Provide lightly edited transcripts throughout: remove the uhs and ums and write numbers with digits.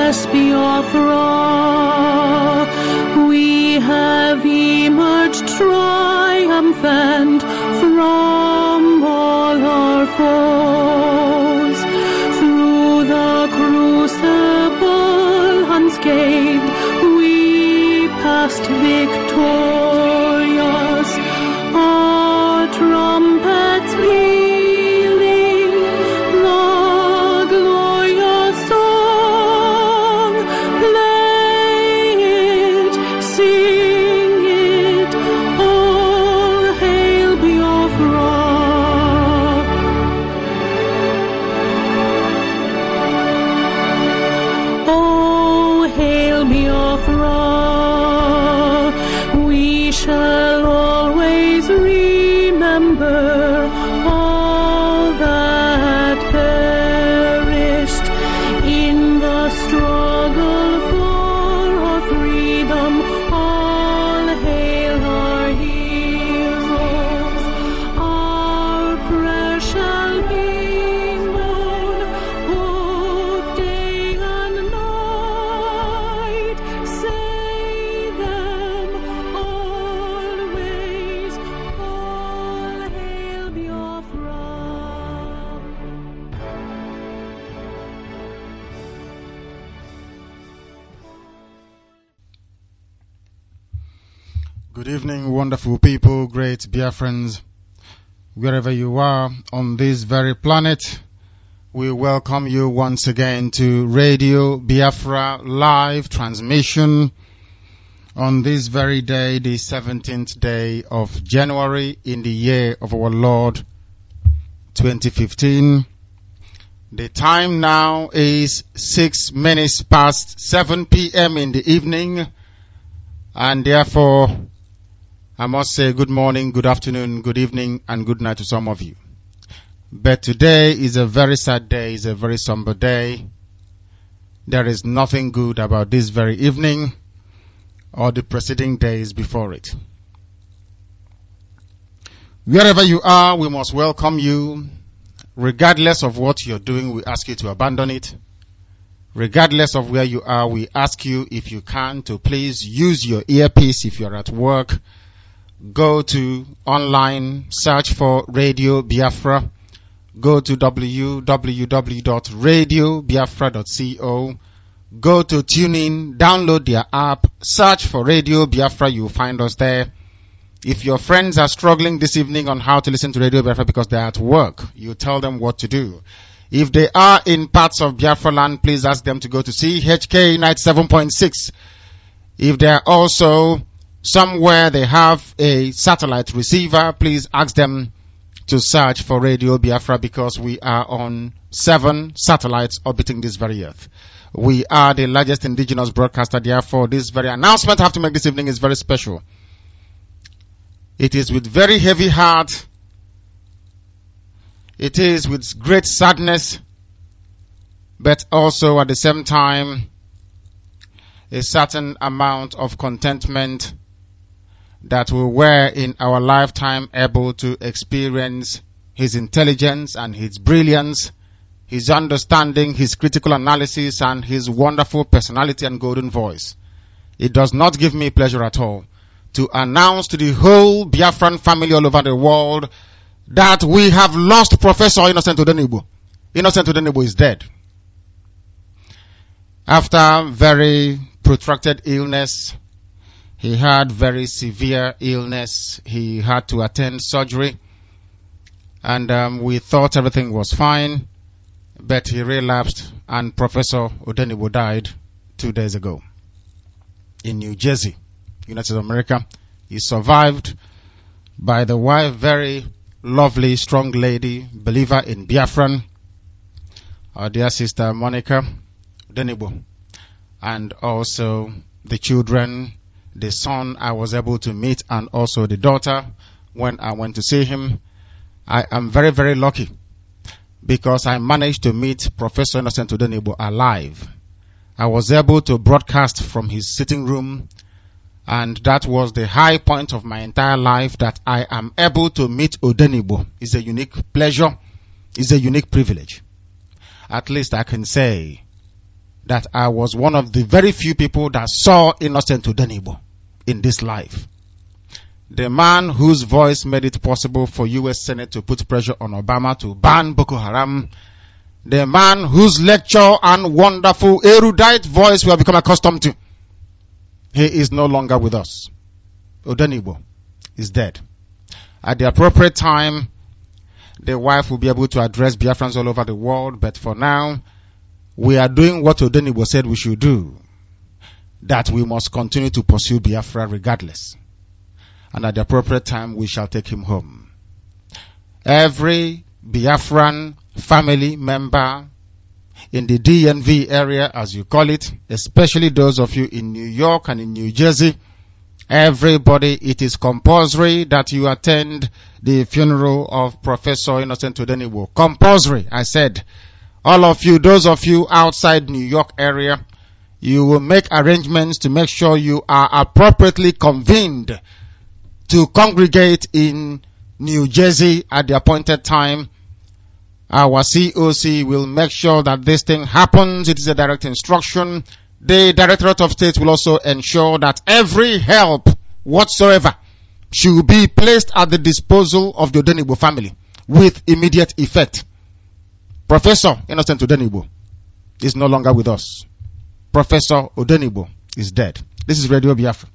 bless Biafra. We have emerged triumphant from all our foes. Through the crucible unscathed, we passed victorious. Our trumpets pealing the glorious song. Play it, sing it, all hail Biafra. Oh, hail Biafra. We shall always remember all that perished in the struggle for our freedom. All hail our heroes. Our prayer shall be known both day and night. Say them always. All hail Biafra. Good evening, wonderful people, great Biafrans, wherever you are on this very planet. We welcome you once again to Radio Biafra live transmission on this very day, the 17th day of January in the year of our Lord 2015. The time now is 6 minutes past 7 p.m. in the evening, and therefore I must say good morning, good afternoon, good evening, and good night to some of you. But today is a very sad day, is a very somber day. There is nothing good about this very evening or the preceding days before it. Wherever you are, we must welcome you. Regardless of what you're doing, we ask you to abandon it. Regardless of where you are, we ask you, if you can, to please use your earpiece if you're at work. Go to online, search for Radio Biafra. Go to www.radiobiafra.co. Go to TuneIn, download their app, search for Radio Biafra, you'll find us there. If your friends are struggling this evening on how to listen to Radio Biafra because they're at work, you tell them what to do. If they are in parts of Biafra land, please ask them to go to CHK 97.6. If they're also somewhere they have a satellite receiver, please ask them to search for Radio Biafra because we are on 7 satellites orbiting this very earth. We are the largest indigenous broadcaster, therefore this very announcement I have to make this evening is very special. It is with very heavy heart. It is with great sadness, but also at the same time a certain amount of contentment that we were in our lifetime able to experience his intelligence and his brilliance, his understanding, his critical analysis, and his wonderful personality and golden voice. It does not give me pleasure at all to announce to the whole Biafran family all over the world that we have lost Professor Innocent Odenigbo. Innocent Odenigbo is dead. After very protracted illness, he had very severe illness. He had to attend surgery. And we thought everything was fine. But he relapsed and Professor Odenigbo died 2 days ago in New Jersey, United States of America. He survived by the wife, very lovely, strong lady, believer in Biafran, our dear sister Monica Odenigbo, and also the children, the son I was able to meet, and also the daughter when I went to see him. I am very, very lucky because I managed to meet Professor Innocent Odenigbo alive. I was able to broadcast from his sitting room, and that was the high point of my entire life, that I am able to meet Odenigbo. It's a unique pleasure. It's a unique privilege. At least I can say that I was one of the very few people that saw Innocent Odenigbo in this life. The man whose voice made it possible for US Senate to put pressure on Obama to ban Boko Haram. The man whose lecture and wonderful erudite voice we have become accustomed to. He is no longer with us. Odenigbo is dead. At the appropriate time, the wife will be able to address Biafrans all over the world, but for now, we are doing what Odenigbo said we should do. That we must continue to pursue Biafra regardless. And at the appropriate time, we shall take him home. Every Biafran family member in the DNV area, as you call it, especially those of you in New York and in New Jersey, everybody, it is compulsory that you attend the funeral of Professor Innocent Odenigbo. Compulsory, I said. All of you, those of you outside New York area, you will make arrangements to make sure you are appropriately convened to congregate in New Jersey at the appointed time. Our COC will make sure that this thing happens. It is a direct instruction. The Directorate of State will also ensure that every help whatsoever should be placed at the disposal of the Odenigbo family with immediate effect. Professor Innocent Odenigbo is no longer with us. Professor Odenigbo is dead. This is Radio Biafra.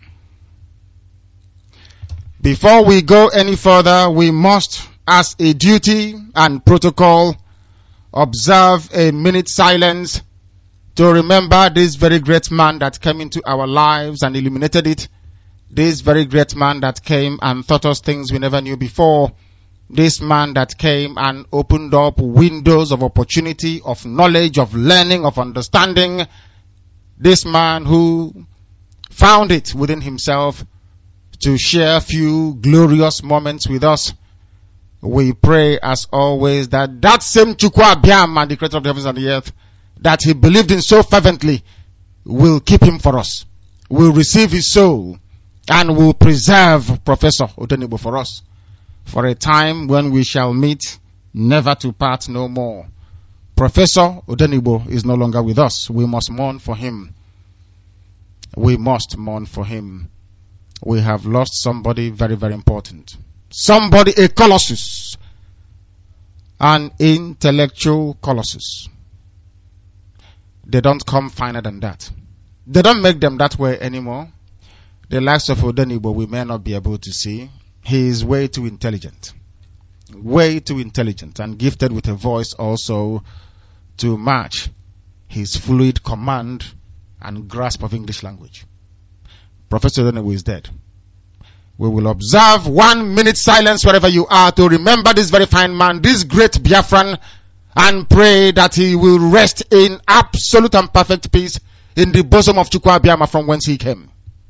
Before we go any further, we must, as a duty and protocol, observe a minute silence to remember this very great man that came into our lives and illuminated it. This very great man that came and taught us things we never knew before. This man that came and opened up windows of opportunity, of knowledge, of learning, of understanding. This man who found it within himself to share a few glorious moments with us. We pray as always that that same Chukwu Abiama, the creator of the heavens and the earth, that he believed in so fervently, will keep him for us, will receive his soul, and will preserve Professor Odenigbo for us, for a time when we shall meet, never to part no more. Professor Odenigbo is no longer with us. We must mourn for him. We must mourn for him. We have lost somebody very, very important. Somebody, a colossus. An intellectual colossus. They don't come finer than that. They don't make them that way anymore. The likes of Odenigbo we may not be able to see. He is way too intelligent. Way too intelligent and gifted with a voice also to match his fluid command and grasp of English language. Professor Odenigbo is dead. We will observe 1 minute silence wherever you are to remember this very fine man, this great Biafran, and pray that he will rest in absolute and perfect peace in the bosom of Chukwu Abiama from whence he came.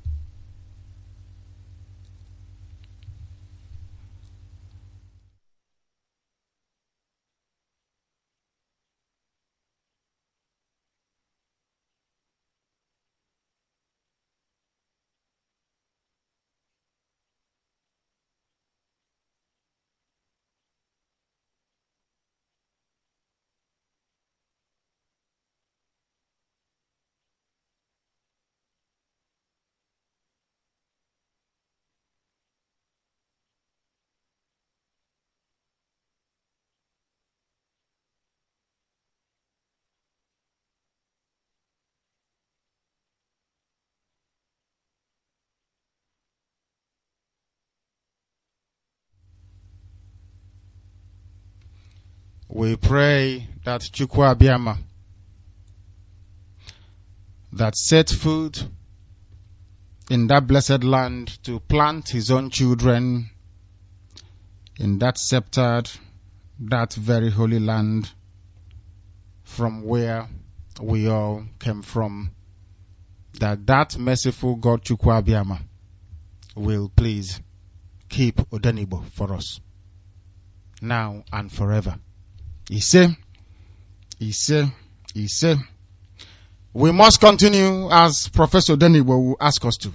We pray that Chukwu Abiama, that set foot in that blessed land to plant his own children in that sceptered, that very holy land from where we all came from, that merciful God Chukwu Abiama will please keep Odenigbo for us, now and forever. Ise. We must continue as Professor Odenigbo will ask us to,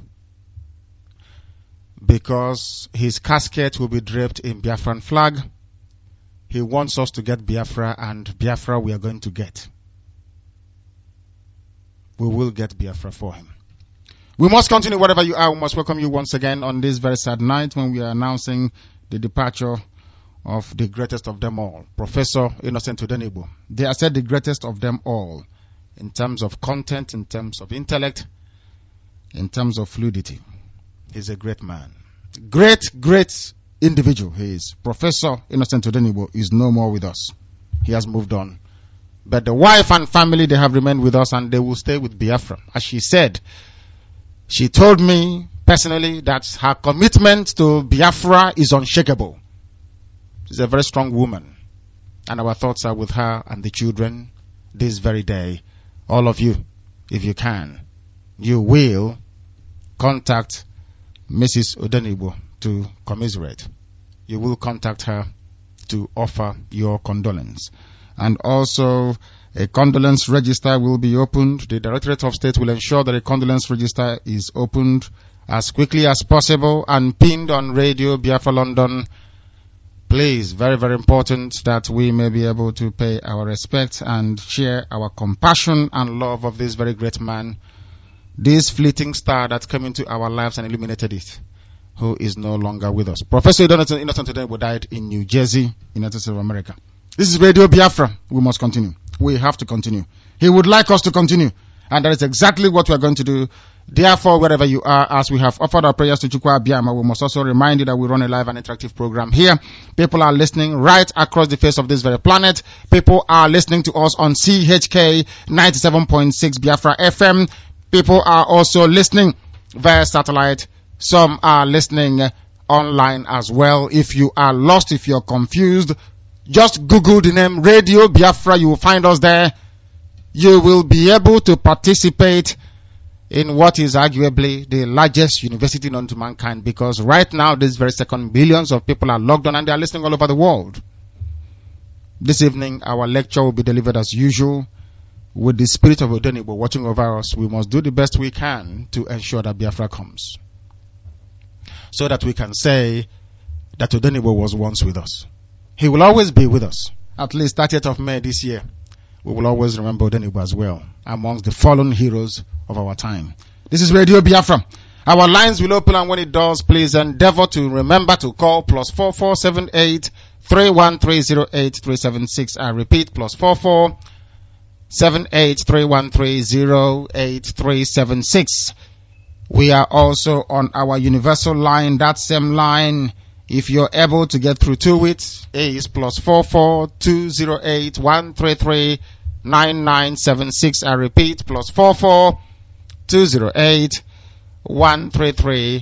because his casket will be draped in Biafran flag. He wants us to get Biafra, and Biafra we are going to get. we will get Biafra for him. We must continue wherever you are. We must welcome you once again on this very sad night when we are announcing the departure of the greatest of them all, Professor Innocent Odenigbo. They are said the greatest of them all in terms of content, in terms of intellect, in terms of fluidity. He's a great man. Great individual he is. Professor Innocent Odenigbo is no more with us. He has moved on. But the wife and family, they have remained with us and they will stay with Biafra. As she said, she told me personally that her commitment to Biafra is unshakable. She's a very strong woman. And our thoughts are with her and the children this very day. All of you, if you can, you will contact Mrs. Odenigbo to commiserate. You will contact her to offer your condolence. And also, a condolence register will be opened. The Directorate of State will ensure that a condolence register is opened as quickly as possible and pinned on Radio Biafra London. Please, very, very important that we may be able to pay our respect and share our compassion and love of this very great man, this fleeting star that came into our lives and illuminated it, who is no longer with us. Professor Innocent Odenigbo died in New Jersey, United States of America. This is Radio Biafra. We must continue. We have to continue. He would like us to continue. And that is exactly what we are going to do. Therefore, wherever you are, as we have offered our prayers to Chukwu Abiyama, we must also remind you that we run a live and interactive program here. People are listening right across the face of this very planet. People are listening to us on CHK 97.6 Biafra FM. People are also listening via satellite. Some are listening online as well. If you are lost, if you're confused, just Google the name Radio Biafra. You will find us there. You will be able to participate in what is arguably the largest university known to mankind, because right now, this very second, billions of people are logged on and they are listening all over the world. This evening, our lecture will be delivered as usual with the spirit of Odenigbo watching over us. We must do the best we can to ensure that Biafra comes, so that we can say that Odenigbo was once with us. He will always be with us. At least 30th of May this year, we will always remember Odenigbo as well, amongst the fallen heroes of our time. This is Radio Biafra. Our lines will open, and when it does, please endeavor to remember to call +4478 31308 I repeat, +4478 31308 We are also on our universal line, that same line. If you're able to get through to it, is +44 208 133 9976. I repeat, +44 208 133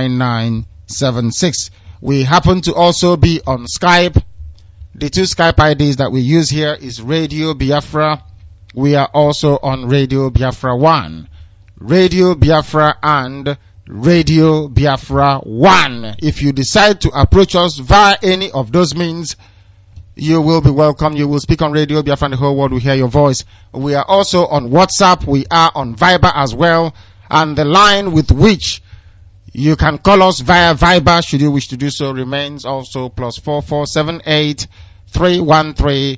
9976. We happen to also be on Skype. The two Skype IDs that we use here is Radio Biafra. We are also on Radio Biafra 1. Radio Biafra and Radio Biafra 1. If you decide to approach us via any of those means, you will be welcome. You will speak on Radio Biafra and the whole world will hear your voice. We are also on WhatsApp. We are on Viber as well. And the line with which you can call us via Viber, should you wish to do so, remains also +4478 313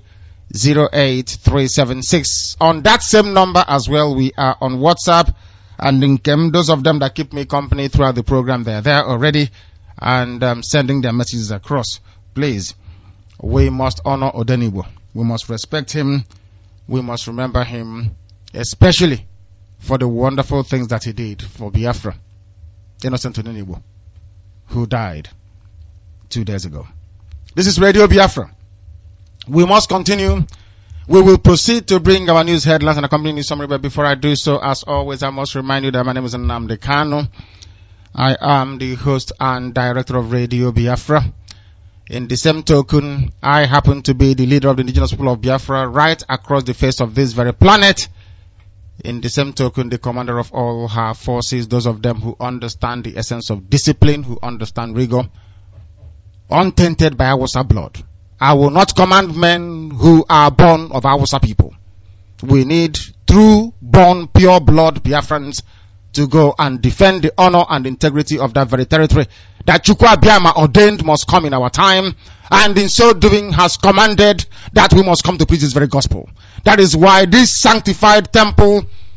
08376. On that same number as well, we are on WhatsApp. And in those of them that keep me company throughout the program, they are there already and sending their messages across. Please, we must honor Odenigbo. We must respect him. We must remember him, especially for the wonderful things that he did for Biafra. Innocent Odenigbo, who died 2 days ago. This is Radio Biafra. We must continue. We will proceed to bring our news headlines and accompanying news summary, but before I do so, as always, I must remind you that my name is Nnamdi Kanu. I am the host and director of Radio Biafra. In the same token, I happen to be the leader of the indigenous people of Biafra right across the face of this very planet. In the same token, the commander of all her forces, those of them who understand the essence of discipline, who understand rigor, untainted by Hausa blood. I will not command men who are born of Hausa people. We need true, born, pure blood Biafrans to go and defend the honor and integrity of that very territory that Chukwu Abiyama ordained must come in our time, and in so doing has commanded that we must come to preach this very gospel. That is why this sanctified temple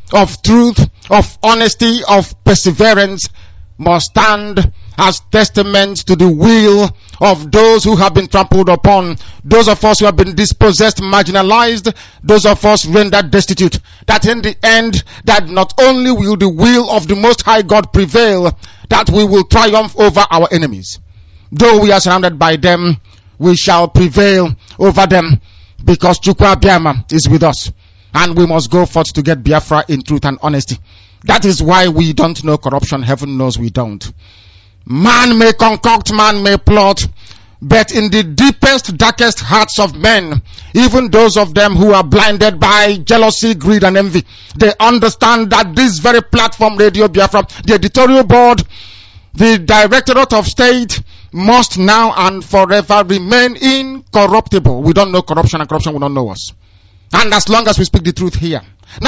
of truth, of honesty, of perseverance must stand as testament to the will of those who have been trampled upon, those of us who have been dispossessed, marginalized, those of us rendered destitute, that in the end, that not only will the will of the Most High God prevail, that we will triumph over our enemies. Though we are surrounded by them, we shall prevail over them, because Chukwu Abiama is with us, and we must go forth to get Biafra in truth and honesty. That is why we don't know corruption. Heaven knows we don't. Man may concoct, man may plot, but in the deepest, darkest hearts of men, even those of them who are blinded by jealousy, greed, and envy, they understand that this very platform, Radio Biafra, the editorial board, the Directorate of State, must now and forever remain incorruptible. We don't know corruption, and corruption will not know us. And as long as we speak the truth here,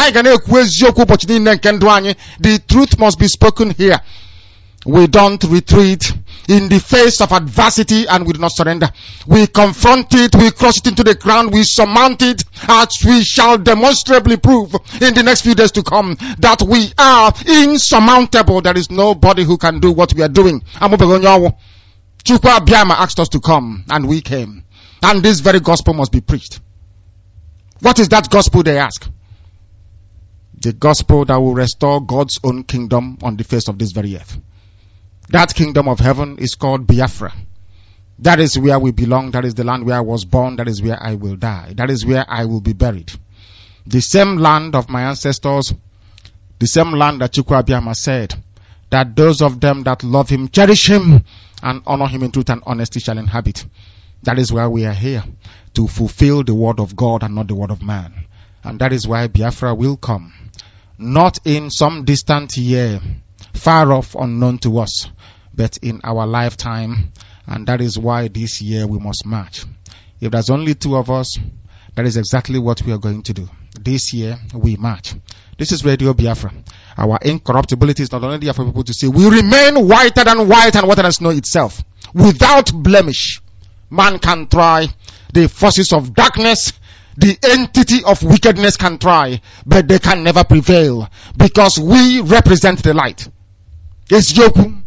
the truth must be spoken here. We don't retreat in the face of adversity, and we do not surrender. We confront it, we cross it into the ground, we surmount it, as we shall demonstrably prove in the next few days to come that we are insurmountable. There is nobody who can do what we are doing. Chukwu Abiama asked us to come, and we came. And this very gospel must be preached. What is that gospel, they ask? The gospel that will restore God's own kingdom on the face of this very earth. That kingdom of heaven is called Biafra. That is where we belong. That is the land where I was born. That is where I will die. That is where I will be buried. The same land of my ancestors, the same land that Chukwu Abiama said, that those of them that love him, cherish him, and honor him in truth and honesty shall inhabit. That is why we are here, to fulfill the word of God and not the word of man. And that is why Biafra will come. Not in some distant year, far off, unknown to us, but in our lifetime. And that is why this year we must march. If there's only two of us, that is exactly what we are going to do. This year we march. This is Radio Biafra. Our incorruptibility is not only there for people to say, we remain whiter than white and whiter than snow itself, without blemish. Man can try, the forces of darkness, the entity of wickedness can try, but they can never prevail, because we represent the light. It's Yoku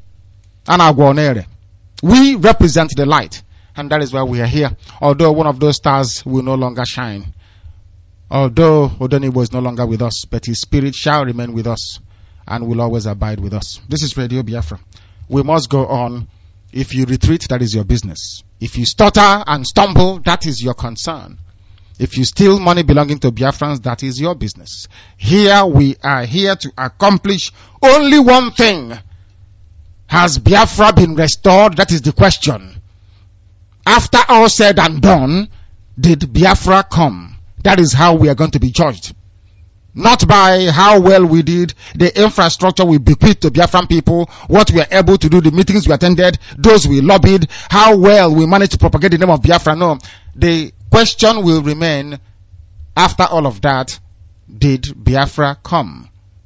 and Agwonere. We represent the light, and that is why we are here. Although one of those stars will no longer shine, although Odonibo is no longer with us, but his spirit shall remain with us and will always abide with us. This is Radio Biafra. We must go on. If you retreat, that is your business. If you stutter and stumble, that is your concern. If you steal money belonging to Biafrans, that is your business. Here we are here to accomplish only one thing. Has Biafra been restored? That is the question. After all said and done, did Biafra come? That is how we are going to be judged. Not by how well we did, the infrastructure we bequeathed to Biafran people, what we are able to do, the meetings we attended, those we lobbied, how well we managed to propagate the name of Biafra. No. The question will remain, after all of that, did Biafra come?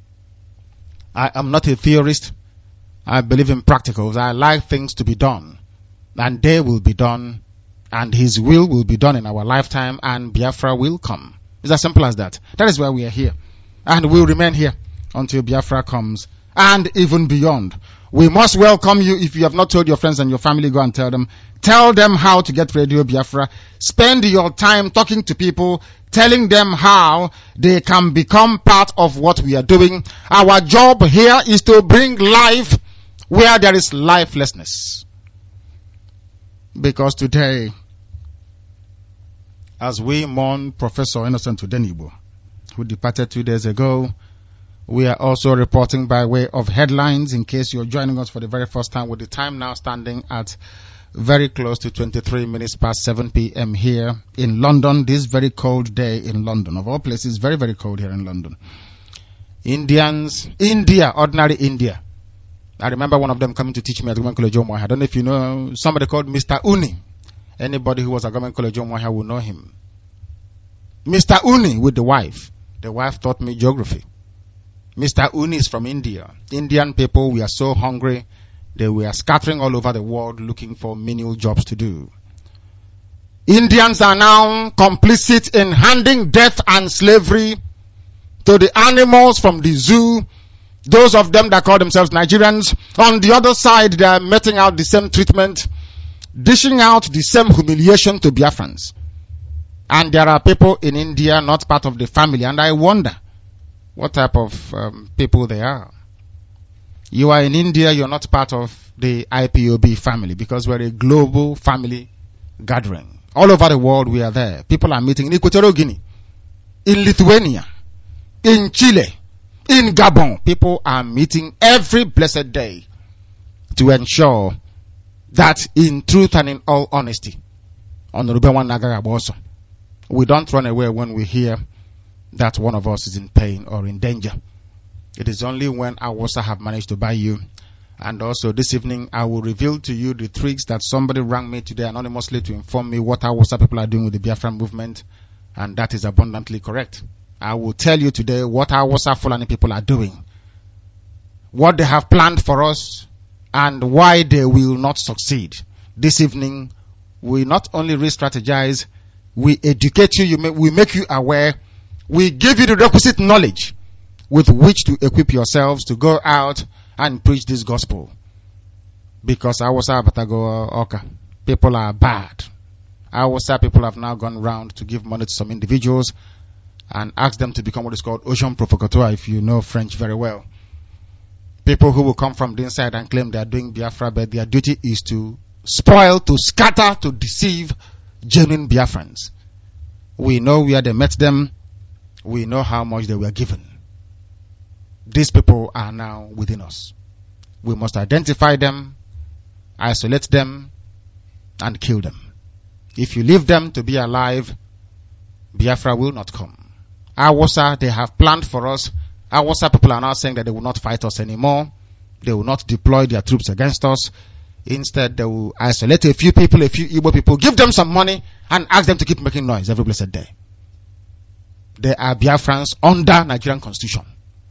I am not a theorist. I believe in practicals. I like things to be done. And they will be done. And his will be done in our lifetime. And Biafra will come. It's as simple as that. That is why we are here. And we'll remain here until Biafra comes. And even beyond. We must welcome you. If you have not told your friends and your family, go and tell them. Tell them how to get Radio Biafra. Spend your time talking to people, telling them how they can become part of what we are doing. Our job here is to bring life where there is lifelessness. Because today, as we mourn Professor Innocent Udenibo, who departed 2 days ago, we are also reporting by way of headlines, in case you're joining us for the very first time, with the time now standing at very close to 23 minutes past 7 p.m. here in London, this very cold day in London. Of all places, very, very cold here in London. Ordinary India. I remember one of them coming to teach me at Government College Omoha. I don't know if you know somebody called Mr. Uni. Anybody who was at Government College Omoha will know him. Mr. Uni with the wife. The wife taught me geography. Mr. Uni is from India. Indian people, we are so hungry. They were scattering all over the world looking for menial jobs to do. Indians are now complicit in handing death and slavery to the animals from the zoo, those of them that call themselves Nigerians. On the other side, they are meting out the same treatment, dishing out the same humiliation to Biafrans. And there are people in India not part of the family, and I wonder what type of people they are. You are in India, you're not part of the IPOB family, because we're a global family gathering. All over the world we are there. People are meeting in Equatorial Guinea, in Lithuania, in Chile, in Gabon. People are meeting every blessed day to ensure that in truth and in all honesty, we don't run away when we hear that one of us is in pain or in danger. It is only when Awasa have managed to buy you. And also this evening, I will reveal to you the tricks that somebody rang me today anonymously to inform me what Awasa people are doing with the Biafran movement. And that is abundantly correct. I will tell you today what Awasa Fulani people are doing, what they have planned for us, and why they will not succeed. This evening, we not only re-strategize, we educate you, we make you aware, we give you the requisite knowledge with which to equip yourselves to go out and preach this gospel. Because Awasa Batago Oka, people are bad. Awasa people have now gone round to give money to some individuals and ask them to become what is called ocean provocateur, if you know French very well. People who will come from the inside and claim they are doing Biafra, but their duty is to spoil, to scatter, to deceive genuine Biafrans. We know where they met them. We know how much they were given. These people are now within us. We must identify them, isolate them, and kill them. If you leave them to be alive, Biafra will not come. Awasa, they have planned for us. Awasa people are now saying that they will not fight us anymore. They will not deploy their troops against us. Instead, they will isolate a few people, a few Igbo people, give them some money, and ask them to keep making noise every blessed day. They are Biafrans under Nigerian constitution.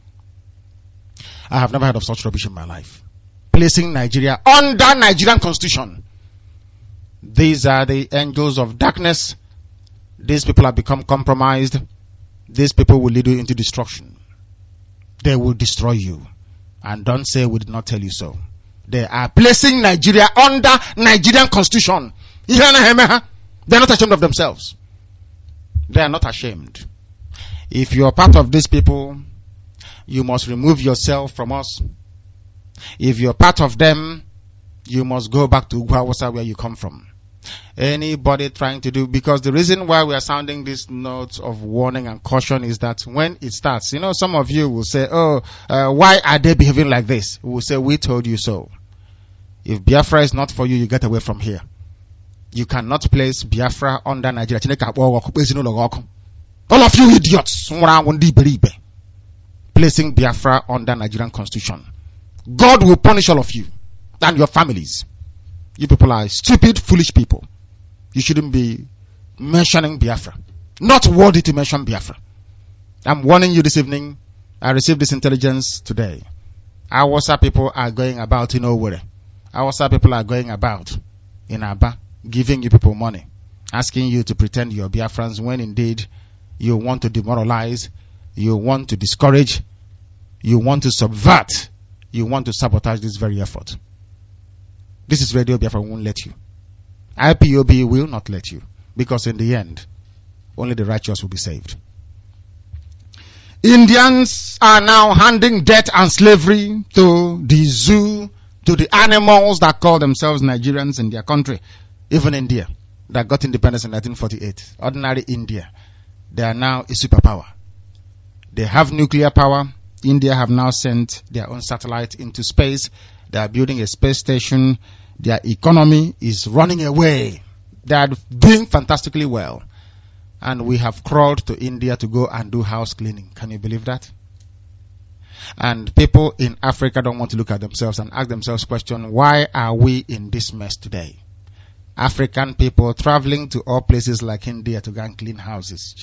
I have never heard of such rubbish in my life. Placing Nigeria under Nigerian constitution. These are the angels of darkness. These people have become compromised. These people will lead you into destruction. They will destroy you. And don't say we did not tell you so. They are placing Nigeria under Nigerian constitution. They're not ashamed of themselves. They are not ashamed. If you are part of these people, you must remove yourself from us. If you're part of them, you must go back to Ugwawasa where you come from. Anybody trying to do, because the reason why we are sounding these notes of warning and caution is that when it starts, some of you will say, why are they behaving like this? We will say, we told you so. If Biafra is not for you, you get away from here. You cannot place Biafra under Nigeria. All of you idiots, placing Biafra under Nigerian constitution. God will punish all of you and your families. You people are stupid, foolish people. You shouldn't be mentioning Biafra. Not worthy to mention Biafra. I'm warning you this evening. I received this intelligence today. Awasa people are going about in Owerri. Awasa people are going about in Aba, giving you people money, asking you to pretend you're Biafrans when indeed you want to demoralize, you want to discourage, you want to subvert, you want to sabotage this very effort. This is Radio Biafra won't let you. IPOB will not let you. Because in the end, only the righteous will be saved. Indians are now handing death and slavery to the zoo, to the animals that call themselves Nigerians in their country. Even India, that got independence in 1948. Ordinary India. They are now a superpower. They have nuclear power. India have now sent their own satellite into space. They are building a space station. Their economy is running away. They are doing fantastically well. And we have crawled to India to go and do house cleaning. Can you believe that? And people in Africa don't want to look at themselves and ask themselves question, why are we in this mess today? African people traveling to all places like India to go and clean houses.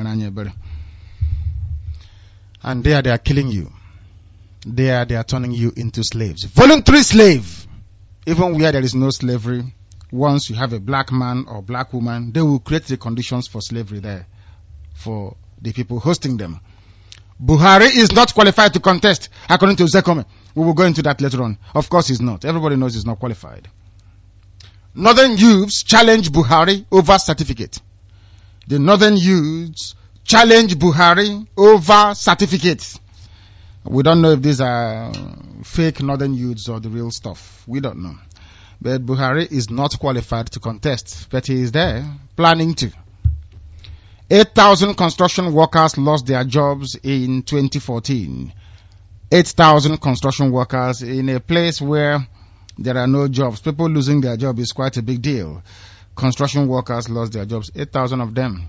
And there they are killing you. There they are turning you into slaves. Voluntary slave. Even where there is no slavery, once you have a black man or black woman, they will create the conditions for slavery there for the people hosting them. Buhari is not qualified to contest, according to Zekome. We will go into that later on. Of course he's not. Everybody knows he's not qualified. Northern youths challenge Buhari over certificate. The Northern youths challenge Buhari over certificates. We don't know if these are fake Northern youths or the real stuff. We don't know. But Buhari is not qualified to contest, but he is there, planning to. 8,000 construction workers lost their jobs in 2014. 8,000 construction workers in a place where there are no jobs. People losing their job is quite a big deal. Construction workers lost their jobs, 8,000 of them.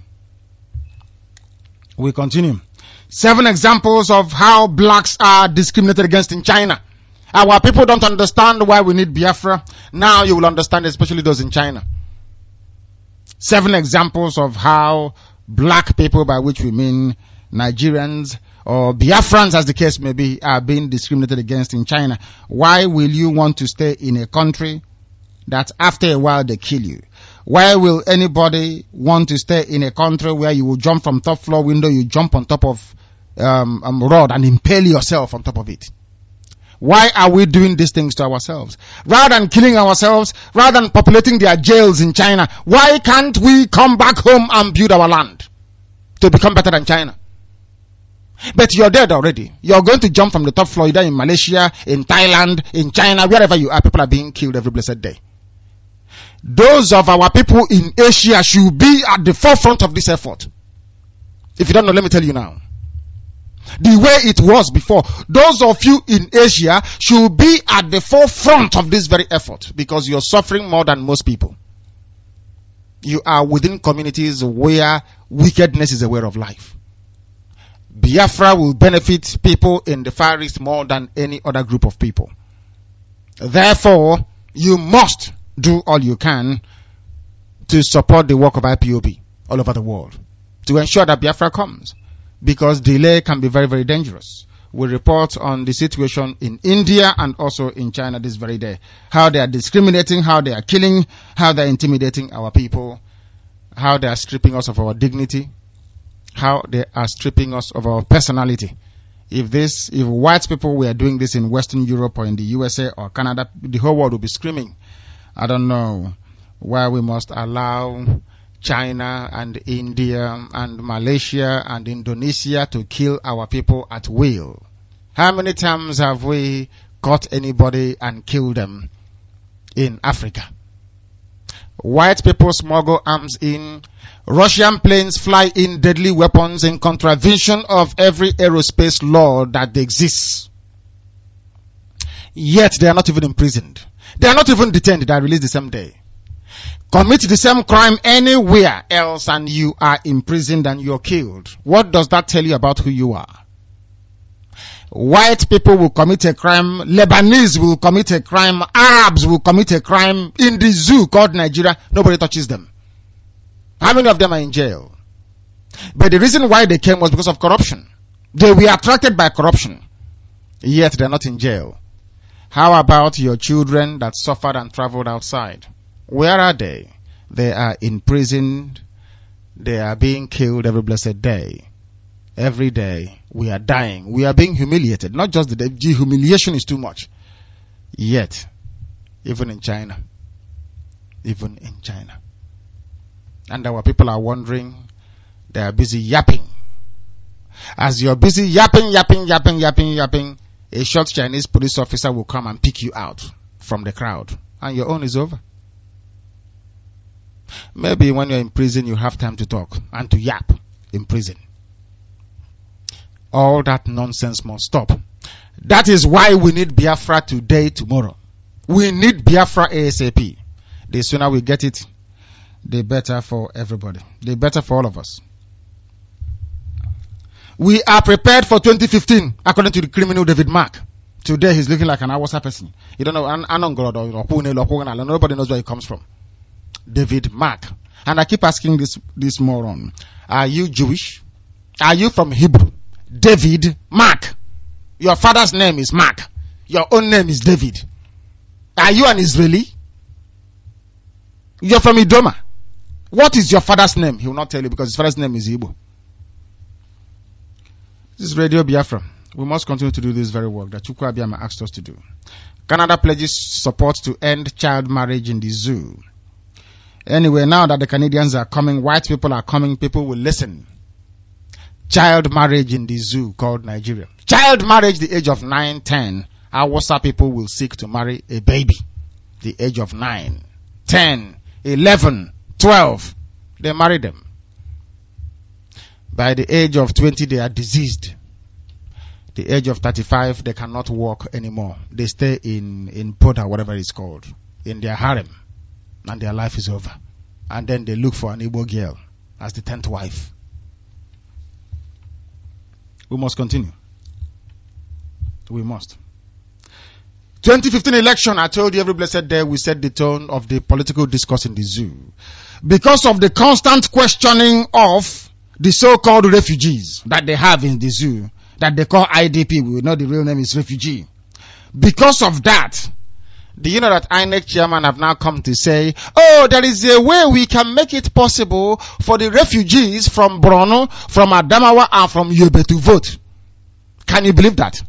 We continue. 7 examples of how blacks are discriminated against in China. Our people don't understand why we need Biafra. Now you will understand, especially those in China. 7 examples of how black people, by which we mean Nigerians or Biafrans as the case may be, are being discriminated against in China. Why will you want to stay in a country that after a while they kill you? Why will anybody want to stay in a country where you will jump from top floor window, you jump on top of rod and impale yourself on top of it? Why are we doing these things to ourselves? Rather than killing ourselves, rather than populating their jails in China, why can't we come back home and build our land to become better than China? But you're dead already. You're going to jump from the top floor either in Malaysia, in Thailand, in China, wherever you are. People are being killed every blessed day. Those of our people in Asia should be at the forefront of this effort. If you don't know, let me tell you now. The way it was before, those of you in Asia should be at the forefront of this very effort, because you're suffering more than most people. You are within communities where wickedness is a way of life. Biafra will benefit people in the Far East more than any other group of people. Therefore, you must do all you can to support the work of IPOB all over the world to ensure that Biafra comes, because delay can be very, very dangerous. We report on the situation in India and also in China this very day. How they are discriminating, how they are killing, how they are intimidating our people, how they are stripping us of our dignity, how they are stripping us of our personality. If white people were doing this in Western Europe or in the USA or Canada, the whole world would be screaming. I don't know why we must allow China and India and Malaysia and Indonesia to kill our people at will. How many times have we caught anybody and killed them in Africa? White people smuggle arms in. Russian planes fly in deadly weapons in contravention of every aerospace law that exists. Yet they are not even imprisoned. They are not even detained. They are released the same day. Commit the same crime anywhere else and you are imprisoned and you're killed. What does that tell you about who you are? White people will commit a crime. Lebanese will commit a crime. Arabs will commit a crime in the zoo called Nigeria. Nobody touches them. How many of them are in jail? But the reason why they came was because of corruption. They were attracted by corruption. Yet they're not in jail. How about your children that suffered and traveled outside? Where are they? They are imprisoned. They are being killed every blessed day. Every day we are dying. We are being humiliated. Not just the humiliation is too much. Yet, even in China. And our people are wondering. They are busy yapping. As you're busy yapping, a short Chinese police officer will come and pick you out from the crowd. And your own is over. Maybe when you're in prison, you have time to talk and to yap in prison. All that nonsense must stop. That is why we need Biafra today, tomorrow. We need Biafra ASAP. The sooner we get it, the better for everybody. The better for all of us. We are prepared for 2015, according to the criminal David Mark. Today he's looking like an Awasa person. You don't know, nobody knows where he comes from. David Mark. And I keep asking this moron, are you Jewish? Are you from Hebrew? David Mark. Your father's name is Mark. Your own name is David. Are you an Israeli? You're from Idoma. What is your father's name? He will not tell you because his father's name is Igbo. This is Radio Biafra. We must continue to do this very work that Chukwu Abiyama asked us to do. Canada pledges support to end child marriage in the zoo. Anyway, now that the Canadians are coming, white people are coming, people will listen. Child marriage in the zoo called Nigeria. Child marriage, the age of 9, 10. Hausa people will seek to marry a baby. The age of 9, 10, 11, 12. They marry them. By the age of 20, they are diseased. The age of 35, they cannot walk anymore. They stay in Poda, whatever it's called, in their harem. And their life is over. And then they look for an Igbo girl as the 10th wife. We must continue. We must. 2015 election, I told you every blessed day we set the tone of the political discourse in the zoo. Because of the constant questioning of the so-called refugees that they have in the zoo, that they call IDP, we know the real name is refugee. Because of that, do you know that INEC chairman have now come to say, oh, there is a way we can make it possible for the refugees from Borno, from Adamawa, and from Yobe to vote. Can you believe that?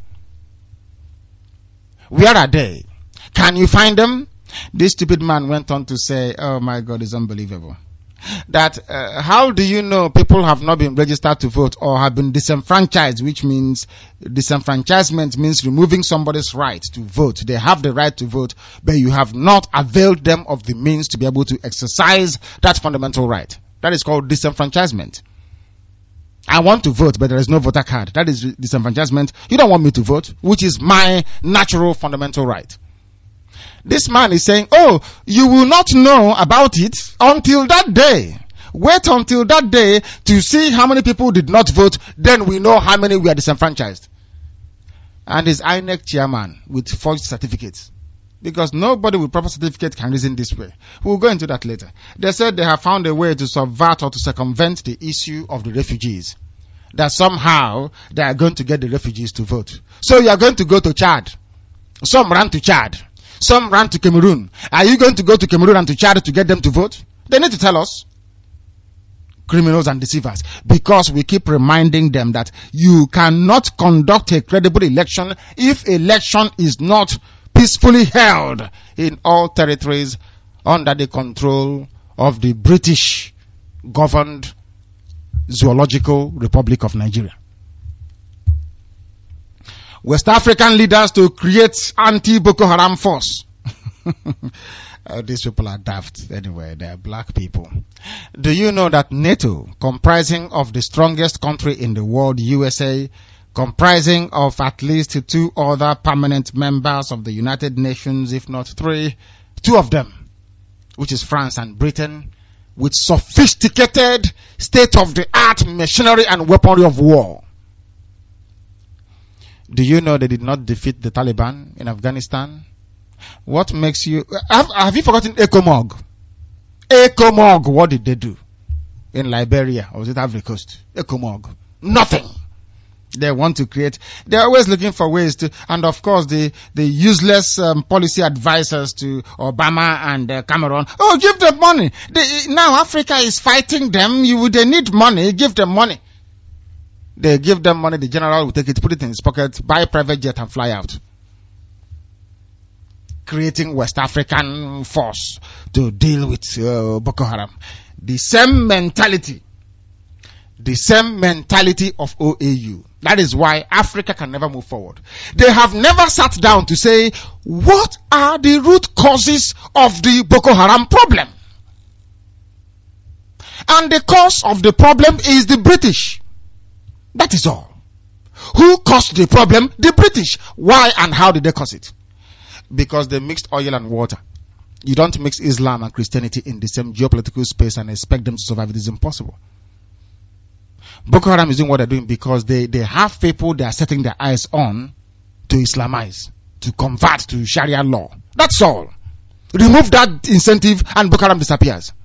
Where are they? Can you find them? This stupid man went on to say, oh my God, it's unbelievable. That how do you know people have not been registered to vote or have been disenfranchised, which means disenfranchisement means removing somebody's right to vote. They have the right to vote, but you have not availed them of the means to be able to exercise that fundamental right. That is called disenfranchisement. I want to vote, but there is no voter card. That is disenfranchisement. You don't want me to vote, which is my natural fundamental right. This man is saying, oh, you will not know about it until that day. Wait until that day to see how many people did not vote. Then we know how many were disenfranchised. And his INEC chairman with forged certificates. Because nobody with proper certificate can reason this way. We'll go into that later. They said they have found a way to subvert or to circumvent the issue of the refugees. That somehow they are going to get the refugees to vote. So you are going to go to Chad. Some ran to Chad. Some ran to Cameroon. Are you going to go to Cameroon and to Chad to get them to vote? They need to tell us. Criminals and deceivers. Because we keep reminding them that you cannot conduct a credible election if election is not peacefully held in all territories under the control of the British governed Zoological Republic of Nigeria. West African leaders to create anti-Boko Haram force. These people are daft. Anyway, they are black people. Do you know that NATO, comprising of the strongest country in the world, USA, comprising of at least 2 other permanent members of the United Nations, if not 3, 2 of them, which is France and Britain, with sophisticated state-of-the-art machinery and weaponry of war. Do you know they did not defeat the Taliban in Afghanistan? What makes you... Have you forgotten ECOMOG? ECOMOG, what did they do? In Liberia, or was it Ivory Coast? ECOMOG. Nothing. They want to create... They're always looking for ways to... And of course, the useless policy advisors to Obama and Cameron. Oh, give them money. Now Africa is fighting them. They need money. Give them money. They give them money, the general will take it, put it in his pocket, buy a private jet and fly out. Creating West African force to deal with Boko Haram. The same mentality of OAU. That is why Africa can never move forward. They have never sat down to say, what are the root causes of the Boko Haram problem? And the cause of the problem is the British. That is all. Who caused the problem? The British. Why and how did they cause it? Because they mixed oil and water. You don't mix Islam and Christianity in the same geopolitical space and expect them to survive. It is impossible. Boko Haram is doing what they're doing because they have people they are setting their eyes on to Islamize, to convert to Sharia law. That's all. Remove that incentive and Boko Haram disappears.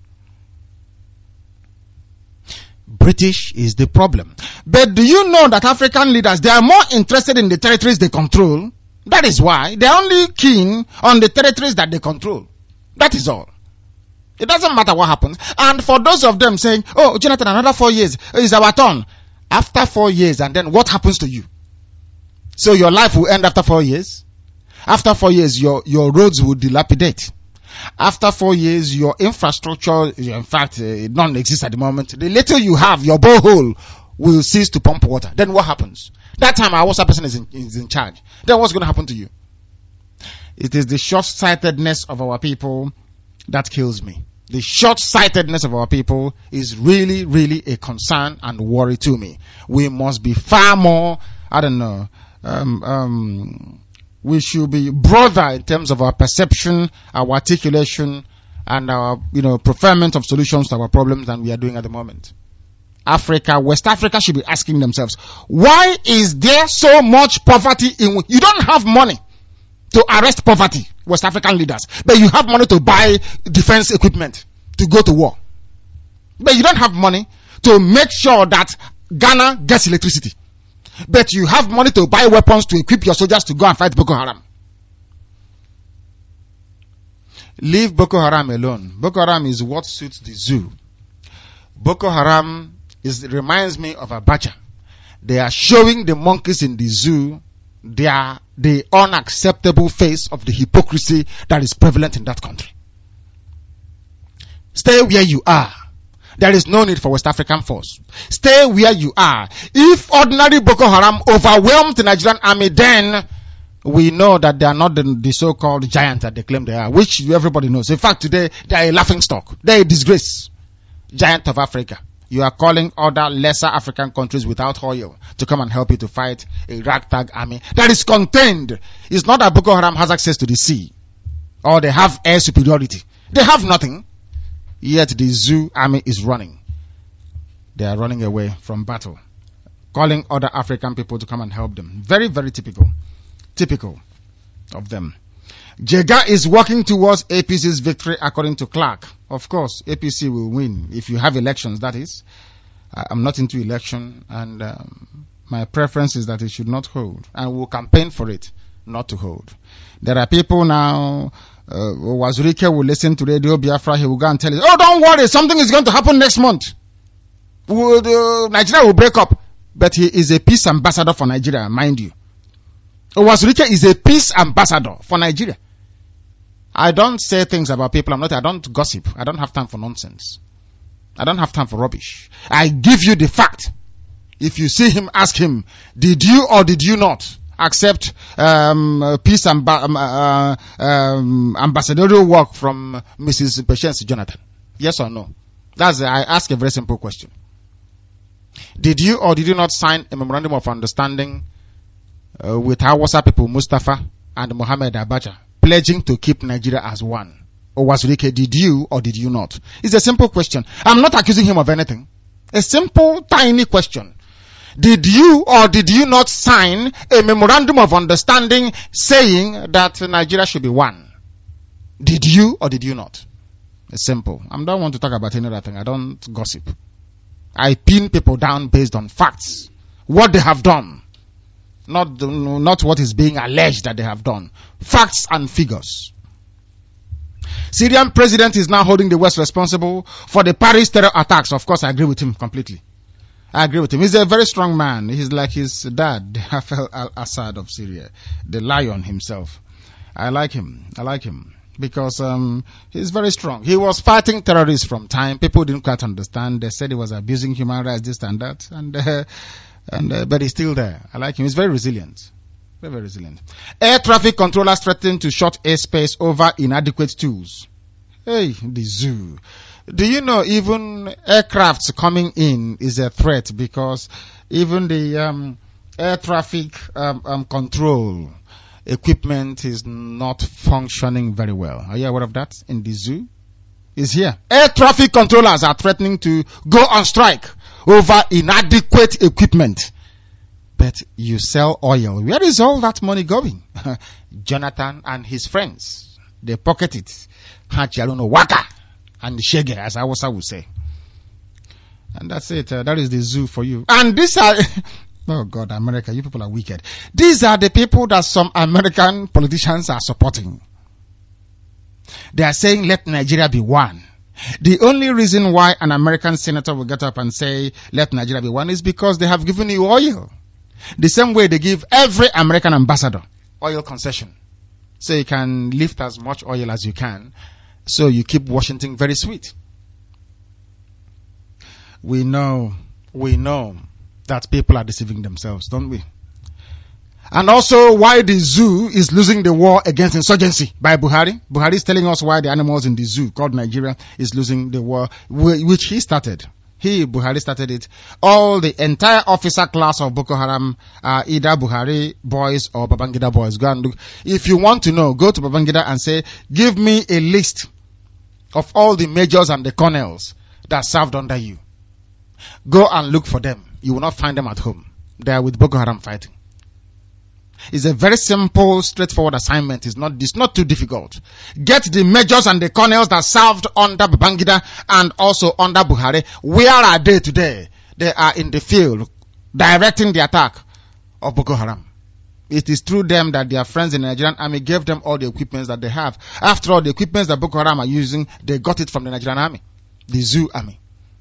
British is the problem. But do you know that African leaders, they are more interested in the territories they control? That is why they are only keen on the territories that they control. That is all. It doesn't matter what happens. And for those of them saying, oh, Jonathan, another 4 years is our turn. After 4 years, and then what happens to you? So your life will end after 4 years? After 4 years, your roads will dilapidate. After 4 years, your infrastructure, in fact, none exists at the moment. The little you have, your borehole, will cease to pump water. Then what happens? That time, our WhatsApp person is in charge. Then what's going to happen to you? It is the short-sightedness of our people that kills me. The short-sightedness of our people is really, really a concern and worry to me. We must be far more, we should be broader in terms of our perception, our articulation, and our, preferment of solutions to our problems than we are doing at the moment. Africa, West Africa should be asking themselves, why is there so much poverty you don't have money to arrest poverty, West African leaders, but you have money to buy defense equipment to go to war. But you don't have money to make sure that Ghana gets electricity. But you have money to buy weapons to equip your soldiers to go and fight Boko Haram. Leave Boko Haram alone. Boko Haram is what suits the zoo. Boko Haram reminds me of Abacha. They are showing the monkeys in the zoo the unacceptable face of the hypocrisy that is prevalent in that country. Stay where you are. There is no need for West African force. Stay where you are. If ordinary Boko Haram overwhelmed the Nigerian army, then we know that they are not the so-called giants that they claim they are, which everybody knows. In fact, today, they are a laughingstock. They are a disgrace. Giant of Africa. You are calling other lesser African countries without oil to come and help you to fight a ragtag army that is contained. It's not that Boko Haram has access to the sea or they have air superiority. They have nothing. Yet the zoo army is running. They are running away from battle, calling other African people to come and help them. Very, very typical of them. Jega is working towards APC's victory according to Clark. Of course, APC will win if you have elections, that is. I'm not into election, and my preference is that it should not hold. And we'll campaign for it not to hold. There are people now, Wazurike will listen to Radio Biafra, he will go and tell you, oh, don't worry, something is going to happen next month. Nigeria will break up. But he is a peace ambassador for Nigeria, mind you. Wazurike is a peace ambassador for Nigeria. I don't say things about people I don't gossip. I don't have time for nonsense. I don't have time for rubbish. I give you the fact. If you see him, ask him, did you or did you not accept peace ambassadorial work from Mrs. Patience Jonathan? Yes or no? I ask a very simple question. Did you or did you not sign a memorandum of understanding with Hausa people, Mustafa and Mohammed Abacha, pledging to keep Nigeria as one? Or Wazurike, did you or did you not? It's a simple question. I'm not accusing him of anything. A simple, tiny question. Did you or did you not sign a memorandum of understanding saying that Nigeria should be one? Did you or did you not? It's simple. I don't want to talk about any other thing. I don't gossip. I pin people down based on facts. What they have done. Not what is being alleged that they have done. Facts and figures. Syrian president is now holding the West responsible for the Paris terror attacks. Of course, I agree with him completely. I agree with him. He's a very strong man. He's like his dad, Hafez al-Assad of Syria, the lion himself. I like him because he's very strong. He was fighting terrorists from time. People didn't quite understand. They said he was abusing human rights, this and that, but he's still there. I like him. He's very resilient. Very, very resilient. Air traffic controllers threatening to shut airspace over inadequate tools. Hey, the zoo. Do you know even aircrafts coming in is a threat because even the air traffic control equipment is not functioning very well. Are you aware of that? In the zoo? It's here. Air traffic controllers are threatening to go on strike over inadequate equipment. But you sell oil. Where is all that money going? Jonathan and his friends, they pocket it. Hachialuno waka and shege, as Hausa would say. And that's it. That is the zoo for you. And these are, oh God, America, you people are wicked. These are the people that some American politicians are supporting. They are saying, let Nigeria be one. The only reason why an American senator will get up and say, let Nigeria be one, is because they have given you oil. The same way they give every American ambassador oil concession. So you can lift as much oil as you can. So you keep Washington very sweet. We know that people are deceiving themselves, don't we? And also why the zoo is losing the war against insurgency by Buhari. Buhari is telling us why the animals in the zoo called Nigeria is losing the war, which he started. Buhari started it. All the entire officer class of Boko Haram are either Buhari boys or Babangida boys. Go and look. If you want to know, go to Babangida and say, give me a list of all the majors and the colonels that served under you. Go and look for them. You will not find them at home. They are with Boko Haram fighting. It's a very simple, straightforward assignment. It's not too difficult. Get the majors and the colonels that served under Babangida and also under Buhari. Where are they today? They are in the field, directing the attack of Boko Haram. It is through them that their friends in the Nigerian army gave them all the equipments that they have. After all, the equipments that Boko Haram are using, they got it from the Nigerian army, the zoo army.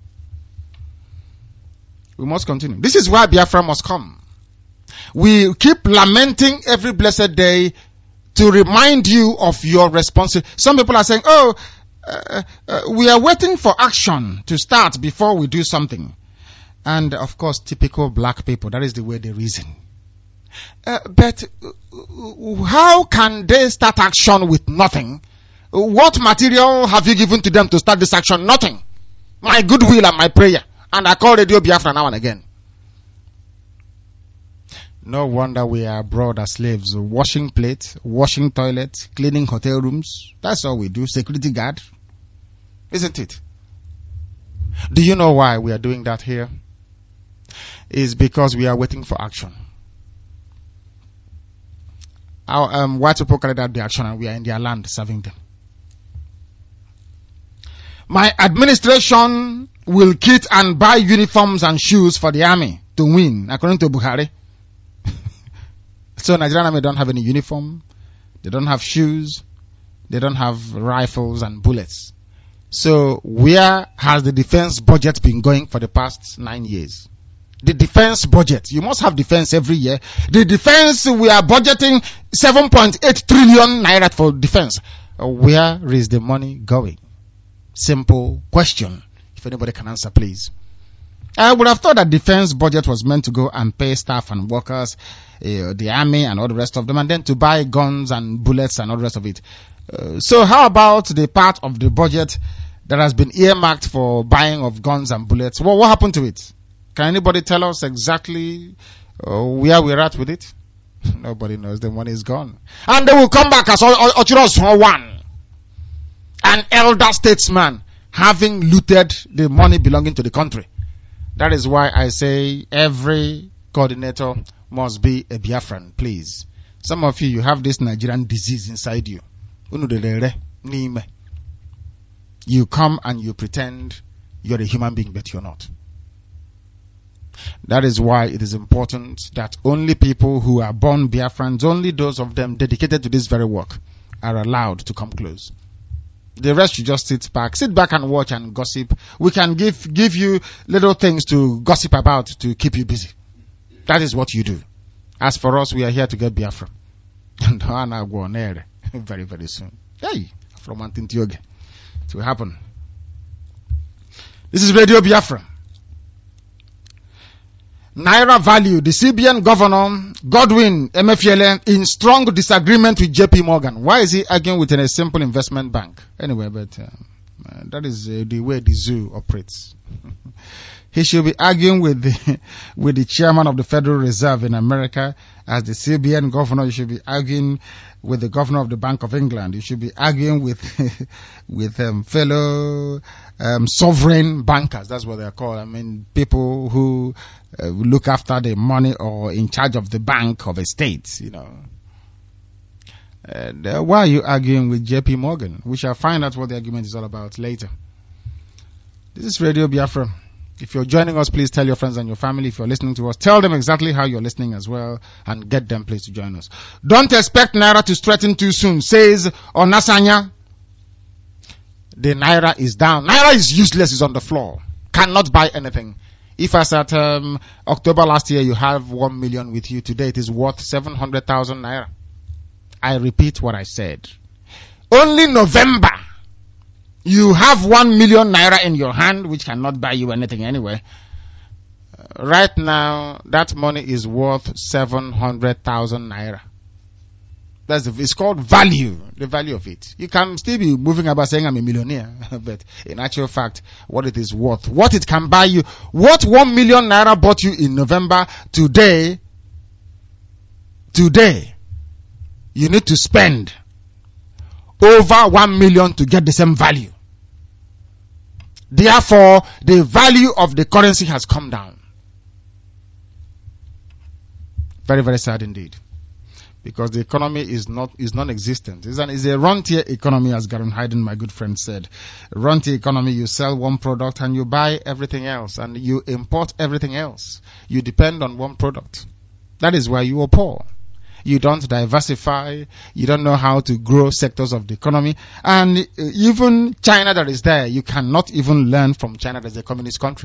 We must continue. This is why Biafra must come. We keep lamenting every blessed day to remind you of your responsibility. Some people are saying, we are waiting for action to start before we do something. And of course, typical black people, that is the way they reason. But how can they start action with nothing? What material have you given to them to start this action? Nothing. My goodwill and my prayer. And I call Radio Biafra now and again. No wonder we are abroad as slaves, washing plates, washing toilets, cleaning hotel rooms. That's all we do, security guard. Isn't it? Do you know why we are doing that here? It's because we are waiting for action. Our white people carried out the action and we are in their land serving them. My administration will kit and buy uniforms and shoes for the army to win, according to Buhari. So Nigerian army don't have any uniform, they don't have shoes, they don't have rifles and bullets. So where has the defense budget been going for the past 9 years? The defense budget, you must have defense every year. The defense, we are budgeting 7.8 trillion naira for defense. Where is the money going? Simple question. If anybody can answer, please. I would have thought that defense budget was meant to go and pay staff and workers, the army and all the rest of them, and then to buy guns and bullets and all the rest of it. So how about the part of the budget that has been earmarked for buying of guns and bullets? Well, what happened to it? Can anybody tell us exactly where we're at with it? Nobody knows. The money is gone. And they will come back as Ochiros one, an elder statesman, having looted the money belonging to the country. That is why I say every coordinator must be a Biafran, please. Some of you have this Nigerian disease inside you. You come and you pretend you're a human being, but you're not. That is why it is important that only people who are born Biafrans, only those of them dedicated to this very work, are allowed to come close. The rest you just sit back and watch and gossip. We can give you little things to gossip about to keep you busy. That is what you do. As for us, we are here to get Biafra. And very, very soon. Hey, from Antintioge. It will happen. This is Radio Biafra. Naira value, the CBN governor, Godwin Emefiele, in strong disagreement with JP Morgan. Why is he arguing with a simple investment bank? Anyway, but that is the way the zoo operates. He should be arguing with the chairman of the Federal Reserve in America. As the CBN governor, you should be arguing with the governor of the Bank of England. You should be arguing with fellow sovereign bankers. That's what they are called. I mean, people who look after the money or in charge of the bank of a state, you know. Why are you arguing with JP Morgan? We shall find out what the argument is all about later. This is Radio Biafra. If you're joining us, please tell your friends and your family. If you're listening to us, tell them exactly how you're listening as well and get them please to join us. Don't expect Naira to strengthen too soon, says Onasanya. The naira is down. Naira is useless, is on the floor. Cannot buy anything. If as at October last year you have 1 million with you, today it is worth 700,000 naira. I repeat what I said. Only November, you have 1 million naira in your hand, which cannot buy you anything anyway. Right now, that money is worth 700,000 naira. It's called value, the value of it. You can still be moving about saying I'm a millionaire, but in actual fact, what it is worth, what it can buy you, what 1 million naira bought you in November, today, you need to spend over 1 million to get the same value. Therefore, the value of the currency has come down. Very, very sad indeed. Because the economy is non-existent. It's a rentier economy, as Garen Hayden, my good friend, said. A rentier economy, you sell one product and you buy everything else, and you import everything else. You depend on one product. That is why you are poor. You don't diversify. You don't know how to grow sectors of the economy. And even China that is there, you cannot even learn from China as a communist country.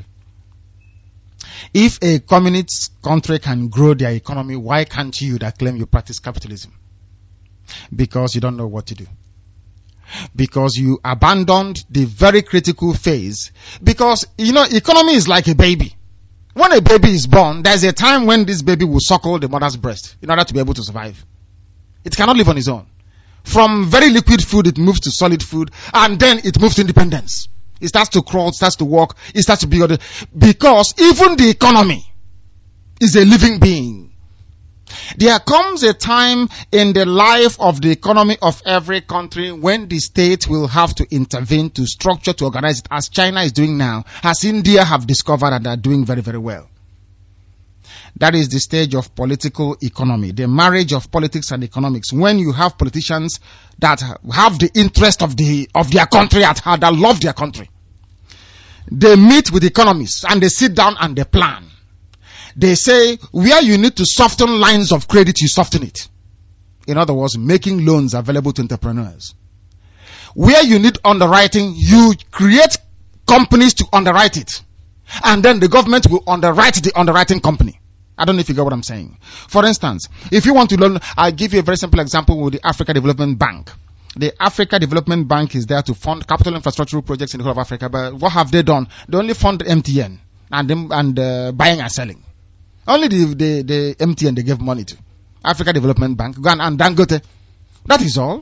If a communist country can grow their economy, why can't you that claim you practice capitalism? Because you don't know what to do. Because you abandoned the very critical phase. Because, economy is like a baby. When a baby is born, there's a time when this baby will suckle the mother's breast in order to be able to survive. It cannot live on its own. From very liquid food, it moves to solid food, and then it moves to independence. It starts to crawl, it starts to walk, it starts to be other. Because even the economy is a living being. There comes a time in the life of the economy of every country when the state will have to intervene to structure, to organize it, as China is doing now, as India have discovered and are doing very, very well. That is the stage of political economy, the marriage of politics and economics. When you have politicians that have the interest of their country at heart, that love their country. They meet with economists and they sit down and they plan. They say, where you need to soften lines of credit, you soften it. In other words, making loans available to entrepreneurs. Where you need underwriting, you create companies to underwrite it. And then the government will underwrite the underwriting company. I don't know if you get what I'm saying. For instance, if you want to learn, I'll give you a very simple example with the Africa Development Bank. The Africa Development Bank is there to fund capital infrastructural projects in the whole of Africa, but what have they done? They only fund MTN and buying and selling. Only the MTN they gave money to. Africa Development Bank, Ghana and Dangote. That is all.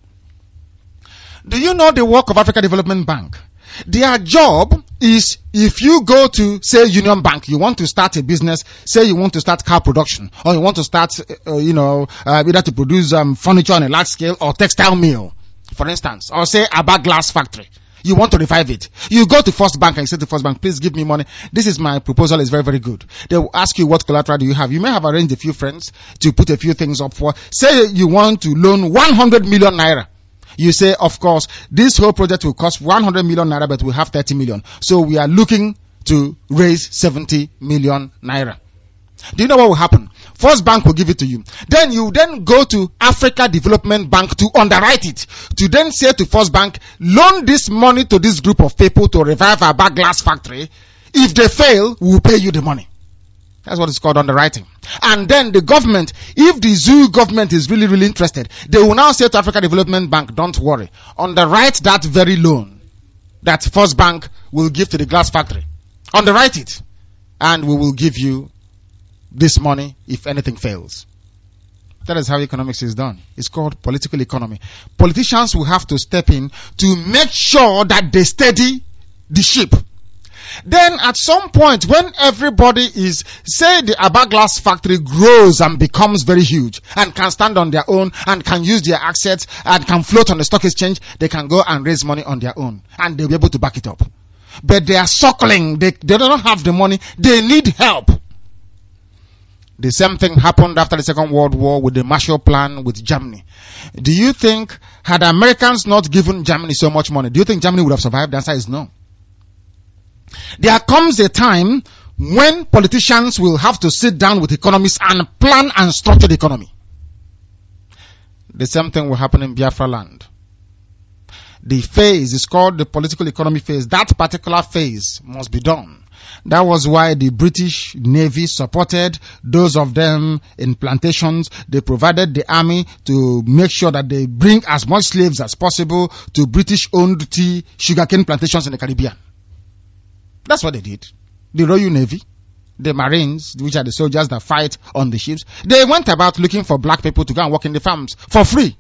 Do you know the work of Africa Development Bank? Their job is, if you go to, say, Union Bank, you want to start a business, say you want to start car production, or you want to start, either to produce furniture on a large scale, or textile mill, for instance, or say Aba glass factory. You want to revive it. You go to First Bank and you say to First Bank, please give me money. This is my proposal, is very, very good. They will ask you what collateral do you have. You may have arranged a few friends to put a few things up for. Say you want to loan 100 million naira. You say, of course, this whole project will cost 100 million naira, but we have 30 million. So we are looking to raise 70 million naira. Do you know what will happen? First Bank will give it to you. Then you go to Africa Development Bank to underwrite it. To then say to First Bank, loan this money to this group of people to revive our back glass factory. If they fail, we will pay you the money. That's what it's called, underwriting. And then the government, if the zoo government is really, really interested, they will now say to Africa Development Bank, don't worry, underwrite that very loan that First Bank will give to the glass factory. Underwrite it, and we will give you this money if anything fails. That is how economics is done. It's called political economy. Politicians will have to step in to make sure that they steady the ship. Then at some point, when everybody is, say the Aba glass factory grows and becomes very huge and can stand on their own and can use their assets and can float on the stock exchange, they can go and raise money on their own and they'll be able to back it up. But they are suckling. They don't have the money. They need help. The same thing happened after the Second World War with the Marshall Plan with Germany. Do you think, had Americans not given Germany so much money, do you think Germany would have survived? The answer is no. There comes a time when politicians will have to sit down with economists and plan and structure the economy. The same thing will happen in Biafra land. The phase is called the political economy phase. That particular phase must be done. That was why the British Navy supported those of them in plantations. They provided the army to make sure that they bring as much slaves as possible to British-owned tea, sugarcane plantations in the Caribbean. That's what they did. The Royal Navy, the Marines, which are the soldiers that fight on the ships, they went about looking for black people to go and work in the farms for free.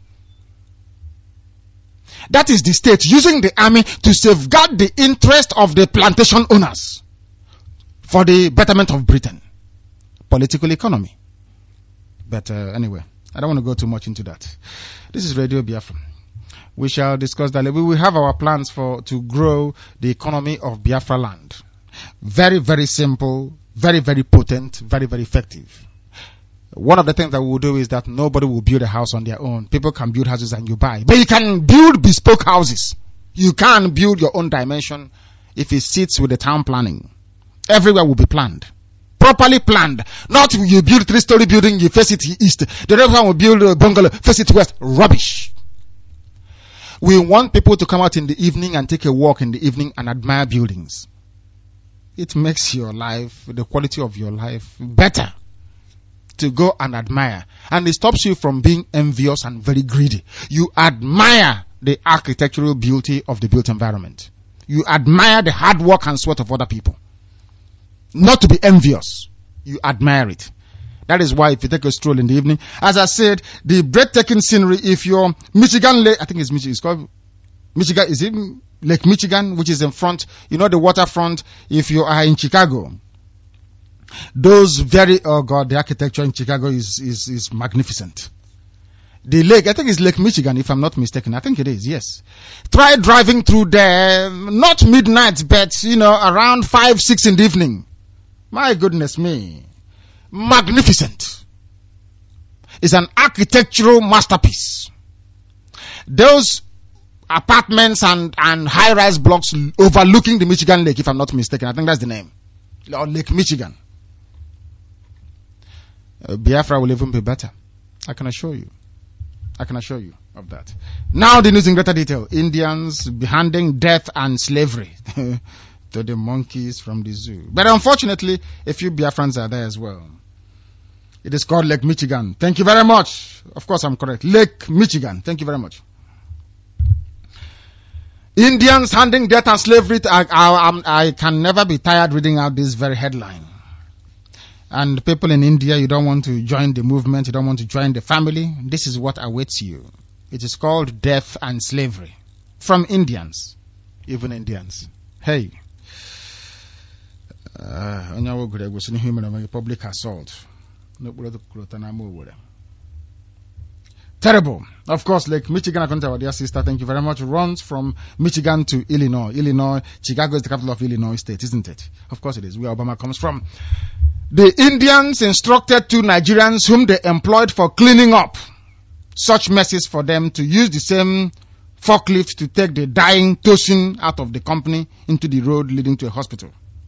That is the state using the army to safeguard the interest of the plantation owners for the betterment of Britain. Political economy. But anyway, I don't want to go too much into that. This is Radio Biafra. We shall discuss that. We will have our plans to grow the economy of Biafra land. Very, very simple, very, very potent, very, very effective. One of the things that we will do is that nobody will build a house on their own. People can build houses and you buy. But you can build bespoke houses. You can build your own dimension if it sits with the town planning. Everywhere will be planned. Properly planned. Not you build 3-story building, you face it east. The other one will build a bungalow, face it west. Rubbish. We want people to come out in the evening and take a walk in the evening and admire buildings. It makes your life, the quality of your life, better. To go and admire. And it stops you from being envious and very greedy. You admire the architectural beauty of the built environment. You admire the hard work and sweat of other people. Not to be envious. You admire it. That is why if you take a stroll in the evening, as I said, the breathtaking scenery, if you're Michigan Lake, I think it's Michigan, it's called Michigan, is it Lake Michigan, which is in front, you know, the waterfront, if you are in Chicago. Those the architecture in Chicago is magnificent. The lake, I think it's Lake Michigan, if I'm not mistaken. I think it is, yes. Try driving through there, not midnight, but, around 5, 6 in the evening. My goodness me. Magnificent. It's an architectural masterpiece. Those apartments and high-rise blocks overlooking the Michigan Lake, if I'm not mistaken. I think that's the name. Or Lake Michigan. Biafra will even be better. I can assure you of that. Now the news in greater detail. Indians handing death and slavery to the monkeys from the zoo. But unfortunately, a few Biafrans are there as well. It is called Lake Michigan. Thank you very much. Of course I'm correct. Lake Michigan. Thank you very much. Indians handing death and slavery. I can never be tired reading out this very headline. And people in India, you don't want to join the movement, you don't want to join the family. This is what awaits you. It is called death and slavery. From Indians. Even Indians. Hey. Public assault. Terrible. Of course, Lake Michigan, according to our dear sister, thank you very much, runs from Michigan to Illinois. Chicago is the capital of Illinois State, isn't it? Of course it is, where Obama comes from. The Indians instructed 2 Nigerians whom they employed for cleaning up such messes for them to use the same forklift to take the dying Tosin out of the company into the road leading to a hospital.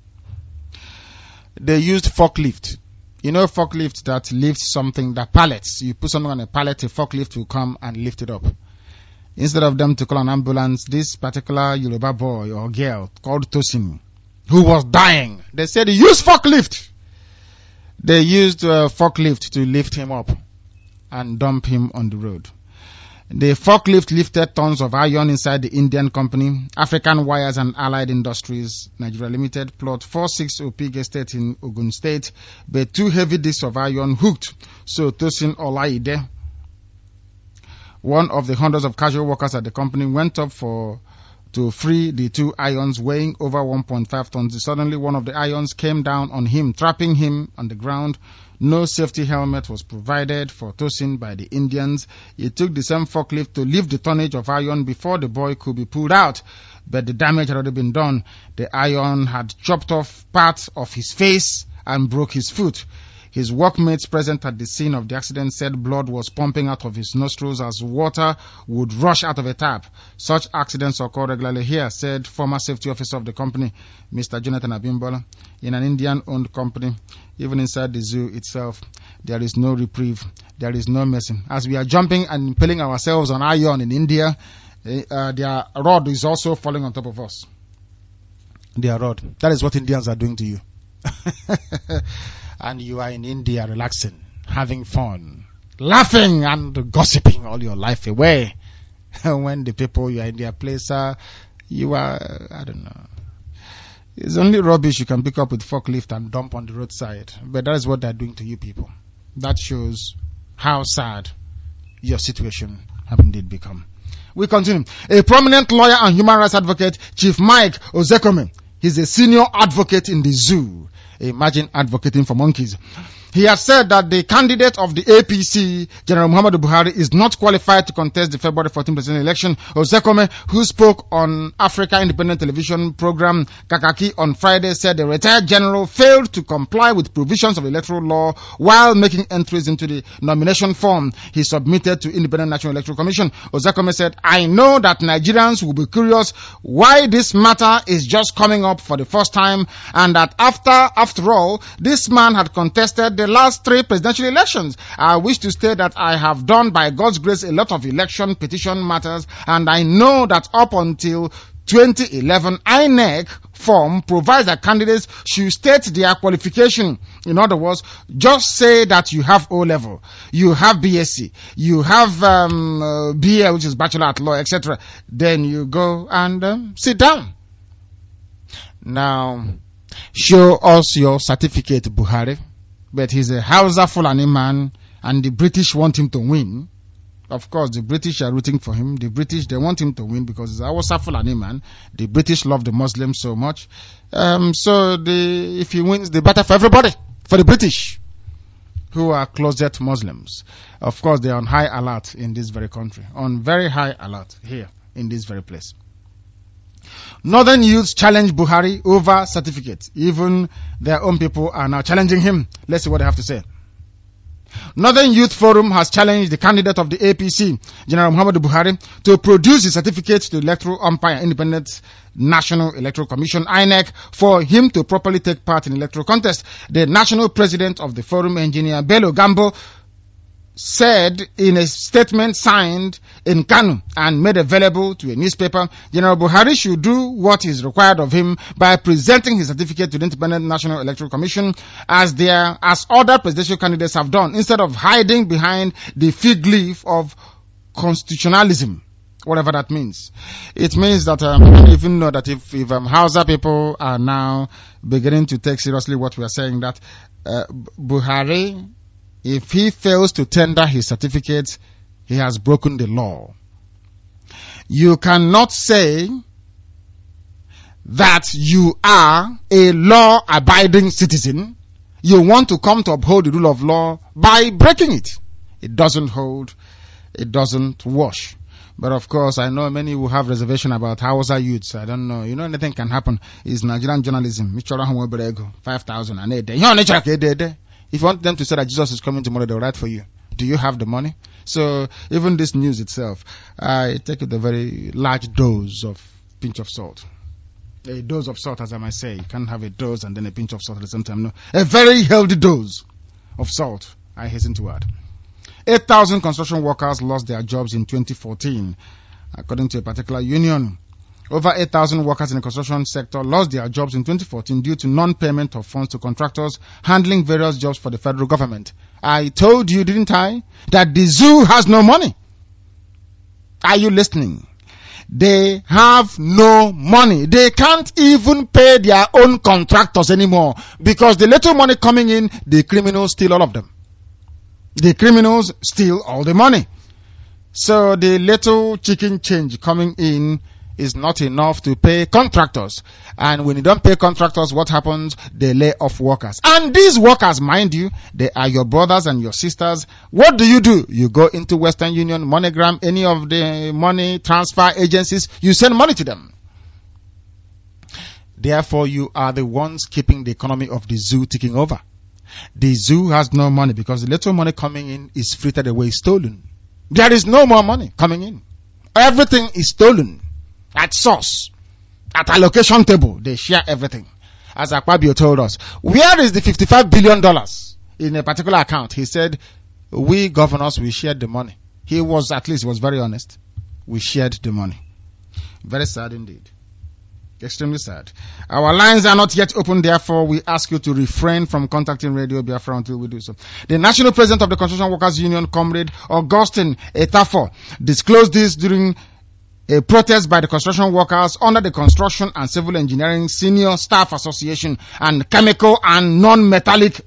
They used forklift. You know, forklift that lifts something, that pallets. You put something on a pallet, a forklift will come and lift it up. Instead of them to call an ambulance, this particular Yoruba boy or girl called Tosin, who was dying, they said, use forklift. They used a forklift to lift him up and dump him on the road. The forklift lifted tons of iron inside the Indian company, African Wires and Allied Industries, Nigeria Limited, plot 46 Opig Estate in Ogun State, but 2 heavy discs of iron hooked. So Tosin Olaide, one of the hundreds of casual workers at the company, went up to free the 2 irons weighing over 1.5 tons. Suddenly, one of the irons came down on him, trapping him on the ground. No safety helmet was provided for Tosin by the Indians. It took the same forklift to lift the tonnage of iron before the boy could be pulled out. But the damage had already been done. The iron had chopped off parts of his face and broke his foot. His workmates present at the scene of the accident said blood was pumping out of his nostrils as water would rush out of a tap. Such accidents occur regularly here, said former safety officer of the company, Mr. Jonathan Abimbola. In an Indian-owned company, even inside the zoo itself, there is no reprieve. There is no mercy. As we are jumping and impaling ourselves on iron in India, Their rod is also falling on top of us. Their rod. That is what Indians are doing to you. And you are in India relaxing, having fun, laughing and gossiping all your life away. When the people you are in their place you are, I don't know. It's only rubbish you can pick up with forklift and dump on the roadside. But that is what they're doing to you people. That shows how sad your situation have indeed become. We continue. A prominent lawyer and human rights advocate, Chief Mike Ozekome, he's a senior advocate in the zoo. Imagine advocating for monkeys. He has said that the candidate of the APC, General Muhammadu Buhari, is not qualified to contest the February 14 presidential election. Ozekome, who spoke on Africa Independent Television program Kakaki on Friday, said the retired general failed to comply with provisions of the electoral law while making entries into the nomination form he submitted to Independent National Electoral Commission. Ozekome said, I know that Nigerians will be curious why this matter is just coming up for the first time, and that after all, this man had contested the last 3 presidential elections. I wish to state that I have done, by God's grace, a lot of election petition matters, and I know that up until 2011, INEC form provides that candidates should state their qualification. In other words, just say that you have O-level, you have BSc, you have BA, which is Bachelor at Law, etc. Then you go and sit down. Now, show us your certificate, Buhari. But he's a Hausa Fulani man, and the British want him to win. Of course, the British are rooting for him. The British, they want him to win because he's a Hausa Fulani man. The British love the Muslims so much. If he wins, the better for everybody. For the British, who are closet Muslims. Of course, they are on high alert in this very country. On very high alert here in this very place. Northern youths challenge Buhari over certificates. Even their own people are now challenging him. Let's see what they have to say. Northern Youth Forum has challenged the candidate of the APC, General Muhammadu Buhari, to produce his certificate to the Electoral Umpire Independent National Electoral Commission, INEC, for him to properly take part in the electoral contest. The national president of the forum, Engineer Bello Gambo, said in a statement signed in Kanu and made available to a newspaper, General Buhari should do what is required of him by presenting his certificate to the Independent National Electoral Commission as other presidential candidates have done, instead of hiding behind the fig leaf of constitutionalism, whatever that means. It means that I don't even know that if Hausa people are now beginning to take seriously what we are saying, that Buhari, if he fails to tender his certificate, he has broken the law. You cannot say that you are a law-abiding citizen. You want to come to uphold the rule of law by breaking it. It doesn't hold. It doesn't wash. But of course, I know many will have reservation about Hausa youths. I don't know. You know, anything can happen. It's Nigerian journalism. 5,000 and a day. If you want them to say that Jesus is coming tomorrow, they'll write for you. Do you have the money? So even this news itself, I take it a very large dose of pinch of salt. A dose of salt, as I might say. You can't have a dose and then a pinch of salt at the same time. No. A very healthy dose of salt, I hasten to add. 8,000 construction workers lost their jobs in 2014, according to a particular union. Over 8,000 workers in the construction sector lost their jobs in 2014 due to non-payment of funds to contractors handling various jobs for the federal government. I told you, didn't I, that the zoo has no money? Are you listening? They have no money. They can't even pay their own contractors anymore because the little money coming in, the criminals steal all of them. The criminals steal all the money. So the little chicken change coming in is not enough to pay contractors. And when you don't pay contractors, what happens? They lay off workers. And these workers, mind you, they are your brothers and your sisters. What do? You go into Western Union, MoneyGram, any of the money transfer agencies, you send money to them. Therefore, you are the ones keeping the economy of the zoo ticking over. The zoo has no money because the little money coming in is frittered away, stolen. There is no more money coming in. Everything is stolen. At source, at allocation table, they share everything. As Akpabio told us, where is the $55 billion in a particular account? He said, we governors, we shared the money. He was very honest. we shared the money. Very sad indeed. Extremely sad. Our lines are not yet open, therefore we ask you to refrain from contacting Radio Biafra until we do so. The National President of the Construction Workers Union, Comrade Augustine Etafo, disclosed this during a protest by the construction workers under the Construction and Civil Engineering Senior Staff Association and Chemical and Non-Metallic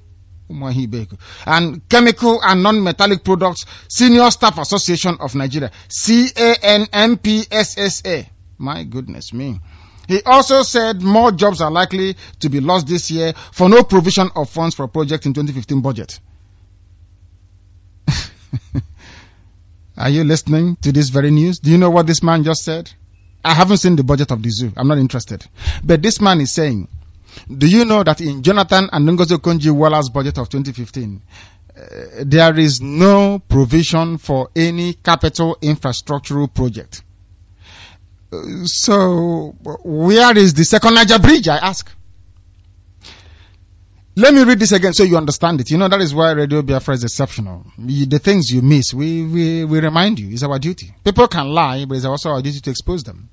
Products Senior Staff Association of Nigeria, CANMPSSA. My goodness me. He also said more jobs are likely to be lost this year for no provision of funds for projects in 2015 budget. Are you listening to this very news? Do you know what this man just said? I haven't seen the budget of the zoo. I'm not interested. But this man is saying, do you know that in Jonathan and Ngozi Okonjo-Iweala's budget of 2015, there is no provision for any capital infrastructural project? So, where is the second Niger Bridge, I ask? Let me read this again so you understand it. You know, that is why Radio Biafra is exceptional. The things you miss, we remind you. It's our duty. People can lie, but it's also our duty to expose them.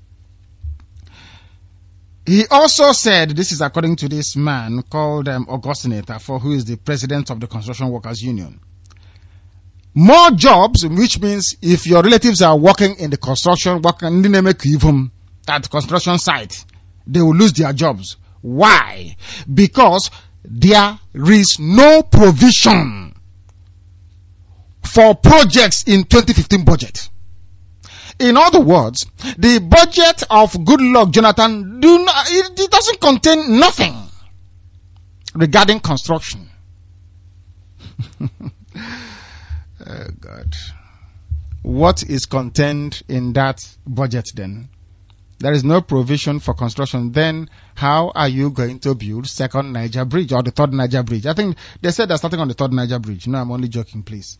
He also said, this is according to this man called Augustine Etafo, who is the president of the Construction Workers Union. More jobs, which means if your relatives are working in the construction, at the construction site, they will lose their jobs. Why? Because there is no provision for projects in 2015 budget. In other words, the budget of Goodluck Jonathan it doesn't contain nothing regarding construction. Oh God. What is contained in that budget then? There is no provision for construction. Then how are you going to build second Niger Bridge or the third Niger Bridge? I think they said they're starting on the third Niger Bridge. No, I'm only joking, please.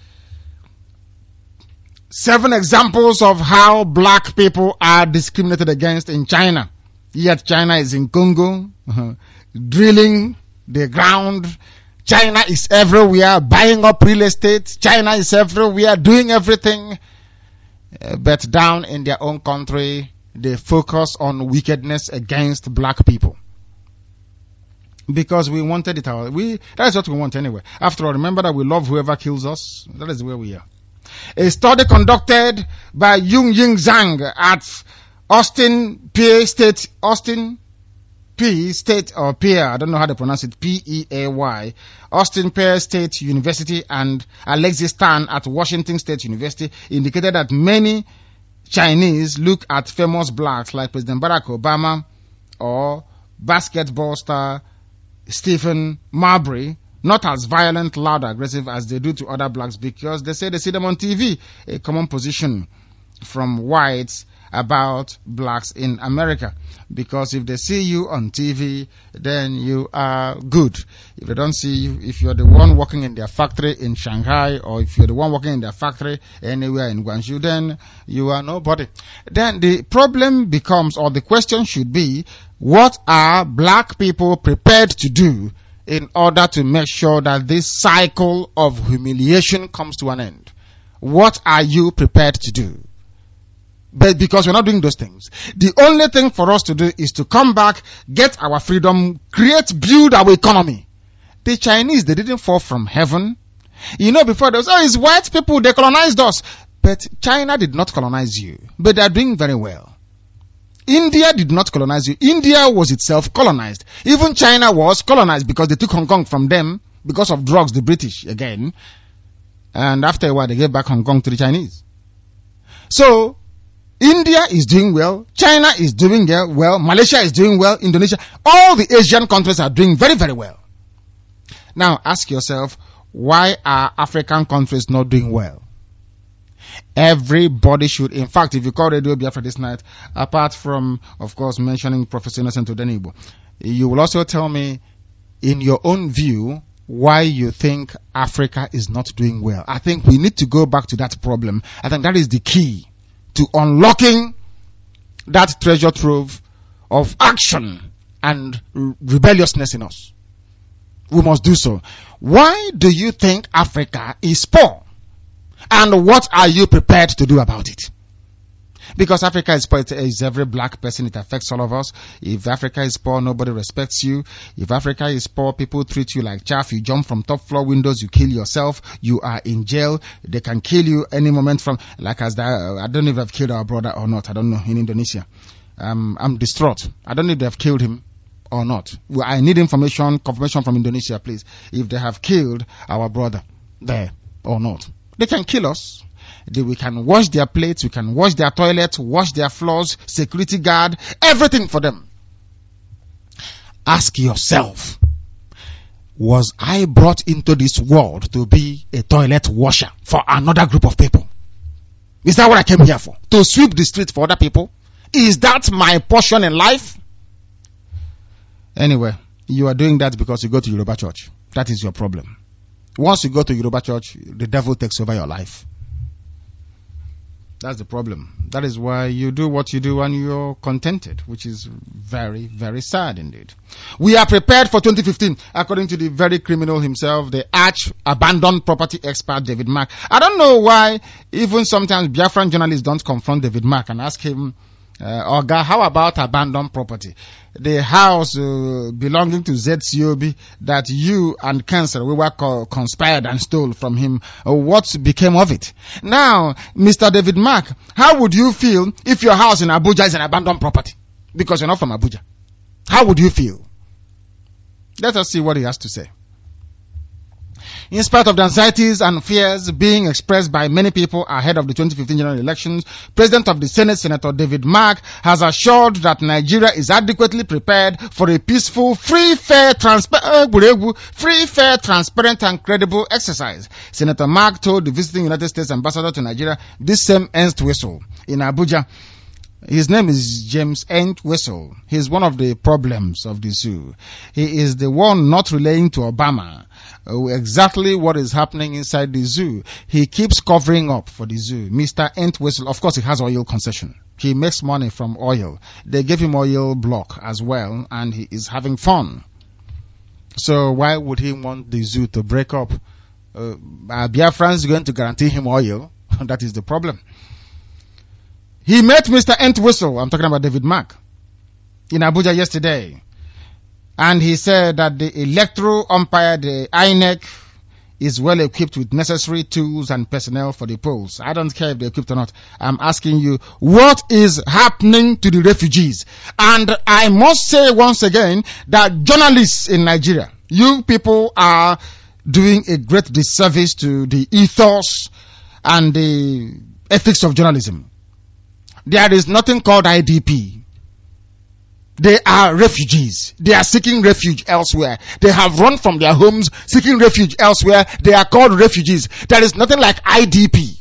7 examples of how black people are discriminated against in China. Yet China is in Congo, drilling the ground. China is everywhere, buying up real estate. China is everywhere, doing everything. But down in their own country, they focus on wickedness against black people. Because we wanted it out. That is what we want anyway. After all, remember that we love whoever kills us. That is where we are. A study conducted by Yung Ying Zhang at Austin P State, I don't know how to pronounce it, P-E-A-Y, Austin Peay State University, and Alexis Tan at Washington State University indicated that many Chinese look at famous blacks like President Barack Obama or basketball star Stephen Marbury not as violent, loud, aggressive as they do to other blacks because they say they see them on TV, a common position from whites about blacks in America. Because if they see you on TV, then you are good. If they don't see you, if you're the one working in their factory in Shanghai, or if you're the one working in their factory anywhere in Guangzhou, then you are nobody. Then the problem becomes, or the question should be, what are black people prepared to do in order to make sure that this cycle of humiliation comes to an end? What are you prepared to do? But because we're not doing those things, the only thing for us to do is to come back, get our freedom, build our economy. The Chinese, they didn't fall from heaven. You know, before they was, it's white people, they colonized us. But China did not colonize you. But they are doing very well. India did not colonize you. India was itself colonized. Even China was colonized because they took Hong Kong from them because of drugs, the British again. And after a while, they gave back Hong Kong to the Chinese. So, India is doing well, China is doing well, Malaysia is doing well, Indonesia, all the Asian countries are doing very, very well. Now ask yourself, why are African countries not doing well? Everybody should, in fact, if you call Radio Biafra this night, apart from, of course, mentioning Professor Innocent Odenigbo, you will also tell me, in your own view, why you think Africa is not doing well. I think we need to go back to that problem. I think that is the key to unlocking that treasure trove of action and rebelliousness in us. We must do so. Why do you think Africa is poor? And what are you prepared to do about it? Because Africa is poor, it is every black person, it affects all of us. If Africa is poor, nobody respects you. If Africa is poor, people treat you like chaff. You jump from top floor windows, you kill yourself, you are in jail. They can kill you any moment from, like as that, I don't know if I've killed our brother or not. I don't know, in Indonesia. I'm distraught. I don't know if they've killed him or not. Well, I need confirmation from Indonesia, please. If they have killed our brother there or not. They can kill us. We can wash their plates, we can wash their toilets, wash their floors, security guard, everything for them. Ask yourself, was I brought into this world to be a toilet washer for another group of people? Is that what I came here for? To sweep the street for other people? Is that my portion in life? Anyway, you are doing that because you go to Yoruba church. That is your problem. Once you go to Yoruba church, the devil takes over your life. That's the problem. That is why you do what you do and you're contented, which is very, very sad indeed. We are prepared for 2015, according to the very criminal himself, the abandoned property expert David Mark. I don't know why even sometimes Biafran journalists don't confront David Mark and ask him, Oga, how about abandoned property? The house belonging to ZCOB that you and Cancer we were conspired and stole from him. What became of it? Now, Mr. David Mark, how would you feel if your house in Abuja is an abandoned property? Because you're not from Abuja. How would you feel? Let us see what he has to say. In spite of the anxieties and fears being expressed by many people ahead of the 2015 general elections, President of the Senate, Senator David Mark, has assured that Nigeria is adequately prepared for a peaceful, free, fair, transparent and credible exercise. Senator Mark told the visiting United States ambassador to Nigeria this same Entwistle in Abuja. His name is James Entwistle. He's one of the problems of the zoo. He is the one not relaying to Obama exactly what is happening inside the zoo. He keeps covering up for the zoo. Mr. Entwistle, of course, he has oil concession. He makes money from oil. They gave him oil block as well, and he is having fun. So why would he want the zoo to break up? Biafran is going to guarantee him oil. That is the problem. He met Mr. Entwistle, I'm talking about David Mark, in Abuja yesterday. And he said that the electoral umpire, the INEC, is well equipped with necessary tools and personnel for the polls. I don't care if they're equipped or not. I'm asking you, what is happening to the refugees? And I must say once again that journalists in Nigeria, you people are doing a great disservice to the ethos and the ethics of journalism. There is nothing called IDP. They are refugees. They are seeking refuge elsewhere. They have run from their homes seeking refuge elsewhere. They are called refugees. There is nothing like IDP.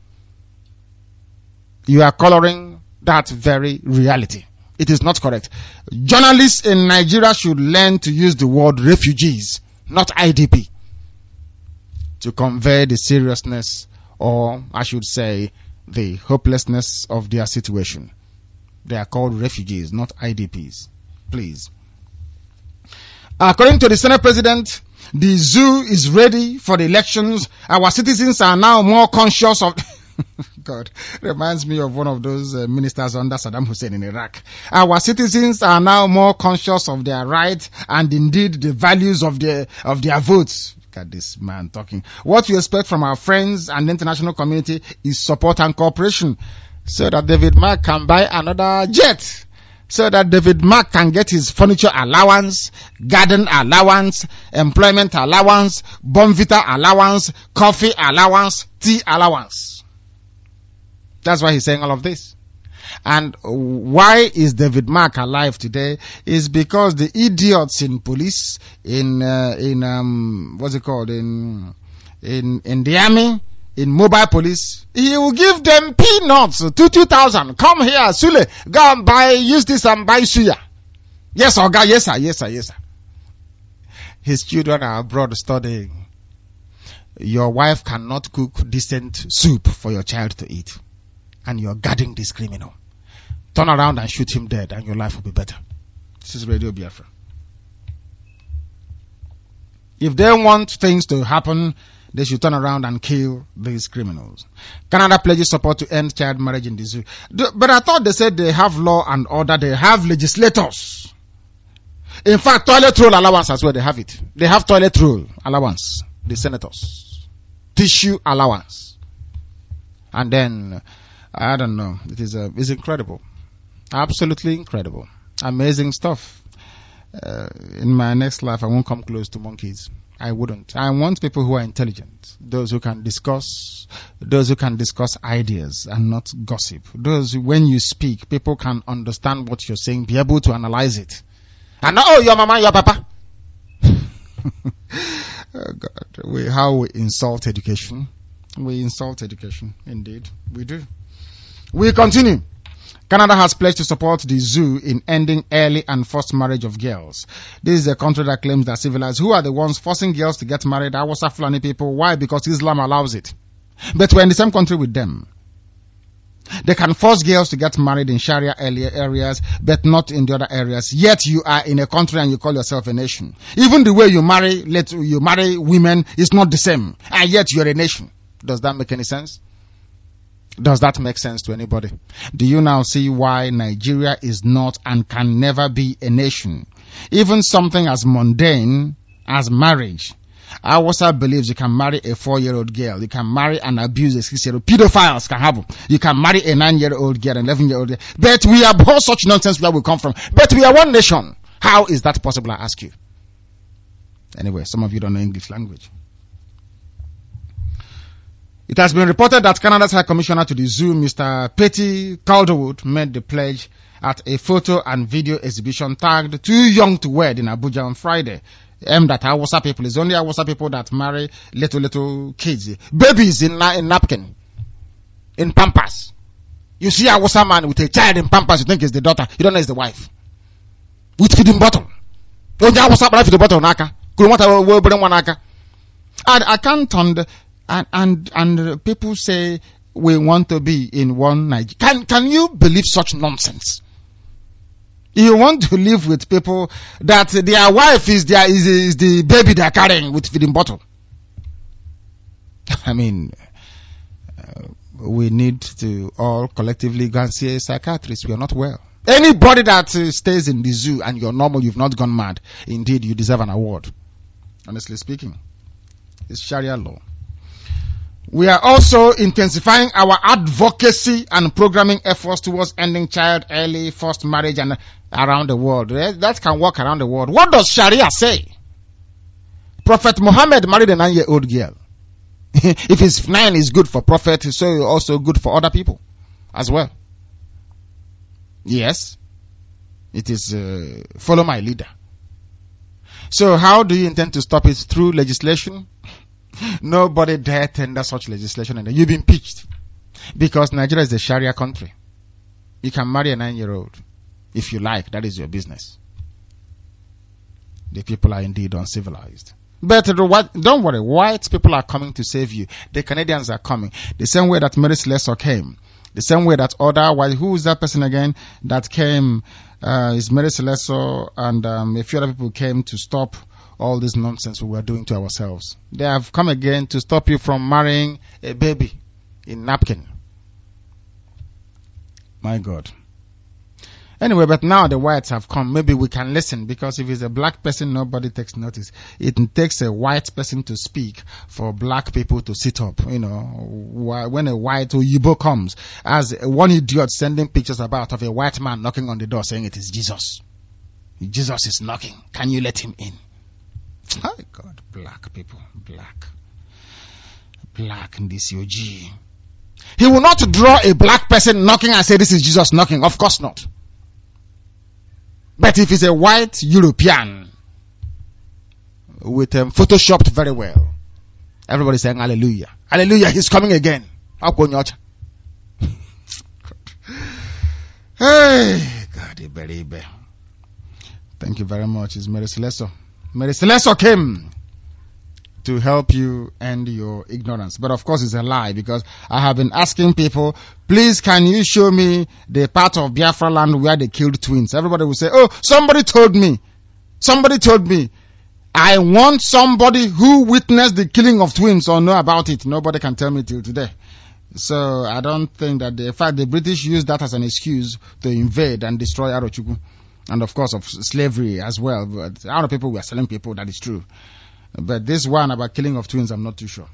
You are coloring that very reality. It is not correct. Journalists in Nigeria should learn to use the word refugees, not IDP, to convey the seriousness, or I should say, the hopelessness of their situation. They are called refugees, not IDPs. Please. According to the Senate President, the zoo is ready for the elections. Our citizens are now more conscious of... God, reminds me of one of those ministers under Saddam Hussein in Iraq. Our citizens are now more conscious of their rights and indeed the values of their votes. Look at this man talking. What you expect from our friends and the international community is support and cooperation, so that David Mark can buy another jet, so that David Mark can get his furniture allowance, garden allowance, employment allowance, Bonvita allowance, coffee allowance, tea allowance. That's why he's saying all of this. And why is David Mark alive today is because the idiots in police, in what's it called, in the army, in mobile police, he will give them peanuts, 2,000. Come here, Sule, go and use this and buy suya. Yes, Oga, yes sir, yes sir, yes sir. His children are abroad studying. Your wife cannot cook decent soup for your child to eat, and you're guarding this criminal. Turn around and shoot him dead and your life will be better. This is Radio Biafra. If they want things to happen they should turn around and kill these criminals. Canada pledges support to end child marriage in the zoo. But I thought they said they have law and order. They have legislators. In fact, toilet roll allowance as well, they have it. They have toilet roll allowance, the senators. Tissue allowance. And then, I don't know, it's incredible. Absolutely incredible. Amazing stuff. In my next life, I won't come close to monkeys. I wouldn't. I want people who are intelligent, those who can discuss ideas and not gossip. Those, when you speak, people can understand what you're saying, be able to analyze it. And not, oh, your mama, your papa. Oh God, how we insult education. We insult education, indeed. We do. We continue. Canada has pledged to support the zoo in ending early and forced marriage of girls. This is a country that claims that civilized. Who are the ones forcing girls to get married? Hausa Fulani people. Why? Because Islam allows it. But we're in the same country with them. They can force girls to get married in Sharia areas, but not in the other areas. Yet you are in a country and you call yourself a nation. Even the way you marry women is not the same. And yet you're a nation. Does that make any sense? Does that make sense to anybody? Do you now see why Nigeria is not and can never be a nation? Even something as mundane as marriage. Awasa believes you can marry a 4-year-old girl. You can marry and abuse a 6-year-old. Pedophiles can happen. You can marry a 9-year-old girl, an 11-year-old girl. But we abhor such nonsense where we come from. But we are one nation. How is that possible, I ask you? Anyway, some of you don't know English language. It has been reported that Canada's High Commissioner to the Zoo, Mr. Petty Calderwood, made the pledge at a photo and video exhibition tagged Too Young to Wed in Abuja on Friday. Aimed at Hausa people. It's only Hausa people that marry little kids. Babies in napkin. In Pampers. You see a Hausa man with a child in Pampers, you think it's the daughter. You don't know it's the wife. With feeding bottle. Only Hausa man feeding bottle naka. I can't and people say we want to be in one Nigeria. Can you believe such nonsense? You want to live with people that their wife is the baby they're carrying with feeding bottle. I mean, we need to all collectively go and see a psychiatrist. We are not well. Anybody that stays in the zoo and you're normal, you've not gone mad, indeed you deserve an award. Honestly speaking. It's Sharia law. We are also intensifying our advocacy and programming efforts towards ending child early forced marriage and around the world. That can work around the world. What does Sharia say? Prophet Muhammad married a 9-year-old girl. If it's 9 is good for Prophet, so it's also good for other people as well. Yes. It is follow my leader. So how do you intend to stop it? Through legislation? Nobody dare tender such legislation and you've been impeached. Because Nigeria is a Sharia country. You can marry a 9-year-old. If you like, that is your business. The people are indeed uncivilized. But don't worry, white people are coming to save you. The Canadians are coming. The same way that Mary Slessor came. The same way that other white, who is that person again that came, is Mary Slessor and a few other people came to stop all this nonsense we were doing to ourselves. They have come again to stop you from marrying a baby in napkin. My God. Anyway, but now the whites have come. Maybe we can listen, because if it's a black person, nobody takes notice. It takes a white person to speak for black people to sit up. You know, when a white Oyibo comes, as one idiot sending pictures about of a white man knocking on the door saying it is Jesus. Jesus is knocking. Can you let him in? Oh God, black people, black in this OG. He will not draw a black person knocking and say this is Jesus knocking. Of course not. But if it's a white European with photoshopped very well, everybody saying hallelujah, hallelujah, he's coming again. Hey, God, thank you very much. It's Mary Slessor. Mary Slessor came to help you end your ignorance. But of course it's a lie, because I have been asking people, please can you show me the part of Biafra land where they killed twins? Everybody will say, oh, somebody told me. I want somebody who witnessed the killing of twins or know about it. Nobody can tell me till today. So I don't think that in fact the British used that as an excuse to invade and destroy Arochukwu. And of course of slavery as well. But a lot of people were selling people, that is true. But this one about killing of twins, I'm not too sure.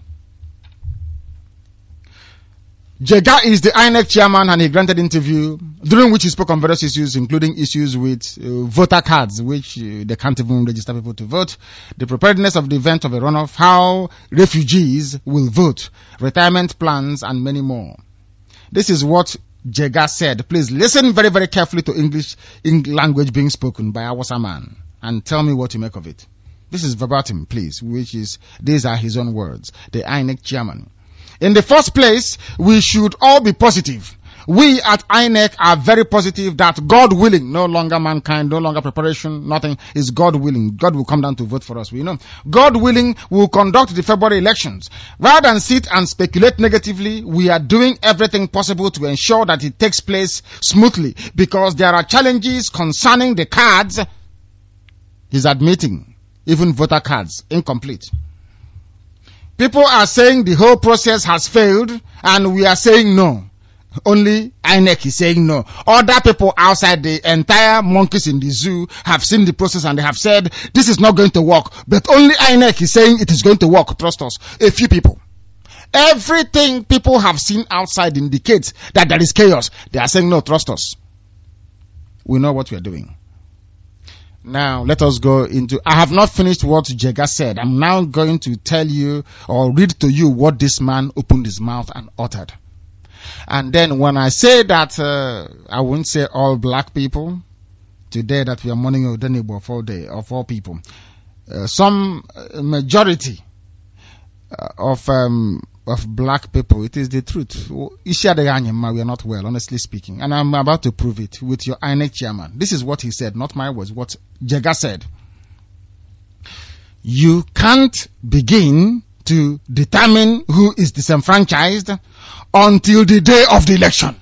Jega is the INEC chairman, and he granted interview during which he spoke on various issues, including issues with voter cards, which they can't even register people to vote, the preparedness of the event of a runoff, how refugees will vote, retirement plans, and many more. This is what Jega said. Please listen very, very carefully to English language being spoken by Awasa man and tell me what you make of it. This is verbatim, please, these are his own words, the INEC chairman. In the first place, we should all be positive. We at INEC are very positive that God willing, no longer mankind, no longer preparation, nothing, is God willing. God will come down to vote for us. We know. God willing will conduct the February elections. Rather than sit and speculate negatively, we are doing everything possible to ensure that it takes place smoothly, because there are challenges concerning the cards. He's admitting, even voter cards, incomplete. People are saying the whole process has failed, and we are saying no. Only INEC is saying no. Other people outside, the entire monkeys in the zoo, have seen the process and they have said this is not going to work. But only INEC is saying it is going to work. Trust us. A few people. Everything people have seen outside indicates that there is chaos. They are saying no, trust us. We know what we are doing. Now, let us go into, I have not finished what Jega said. I'm now going to tell you or read to you what this man opened his mouth and uttered. And then when I say that, I won't say all black people, today that we are mourning Odenigbo of all people. Some majority of black people, it is the truth. We are not well, honestly speaking. And I'm about to prove it with your INEC chairman. This is what he said, not my words, what Jega said. You can't begin to determine who is disenfranchised until the day of the election.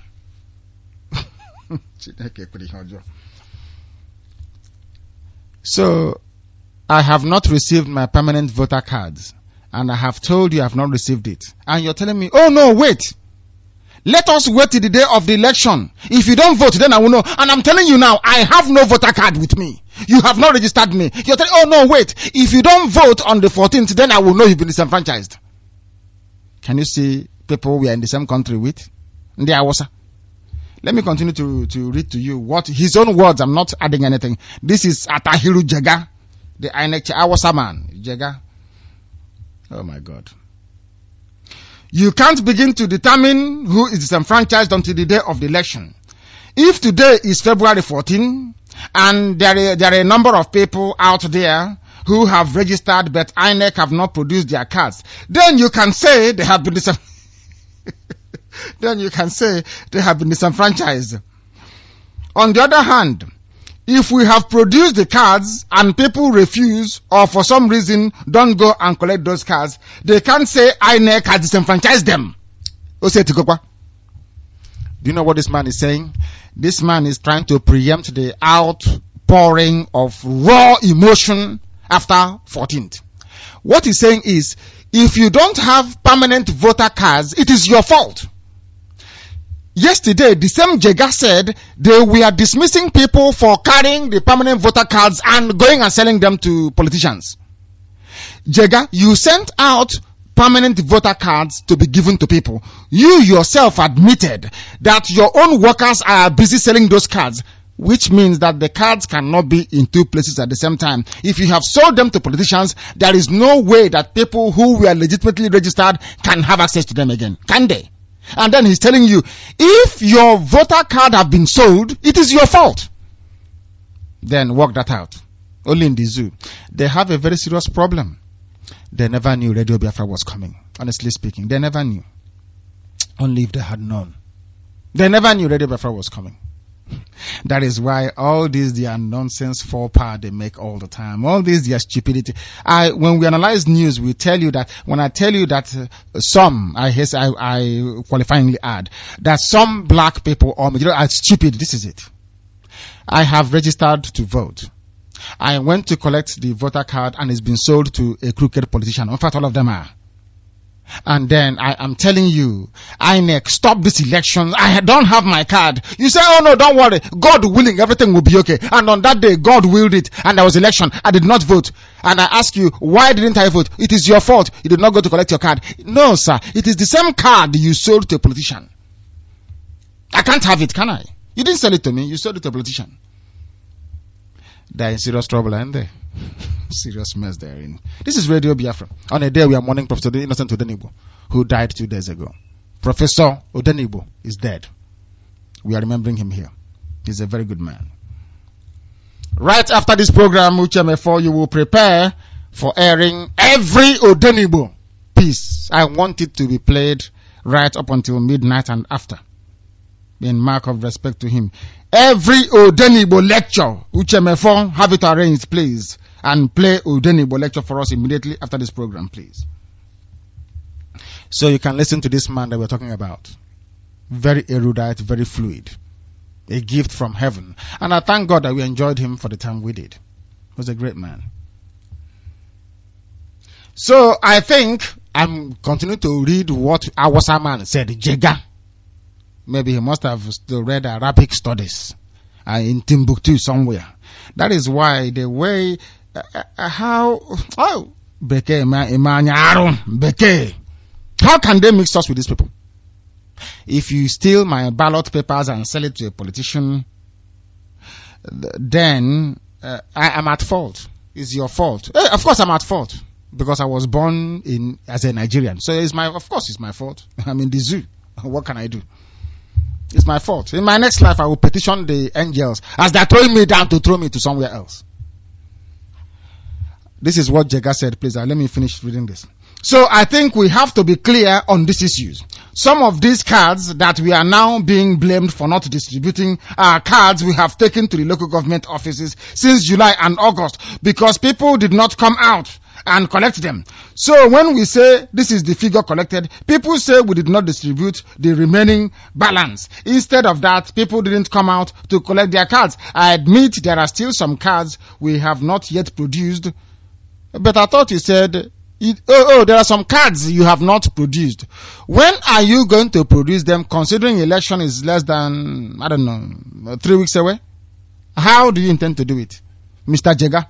So, I have not received my permanent voter cards. And I have told you I have not received it. And you're telling me, oh no, wait. Let us wait till the day of the election. If you don't vote, then I will know. And I'm telling you now, I have no voter card with me. You have not registered me. You're telling, oh no, wait. If you don't vote on the 14th, then I will know you've been disenfranchised. Can you see people we are in the same country with? Let me continue to read to you what his own words. I'm not adding anything. This is Atahiru Jega, the INEC Awasa man. Jega. Oh my God. You can't begin to determine who is disenfranchised until the day of the election. If today is February 14, and there are a number of people out there who have registered but INEC have not produced their cards, then you can say they have been disenfranchised. On the other hand, if we have produced the cards and people refuse or for some reason don't go and collect those cards, they can't say INEC has disenfranchised them. Do you know what this man is saying? This man is trying to preempt the outpouring of raw emotion after 14th. What he's saying is, if you don't have permanent voter cards, it is your fault. Yesterday, the same Jega said they were dismissing people for carrying the permanent voter cards and going and selling them to politicians. Jega, you sent out permanent voter cards to be given to people. You yourself admitted that your own workers are busy selling those cards, which means that the cards cannot be in two places at the same time. If you have sold them to politicians, there is no way that people who were legitimately registered can have access to them again. Can they? And then he's telling you, if your voter card have been sold, it is your fault. Then work that out. Only in the zoo. They have a very serious problem. They never knew Radio Biafra was coming. Honestly speaking, they never knew. Only if they had known. They never knew Radio Biafra was coming. That is why all these their nonsense faux pas they make all the time. All these their stupidity. When we analyze news, we tell you that when I tell you that I qualifyingly add that some black people or majority are stupid. This is it. I have registered to vote. I went to collect the voter card and it's been sold to a crooked politician. In fact, all of them are. And then I am telling you, INEC, stop this election. I don't have my card. You say, oh no, don't worry. God willing, everything will be okay. And on that day, God willed it. And there was election. I did not vote. And I ask you, why didn't I vote? It is your fault. You did not go to collect your card. No, sir. It is the same card you sold to a politician. I can't have it, can I? You didn't sell it to me. You sold it to a politician. They're in serious trouble, aren't they? Serious mess they're in. This is Radio Biafra. On a day we are mourning Professor Innocent Odenigbo, who died 2 days ago. Professor Odenigbo is dead. We are remembering him here. He's a very good man. Right after this program, UCHMF4, you will prepare for airing every Odenigbo piece. I want it to be played right up until midnight and after, in mark of respect to him. Every Odenigbo lecture, UCHMF4, have it arranged, please. And play Odenigbo lecture for us immediately after this program, please. So you can listen to this man that we're talking about. Very erudite, very fluid. A gift from heaven. And I thank God that we enjoyed him for the time we did. He was a great man. So I think I'm continuing to read what Awasa man said, Jega. Maybe he must have still read Arabic studies in Timbuktu somewhere. That is why the way how can they mix us with these people? If you steal my ballot papers and sell it to a politician, then I am at fault. It's your fault. Of course I'm at fault because I was born as a Nigerian. So of course it's my fault. I'm in the zoo. What can I do? It's my fault. In my next life I will petition the angels as they're throwing me down to throw me to somewhere else. This is what Jega said. Please, let me finish reading this. So I think we have to be clear on these issues. Some of these cards that we are now being blamed for not distributing are cards we have taken to the local government offices since July and August because people did not come out and collect them. So when we say this is the figure collected, people say we did not distribute the remaining balance. Instead of that, people didn't come out to collect their cards. I admit there are still some cards we have not yet produced. But I thought you said, there are some cards you have not produced. When are you going to produce them, considering election is less than, 3 weeks away? How do you intend to do it, Mr. Jega?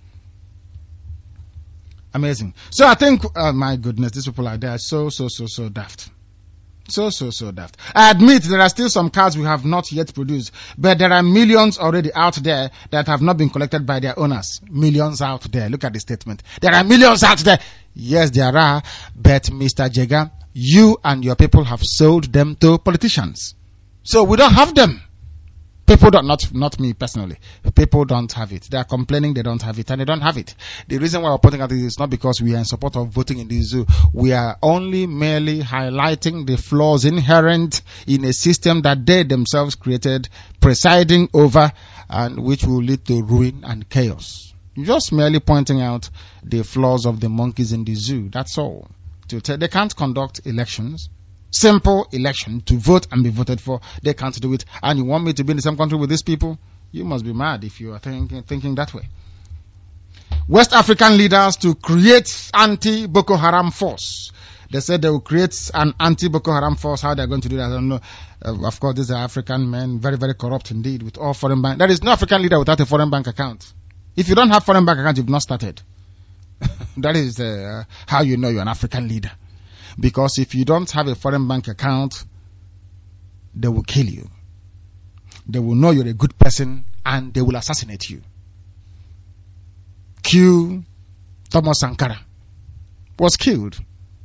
Amazing. So I think, my goodness, these people are there so daft. So daft. I admit there are still some cards we have not yet produced, but there are millions already out there that have not been collected by their owners. Millions out there. Look at the statement. There are millions out there. Yes, there are, but Mr. Jega, you and your people have sold them to politicians. So we don't have them. People don't, not me personally. People don't have it. They are complaining they don't have it, and they don't have it. The reason why we're putting out this is not because we are in support of voting in the zoo. We are only merely highlighting the flaws inherent in a system that they themselves created, presiding over, and which will lead to ruin and chaos. Just merely pointing out the flaws of the monkeys in the zoo. That's all. They can't conduct elections. Simple election to vote and be voted for. They can't do it. And you want me to be in the same country with these people? You must be mad if you are thinking that way. West African leaders to create anti-Boko Haram force. They said they will create an anti-Boko Haram force. How they're going to do that, I don't know. Of course, these are African men, very, very corrupt indeed, with all foreign bank. There is no African leader without a foreign bank account. If you don't have foreign bank account, you've not started. That is how you know you're an African leader. Because if you don't have a foreign bank account, they will kill you. They will know you're a good person and they will assassinate you. Thomas Sankara was killed.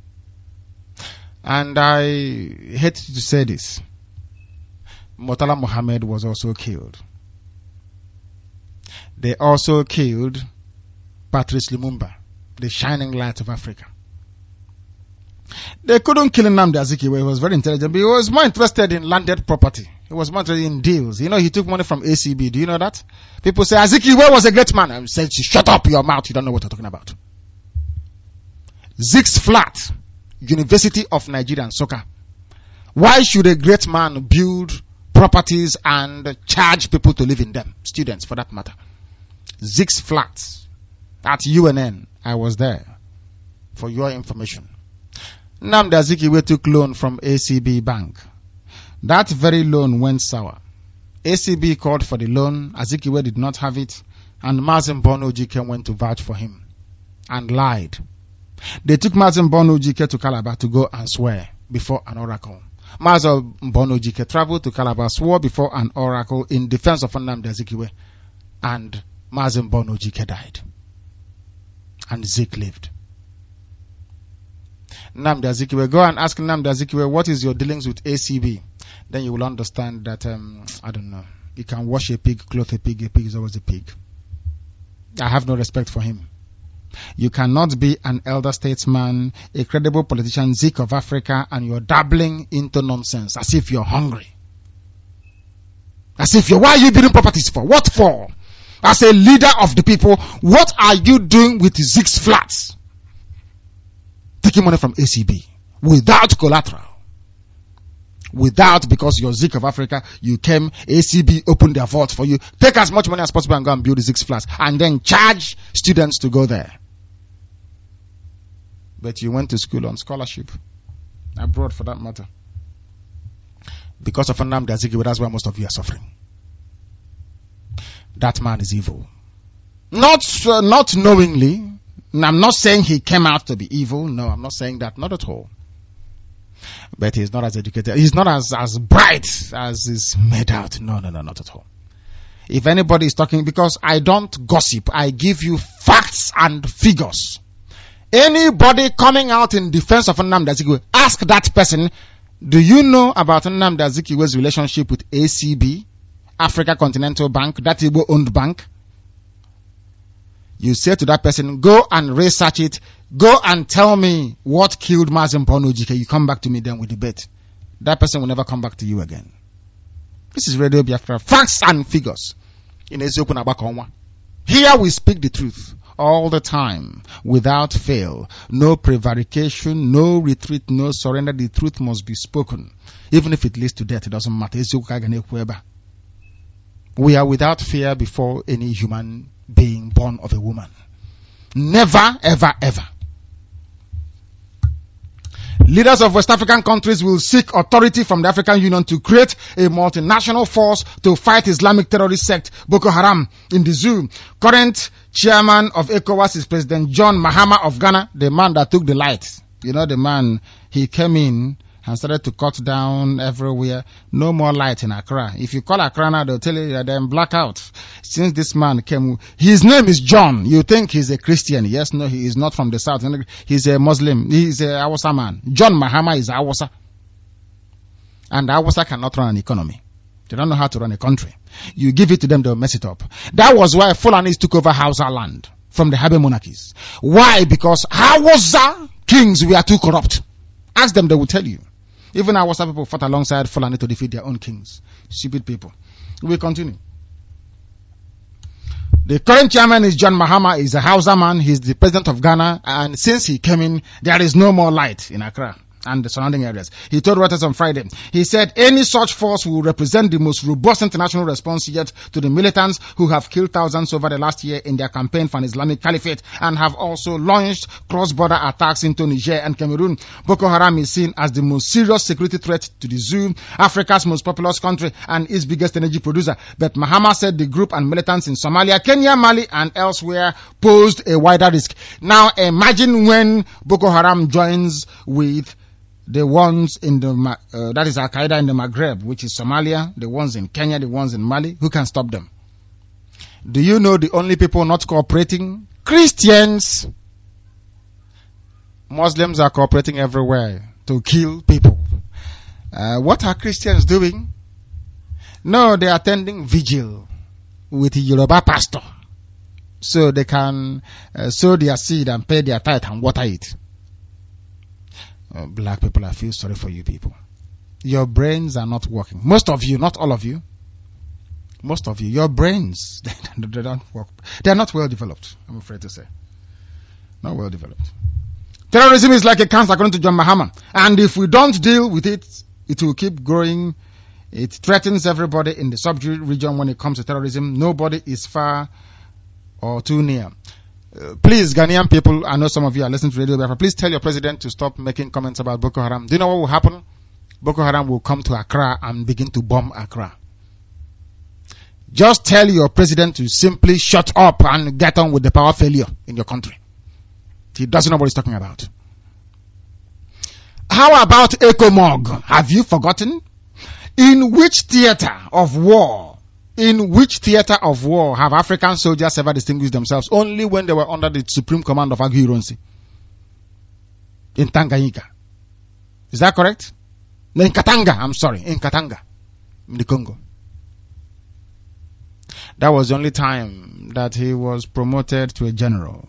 And I hate to say this. Murtala Mohammed was also killed. They also killed Patrice Lumumba, the shining light of Africa. They couldn't kill Nnamdi Azikiwe. He was very intelligent, but he was more interested in landed property. He was more interested in deals. You know, he took money from ACB. Do you know that? People say Azikiwe was a great man. I said, shut up your mouth. You don't know what you're talking about. Zix Flat, University of Nigeria and Soccer. Why should a great man build properties and charge people to live in them? Students, for that matter. Zix Flats at UNN. I was there, for your information. Nnamdi Azikiwe took loan from ACB Bank. That very loan went sour. ACB called for the loan. Azikiwe did not have it, and Mazin Bono Ojike went to vouch for him and lied. They took Mazin Bono Ojike to Calabar to go and swear before an oracle. Mazin Bono Ojike traveled to Calabar, swore before an oracle in defense of Nnamdi Azikiwe, and Mazin Bono Ojike died. And Zik lived. Nnamdi Azikiwe, go and ask Nnamdi Azikiwe, what is your dealings with ACB? Then you will understand that, I don't know. You can wash a pig, clothe a pig is always a pig. I have no respect for him. You cannot be an elder statesman, a credible politician, Zik of Africa, and you're dabbling into nonsense as if you're hungry. As if why are you building properties for? What for? As a leader of the people, what are you doing with Zix Flats? Taking money from ACB without collateral. Because you're Zik of Africa, you came, ACB opened their vault for you. Take as much money as possible and go and build the Zix Flats, and then charge students to go there. But you went to school on scholarship, abroad for that matter. Because of Nnamdi Azikiwe, that's why most of you are suffering. That man is evil. Not knowingly. I'm not saying he came out to be evil. No, I'm not saying that. Not at all. But he's not as educated. He's not as bright as is made out. No, not at all. If anybody is talking, because I don't gossip, I give you facts and figures. Anybody coming out in defense of Nnamdi Azikiwe, ask that person, do you know about Nnamdi Azikiwe's relationship with ACB, Africa Continental Bank, that Igbo owned bank? You say to that person, go and research it. Go and tell me what killed Mazin Bono Ojike. You come back to me then with debate. That person will never come back to you again. This is Radio Biafra. Facts and figures. In Eziokwu Nabakonwa. Here we speak the truth all the time, without fail. No prevarication, no retreat, no surrender. The truth must be spoken. Even if it leads to death, it doesn't matter. We are without fear before any human being born of a woman. Never, ever, ever. Leaders of West African countries will seek authority from the African Union to create a multinational force to fight Islamic terrorist sect Boko Haram in the zoo. Current chairman of ECOWAS is President John Mahama of Ghana, the man that took the light. You know, the man, he came in and started to cut down everywhere. No more light in Accra. If you call Accra now, they'll tell you that they're blackout. Since this man came, his name is John. You think he's a Christian. Yes, no, he is not from the south. He's a Muslim. He's a Hausa man. John Mahama is a Hausa. And Hausa cannot run an economy. They don't know how to run a country. You give it to them, they'll mess it up. That was why Fulanis took over Hausa land from the Habe monarchies. Why? Because Hausa kings were too corrupt. Ask them, they will tell you. Even Hausa people fought alongside Fulani to defeat their own kings. Stupid people. We continue. The current chairman is John Mahama. He's a Hausa man. He's the president of Ghana. And since he came in, there is no more light in Accra and the surrounding areas. He told Reuters on Friday, he said any such force will represent the most robust international response yet to the militants who have killed thousands over the last year in their campaign for an Islamic caliphate and have also launched cross-border attacks into Niger and Cameroon. Boko Haram is seen as the most serious security threat to the zoo, Africa's most populous country and its biggest energy producer. But Mahama said the group and militants in Somalia, Kenya, Mali and elsewhere posed a wider risk. Now imagine when Boko Haram joins with the ones in the, that is Al-Qaeda in the Maghreb, which is Somalia, the ones in Kenya, the ones in Mali. Who can stop them? Do you know the only people not cooperating? Christians. Muslims are cooperating everywhere to kill people. What are Christians doing? No, they are attending vigil with a Yoruba pastor. So they can sow their seed and pay their tithe and water it. Black people, I feel sorry for you people. Your brains are not working. Most of you, not all of you. Most of you, your brains, they don't work. They are not well developed, I'm afraid to say. Not well developed. Terrorism is like a cancer, according to John Mahama. And if we don't deal with it, it will keep growing. It threatens everybody in the sub-region when it comes to terrorism. Nobody is far or too near. Please, Ghanaian people, I know some of you are listening to Radio Biafra, please tell your president to stop making comments about Boko Haram. Do you know what will happen? Boko Haram will come to Accra and begin to bomb Accra. Just tell your president to simply shut up and get on with the power failure in your country. He doesn't know what he's talking about. How about ECOMOG? Have you forgotten? In which theater of war have African soldiers ever distinguished themselves? Only when they were under the supreme command of Aguiyi Ironsi. In Tanganyika. Is that correct? No, in Katanga, in the Congo. That was the only time that he was promoted to a general.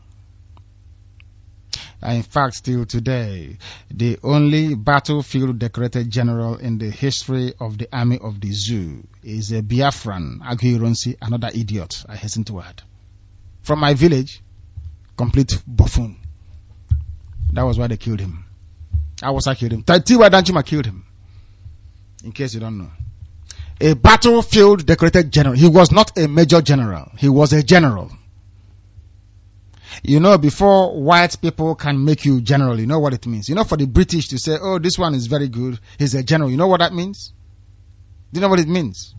In fact, still today, the only battlefield decorated general in the history of the army of the zoo is a Biafran, Aguiyi Ironsi, another idiot, I hasten to add. From my village, complete buffoon. That was why they killed him. Awasa killed him. Tiwa Danjuma killed him. In case you don't know. A battlefield decorated general. He was not a major general. He was a general. You know, before white people can make you general, you know what it means. You know, for the British to say, oh, this one is very good, he's a general. You know what that means? Do you know what it means?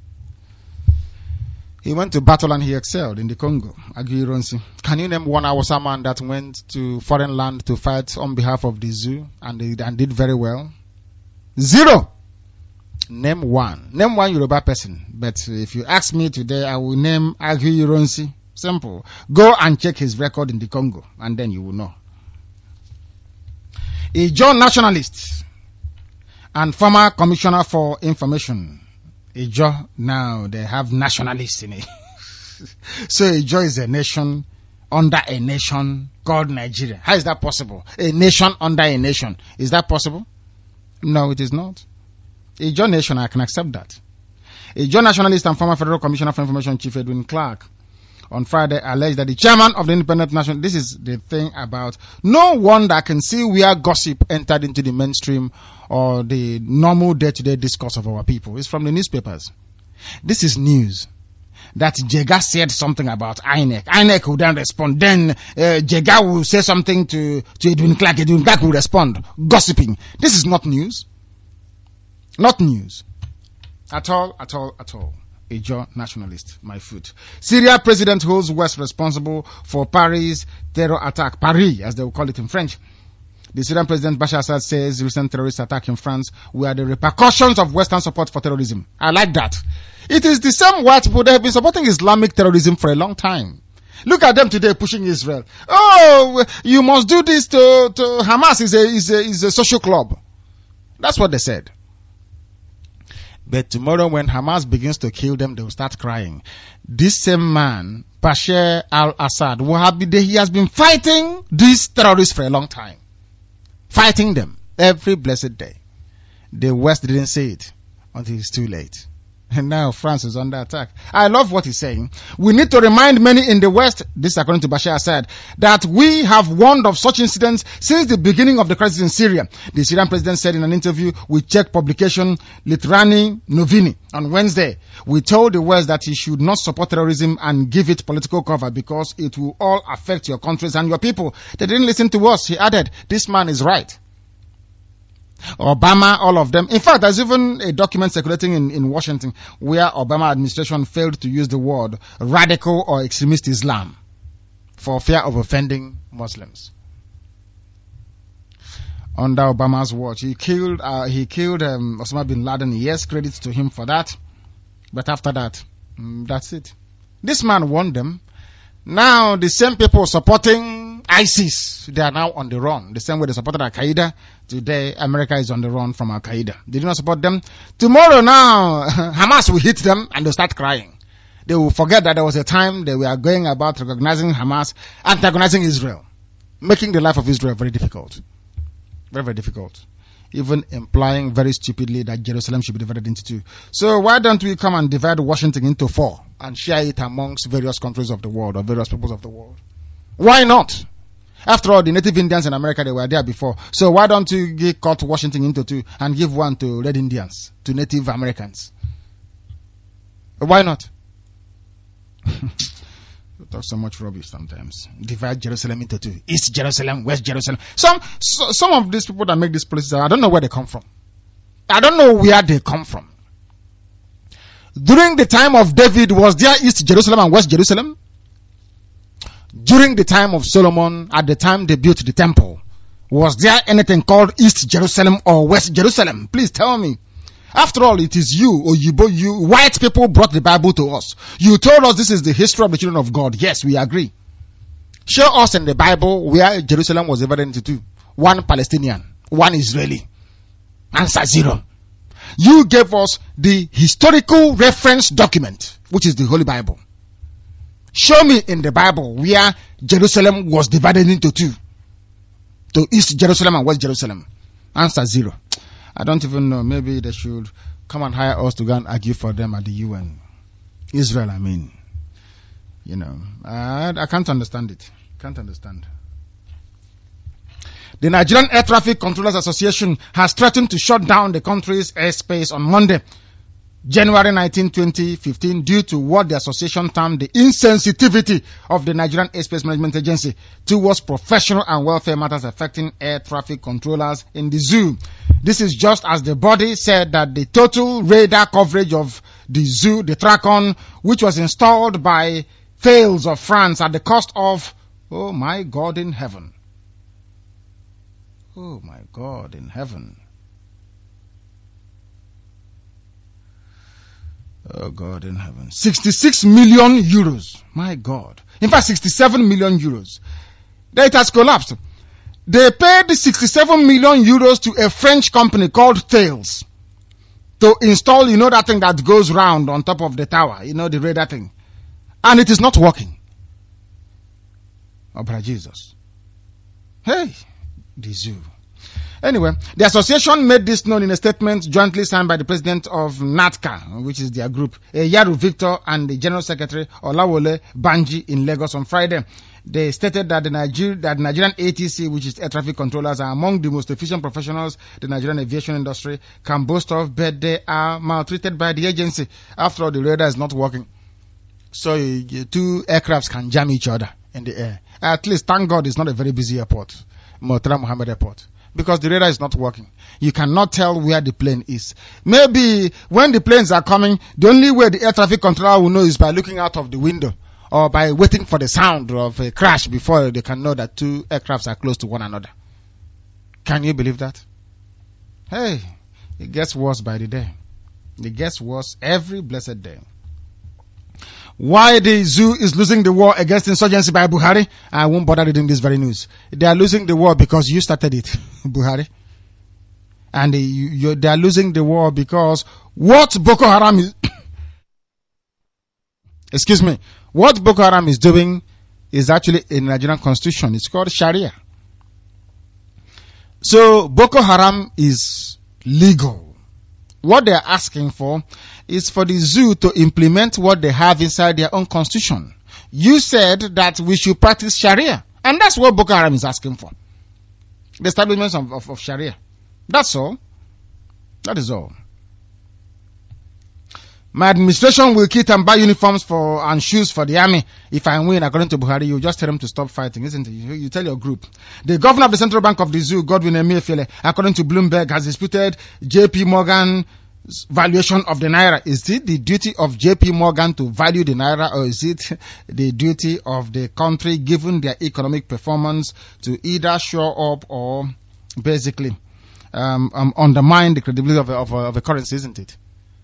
He went to battle and he excelled in the Congo. Aguiyi Ironsi. Can you name one Hausa man that went to foreign land to fight on behalf of the zoo and did very well? Zero. Name one. Name one Yoruba person. But if you ask me today, I will name Aguiyi Ironsi. Simple. Go and check his record in the Congo, and then you will know. Ijaw nationalist and former commissioner for information. Ijaw, now they have nationalists in it. So Ijaw is a nation under a nation called Nigeria. How is that possible? A nation under a nation. Is that possible? No, it is not. Ijaw nation, I can accept that. Ijaw nationalist and former federal commissioner for information, Chief Edwin Clark, on Friday alleged that the chairman of the Independent National, this is the thing about, no one that can see where gossip entered into the mainstream or the normal day-to-day discourse of our people. It's from the newspapers. This is news. That Jega said something about INEC. INEC will then respond. Then Jega will say something to Edwin Clark. Edwin Clark will respond. Gossiping. This is not news. Not news. At all. Ijaw nationalist, my foot. Syria president holds West responsible for Paris terror attack. Paris, as they will call it in French. The Syrian president Bashar Assad says recent terrorist attack in France were the repercussions of Western support for terrorism. I like that. It is the same white people that have been supporting Islamic terrorism for a long time. Look at them today pushing Israel. Oh, you must do this to Hamas is a social club. That's what they said. But tomorrow when Hamas begins to kill them, they will start crying. This same man, Bashar al-Assad, he has been fighting these terrorists for a long time. Fighting them every blessed day. The West didn't say it until it's too late. And now France is under attack. I love what he's saying. We need to remind many in the West, this according to Bashar Assad, that we have warned of such incidents since the beginning of the crisis in Syria. The Syrian president said in an interview with Czech publication Literary Noviny on Wednesday, we told the West that he should not support terrorism and give it political cover because it will all affect your countries and your people. They didn't listen to us. He added, this man is right. Obama, all of them. In fact, there's even a document circulating in Washington where Obama administration failed to use the word radical or extremist Islam for fear of offending Muslims. Under Obama's watch, he killed Osama bin Laden. Yes, credits to him for that. But after that, that's it. This man warned them. Now, the same people supporting ISIS, they are now on the run. The same way they supported Al-Qaeda. Today, America is on the run from Al-Qaeda. They do not support them. Tomorrow now, Hamas will hit them and they'll start crying. They will forget that there was a time they were going about recognizing Hamas, antagonizing Israel, making the life of Israel very difficult. Very, very difficult. Even implying very stupidly that Jerusalem should be divided into two. So why don't we come and divide Washington into 4 and share it amongst various countries of the world or various peoples of the world? Why not? After all, the native Indians in America, they were there before. So why don't you cut Washington into 2 and give one to Red Indians, to Native Americans? Why not? talk so much rubbish sometimes. Divide Jerusalem into two. East Jerusalem, West Jerusalem. Some of these people that make these policies, I don't know where they come from. I don't know where they come from. During the time of David, was there East Jerusalem and West Jerusalem? During the time of Solomon, at the time they built the temple, was there anything called East Jerusalem or West Jerusalem? Please tell me. After all, it is you, you white people brought the Bible to us. You told us this is the history of the children of God. Yes, we agree. Show us in the Bible where Jerusalem was divided into two. One Palestinian, one Israeli. Answer 0. You gave us the historical reference document, which is the Holy Bible. Show me in the Bible where Jerusalem was divided into two. To East Jerusalem and West Jerusalem. Answer 0. I don't even know. Maybe they should come and hire us to go and argue for them at the UN. Israel, I mean. You know, I can't understand it. Can't understand. The Nigerian Air Traffic Controllers Association has threatened to shut down the country's airspace on Monday, January 19, 2015, due to what the association termed the insensitivity of the Nigerian Airspace Management Agency towards professional and welfare matters affecting air traffic controllers in the zoo. This is just as the body said that the total radar coverage of the zoo, the Tracon, which was installed by Thales of France at the cost of, oh my God in heaven. Oh my God in heaven. Oh God in heaven. 66 million euros. My God. In fact, 67 million euros. Then it has collapsed. They paid 67 million euros to a French company called Thales to install, you know, that thing that goes round on top of the tower, you know, the radar thing. And it is not working. Oh, brother Jesus. Hey, the zoo. Anyway, the association made this known in a statement jointly signed by the president of NATCA, which is their group, Yaru Victor, and the general secretary, Olawole Banji, in Lagos on Friday. They stated that the Nigerian ATC, which is air traffic controllers, are among the most efficient professionals the Nigerian aviation industry can boast of, but they are maltreated by the agency. After all, the radar is not working. So two aircrafts can jam each other in the air. At least, thank God, it's not a very busy airport, Murtala Muhammad Airport. Because the radar is not working. You cannot tell where the plane is. Maybe when the planes are coming, the only way the air traffic controller will know is by looking out of the window or by waiting for the sound of a crash before they can know that two aircrafts are close to one another. Can you believe that? Hey, it gets worse by the day. It gets worse every blessed day. Why the zoo is losing the war against insurgency by Buhari? I won't bother reading this very news. They are losing the war because you started it, Buhari. And they are losing the war because what Boko Haram is, what Boko Haram is doing is actually a Nigerian constitution. It's called Sharia. So Boko Haram is legal. What they are asking for is for the zoo to implement what they have inside their own constitution. You said that we should practice Sharia. And that's what Boko Haram is asking for. The establishment of Sharia. That's all. That is all. My administration will kit and buy uniforms and shoes for the army. If I win, according to Buhari, you just tell them to stop fighting, isn't it? You tell your group. The governor of the Central Bank of the Zoo, Godwin Emefiele, according to Bloomberg, has disputed JP Morgan's valuation of the Naira. Is it the duty of JP Morgan to value the Naira, or is it the duty of the country, given their economic performance, to either show up or basically undermine the credibility of a currency, isn't it?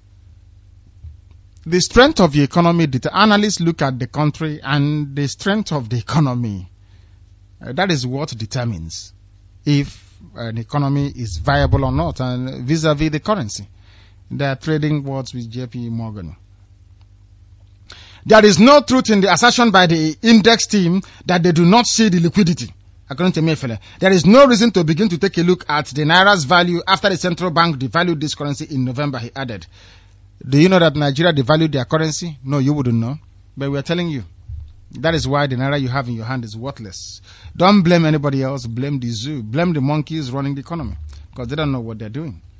The strength of the economy, the analysts look at the country and the strength of the economy. That is what determines if an economy is viable or not, and vis-a-vis the currency. They are trading words with JP Morgan. There is no truth in the assertion by the index team that they do not see the liquidity. According to Mayfele, there is no reason to begin to take a look at the Naira's value after the central bank devalued this currency in November, he added. Do you know that Nigeria devalued their currency? No, you wouldn't know. But we are telling you. That is why the Naira you have in your hand is worthless. Don't blame anybody else. Blame the zoo. Blame the monkeys running the economy. Because they don't know what they're doing.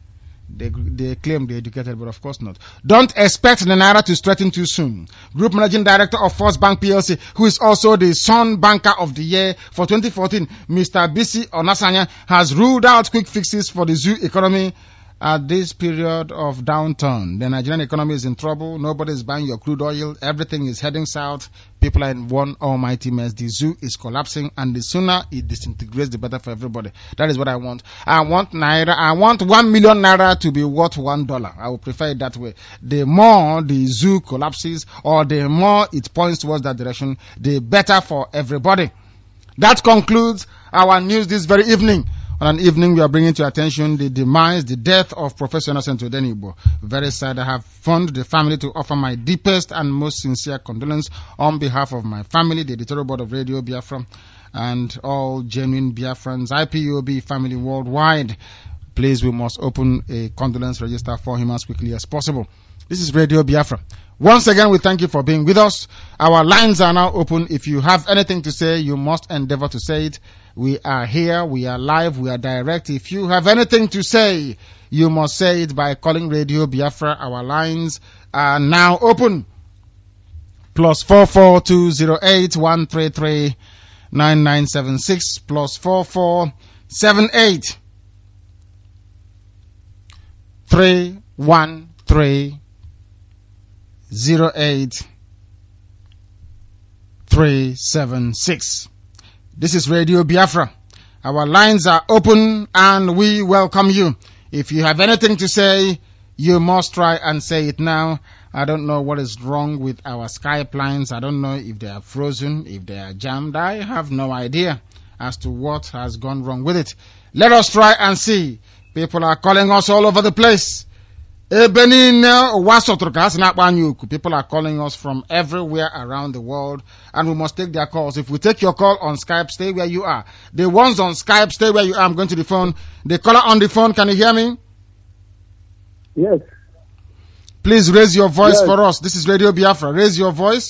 They claim they're educated, but of course not. Don't expect the Naira to strengthen too soon. Group Managing Director of First Bank PLC, who is also the Sun Banker of the Year for 2014, Mr. Bisi Onasanya, has ruled out quick fixes for the zoo economy at this period of downturn. The Nigerian economy is in trouble. Nobody is buying your crude oil. Everything is heading south. People are in one almighty mess. The zoo is collapsing, and the sooner it disintegrates, the better for everybody. That is what I want. I want Naira. I want 1 million Naira to be worth $1. I would prefer it that way. The more the zoo collapses, or the more it points towards that direction, the better for everybody. That concludes our news this very evening. On an evening, we are bringing to your attention the demise, the death of Professor Innocent Odenigbo. Very sad. I have phoned the family to offer my deepest and most sincere condolence on behalf of my family, the editorial board of Radio Biafra, and all genuine Biafrans, IPOB family worldwide. Please, we must open a condolence register for him as quickly as possible. This is Radio Biafra. Once again, we thank you for being with us. Our lines are now open. If you have anything to say, you must endeavor to say it. We are here, we are live, we are direct. If you have anything to say, you must say it by calling Radio Biafra. Our lines are now open. +44 208 9976 +44 78 313 08 376. This is Radio Biafra. Our lines are open and we welcome you. If you have anything to say, you must try and say it now. I don't know what is wrong with our Skype lines. I don't know if they are frozen, if they are jammed. I have no idea as to what has gone wrong with it. Let us try and see. People are calling us all over the place. People are calling us from everywhere around the world, and we must take their calls. If we take your call on Skype, stay where you are. The ones on Skype, stay where you are. I'm going to the phone. The caller on the phone, can you hear me? Yes. Please raise your voice for us. This is Radio Biafra. Raise your voice.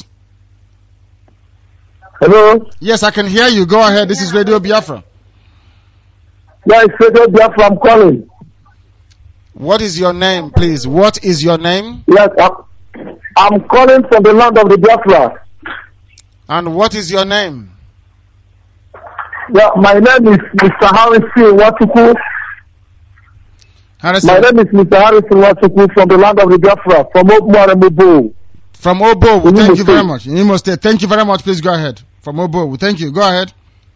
Hello? Yes, I can hear you. Go ahead. This is Radio Biafra. Yeah, it's Radio Biafra. I'm calling. What is your name, please? What is your name? Yes, I'm calling from the land of the Biafra. And what is your name? Yeah, my name is Mr. Harrison Watuku. Harrison. My name is Mr. Harrison Watuku from the land of the Biafra, from Obo. From Obo. Thank you very much. In Imo State. Thank you very much. Please go ahead. From Obo. Thank you. Go ahead.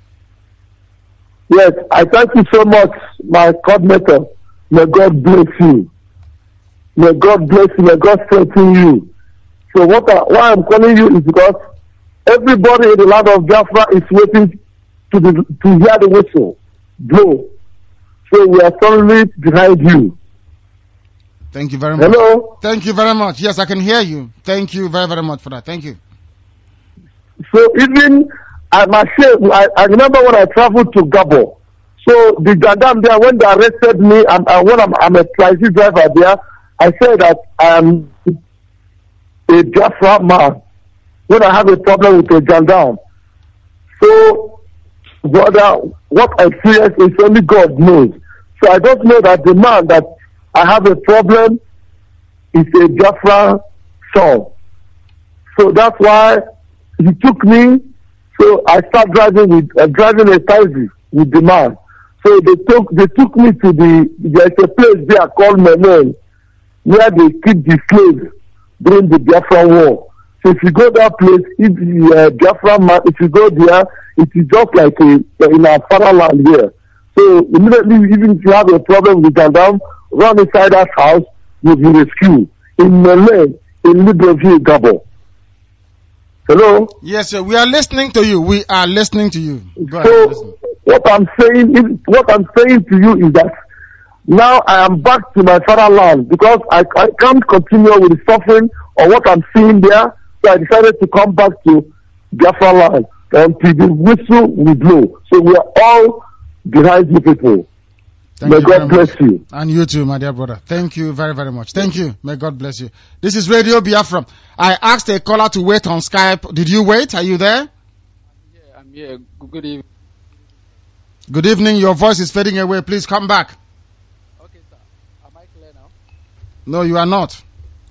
Yes, I thank you so much, my coordinator. May God bless you. May God bless you. May God strengthen you. So why I'm calling you is because everybody in the land of Biafra is waiting to hear the whistle blow. So we are solidly behind you. Thank you very much. Hello? Thank you very much. Yes, I can hear you. Thank you very, very much for that. Thank you. So even I remember when I traveled to Gabon. So the gendarme there, when they arrested me, and when I'm a taxi driver there, I said that I am a Biafra man. When I have a problem with a gendarme, so brother, what I experience is only God knows. So I don't know that the man that I have a problem is a Biafra son. So that's why he took me. So I started driving a taxi with the man. So they took me to there's a place there called Menon, where they keep the slaves during the Biafra war. So if you go that place, if the Biafra man, if you go there, it is just like in our fatherland here. So immediately, even if you have a problem with gendarme, run inside that house, you'll be rescued. In Menon, in Libreville, Gabon. Hello? Yes, sir. We are listening to you. We are listening to you. Go ahead. So what I'm saying to you is that now I am back to my fatherland because I can't continue with the suffering or what I'm seeing there. So I decided to come back to Biafra land until the whistle will blow. So we are all behind you people. May God bless you. And you too, my dear brother. Thank you very, very much. Thank you. May God bless you. This is Radio Biafra. I asked a caller to wait on Skype. Did you wait? Are you there? Yeah, I'm here. Good evening. Good evening. Your voice is fading away. Please come back. Okay, sir. Am I clear No, you are not.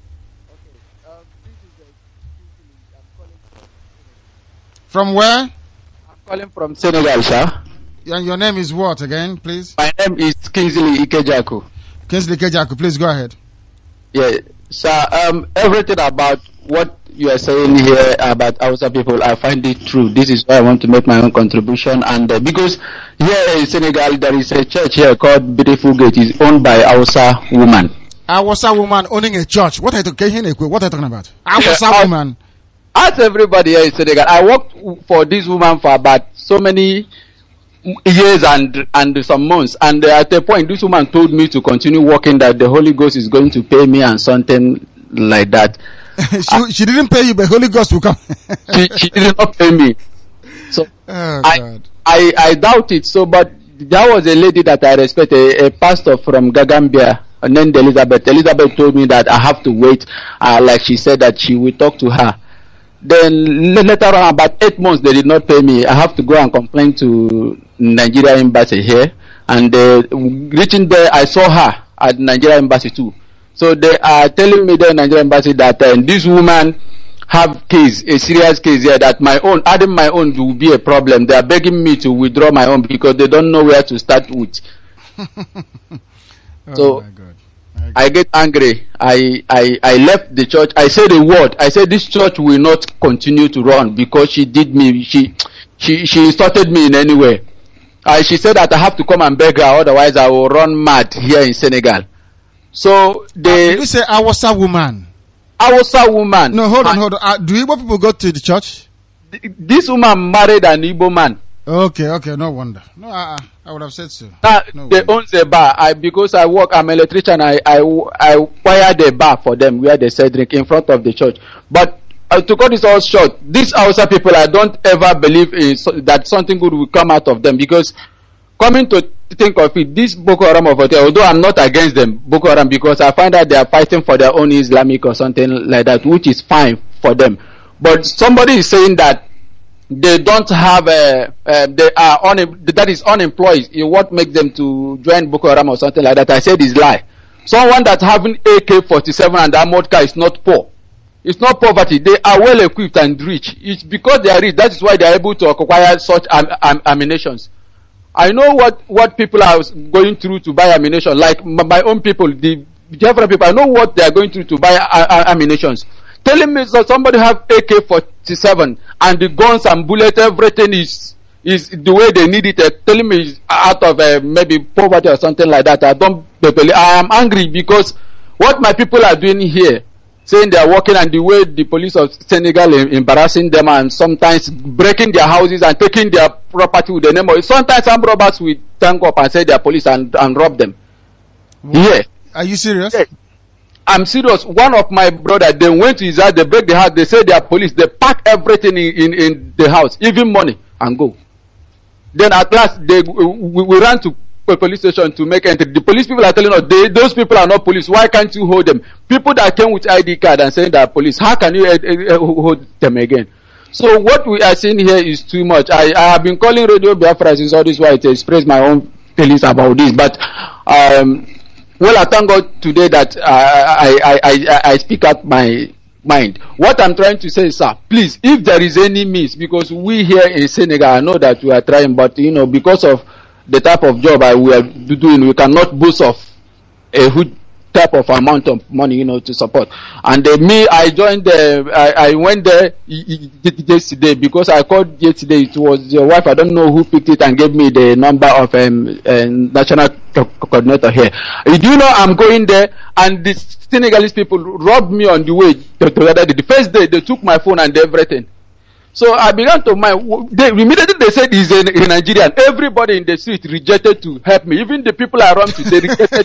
From where? I'm calling from Senegal, sir. And your name is what again, please? My name is Kingsley Ikejaku. Kingsley Kejaku, please go ahead. Yeah, sir. Everything about what you are saying here about Hausa people, I find it true. This is why I want to make my own contribution. And because here in Senegal, there is a church here called Beautiful Gate. It's owned by Hausa woman. Hausa woman owning a church. What are you talking about? Hausa woman. Ask everybody here in Senegal. I worked for this woman for about so many years and some months, and at a point this woman told me to continue working, that the Holy Ghost is going to pay me and something like that. she didn't pay you, but Holy Ghost will come. she did not pay me, so God. I doubt it. So, but there was a lady that I respect, a pastor from Gagambia named Elizabeth. Elizabeth told me that I have to wait, like she said that she will talk to her. Then later on, about 8 months, they did not pay me. I have to go and complain to Nigeria embassy here. And reaching there, I saw her at Nigeria embassy too. So they are telling me the Nigeria embassy that this woman have case, a serious case here, that adding my own will be a problem. They are begging me to withdraw my own because they don't know where to start with. So, my God. I get angry. I left the church. I said a word. I said this church will not continue to run because she did me. She insulted me in any way. She said that I have to come and beg her, otherwise I will run mad here in Senegal. So did you say Hausa woman? Hausa woman. No, hold on. Do Igbo people go to the church? This woman married an Igbo man. Okay, no wonder. No, I would have said so. They own the bar. Because I'm an electrician, I wired a bar for them where they sell drink in front of the church. But to cut this all short, these Hausa people, I don't ever believe that something good will come out of them, because coming to think of it, this Boko Haram over there, although I'm not against them, Boko Haram, because I find that they are fighting for their own Islamic or something like that, which is fine for them. But somebody is saying that they don't have that is unemployed. What makes them to join Boko Haram or something like that? I said is lie. Someone that's having AK-47 and armored car is not poor. It's not poverty. They are well equipped and rich. It's because they are rich. That is why they are able to acquire such ammunitions. I know what people are going through to buy ammunition. Like my own people, the Biafra people, I know what they are going through to buy ammunitions. Telling me that somebody have AK-47 and the guns and bullets, everything is the way they need it. Telling me it's out of maybe poverty or something like that. I am angry because what my people are doing here, saying they are working, and the way the police of Senegal embarrassing them and sometimes breaking their houses and taking their property with the name of it. Sometimes some robbers will tank up and say they are police and rob them. Yeah. Are you serious? Yeah. I'm serious. One of my brother, they went to his house, they break the house, they say they are police, they pack everything in the house, even money, and go. Then at last, we ran to a police station to make entry. The police people are telling us, those people are not police, why can't you hold them? People that came with ID card and saying they are police, how can you hold them again? So what we are seeing here is too much. I have been calling Radio Biafra since all this while to express my own feelings about this, but well, I thank God today that I speak out my mind. What I'm trying to say is, sir, please, if there is any means, because we here in Senegal, I know that we are trying, but because of the type of job we are doing, we cannot boast of a huge type of amount of money, to support. And I joined I went there yesterday because I called yesterday. It was your wife. I don't know who picked it and gave me the number of national coordinator here. Do you know I'm going there, and the Senegalese people robbed me on the way. The first day they took my phone and everything. So I began to mind. Immediately they said he's a Nigerian. Everybody in the street rejected to help me. Even the people around me, they rejected.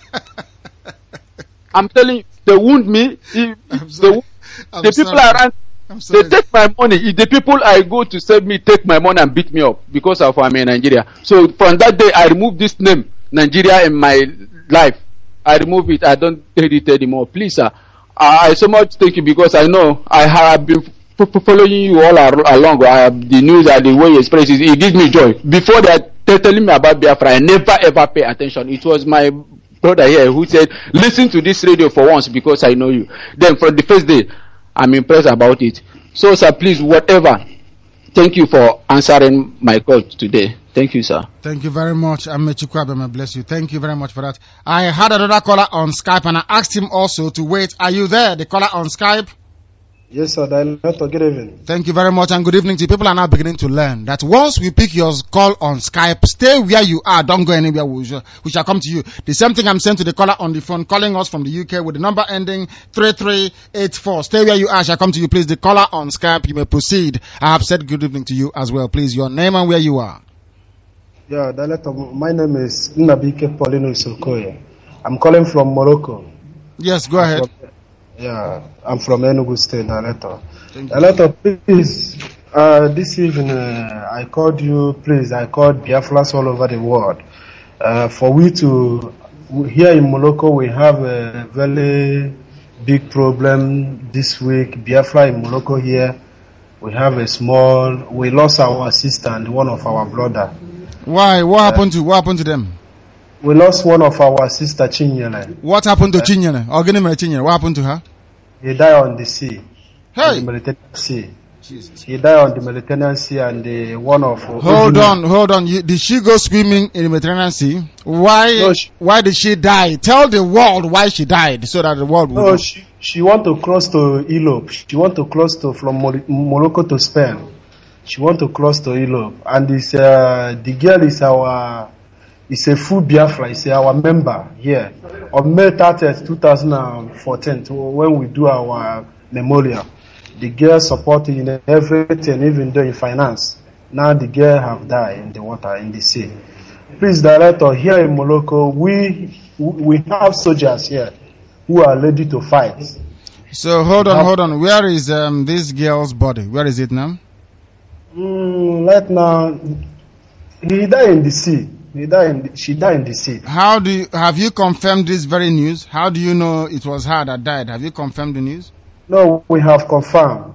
I'm telling you, they wound me. The people around, they take my money. If the people I go to save me take my money and beat me up because of I'm in Nigeria. So from that day, I removed this name, Nigeria, in my life. I remove it. I don't take it anymore. Please, sir. I so much thank you because I know I have been following you all along. The news and the way you express it, it gives me joy. Before they are telling me about Biafra, I never ever pay attention. It was my brother here who said, listen to this radio for once because I know you. Then from the first day, I'm impressed about it. So, sir, please, whatever. Thank you for answering my call today. Thank you, sir. Thank you very much. Amechukwu may bless you. Thank you very much for that. I had another caller on Skype and I asked him also to wait. Are you there, the caller on Skype? Yes, sir. Director, good evening. Thank you very much and good evening to you. People are now beginning to learn that once we pick your call on Skype, stay where you are. Don't go anywhere. We shall come to you. The same thing I'm saying to the caller on the phone calling us from the UK with the number ending 3384. Stay where you are. Shall come to you, please. The caller on Skype, you may proceed. I have said good evening to you as well. Please, your name and where you are. Yeah, Director, my name is Nnabike Paulino Isokoye. I'm calling from Morocco. Yes, go ahead. I'm from Enugu State, Director. Director, please, this evening I called you, please, I called Biafras all over the world. For we to, here in Morocco, we have a very big problem this week. Biafra in Morocco here, we have we lost our sister and one of our brother. Why? What happened to them? We lost one of our sister, Chinyere. What happened to Chinyere? Chinyere, what happened to her? He died on the sea. Hey! On the Mediterranean Sea. Jesus. He died on the Mediterranean Sea and one of... Hold on. Did she go swimming in the Mediterranean Sea? Why did she die? Tell the world why she died so that the world will know. She want to cross to Europe. She want to cross from Morocco to Spain. She want to cross to Europe. And this, the girl is it's a full Biafra. It's our member here. On May 30th, 2014, when we do our memorial, the girl supported in everything, even though in finance. Now the girl have died in the water, in the sea. Please, Director, here in Morocco, we have soldiers here who are ready to fight. So hold on. Where is this girl's body? Where is it now? Right now, he died in the sea. She died in the sea. Have you confirmed this very news? How do you know it was her that died? Have you confirmed the news? No, we have confirmed.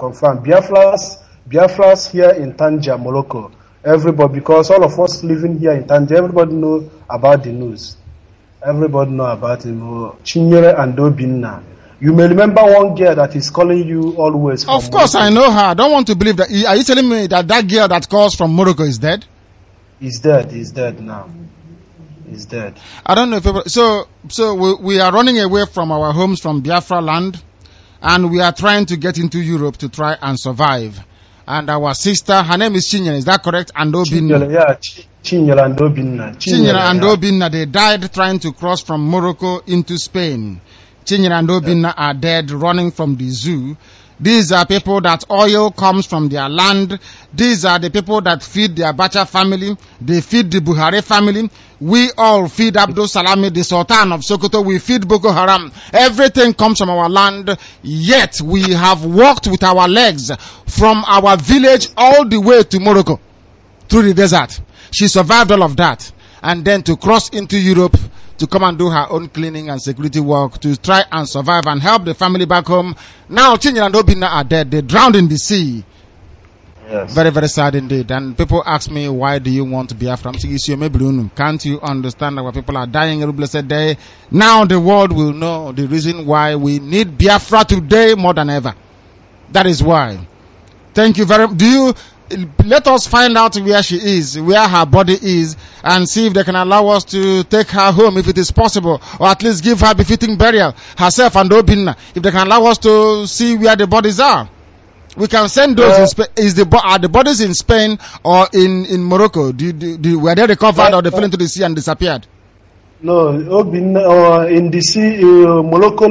Biafras here in Tanja, Morocco. Everybody, because all of us living here in Tanja, everybody know about the news. Everybody know about him. Chinyere and Obinna. You may remember one girl that is calling you always. Of course, Morocco. I know her. I don't want to believe that. Are you telling me that girl that calls from Morocco is dead? He's dead now. He's dead. I don't know if so we are running away from our homes from Biafra land, and we are trying to get into Europe to try and survive. And our sister, her name is Chinyere, is that correct? And Obinna. Yeah, Chinyere and Obinna. Chinyere and Obinna, they died trying to cross from Morocco into Spain. Chinyere and Obinna are dead running from the zoo. These are people that oil comes from their land. These are the people that feed the Abacha family. They feed the Buhari family. We all feed Abdul Salami, the Sultan of Sokoto. We feed Boko Haram. Everything comes from our land. Yet we have walked with our legs from our village all the way to Morocco through the desert. She survived all of that. And then to cross into Europe to come and do her own cleaning and security work to try and survive and help the family back home. Now Chinyere and Obinna are dead. They drowned in the sea. Yes. Very, very sad indeed. And people ask me, why do you want Biafra? Can't you understand that our people are dying every blessed day? Now the world will know the reason why we need Biafra today more than ever. That is why. Thank you very much. Let us find out where she is, where her body is, and see if they can allow us to take her home if it is possible, or at least give her befitting burial, herself and Obinna, if they can allow us to see where the bodies are. We can send those in Spain. Are the bodies in Spain or in Morocco? Were they recovered or they fell into the sea and disappeared? No, Obinna, in the sea, Morocco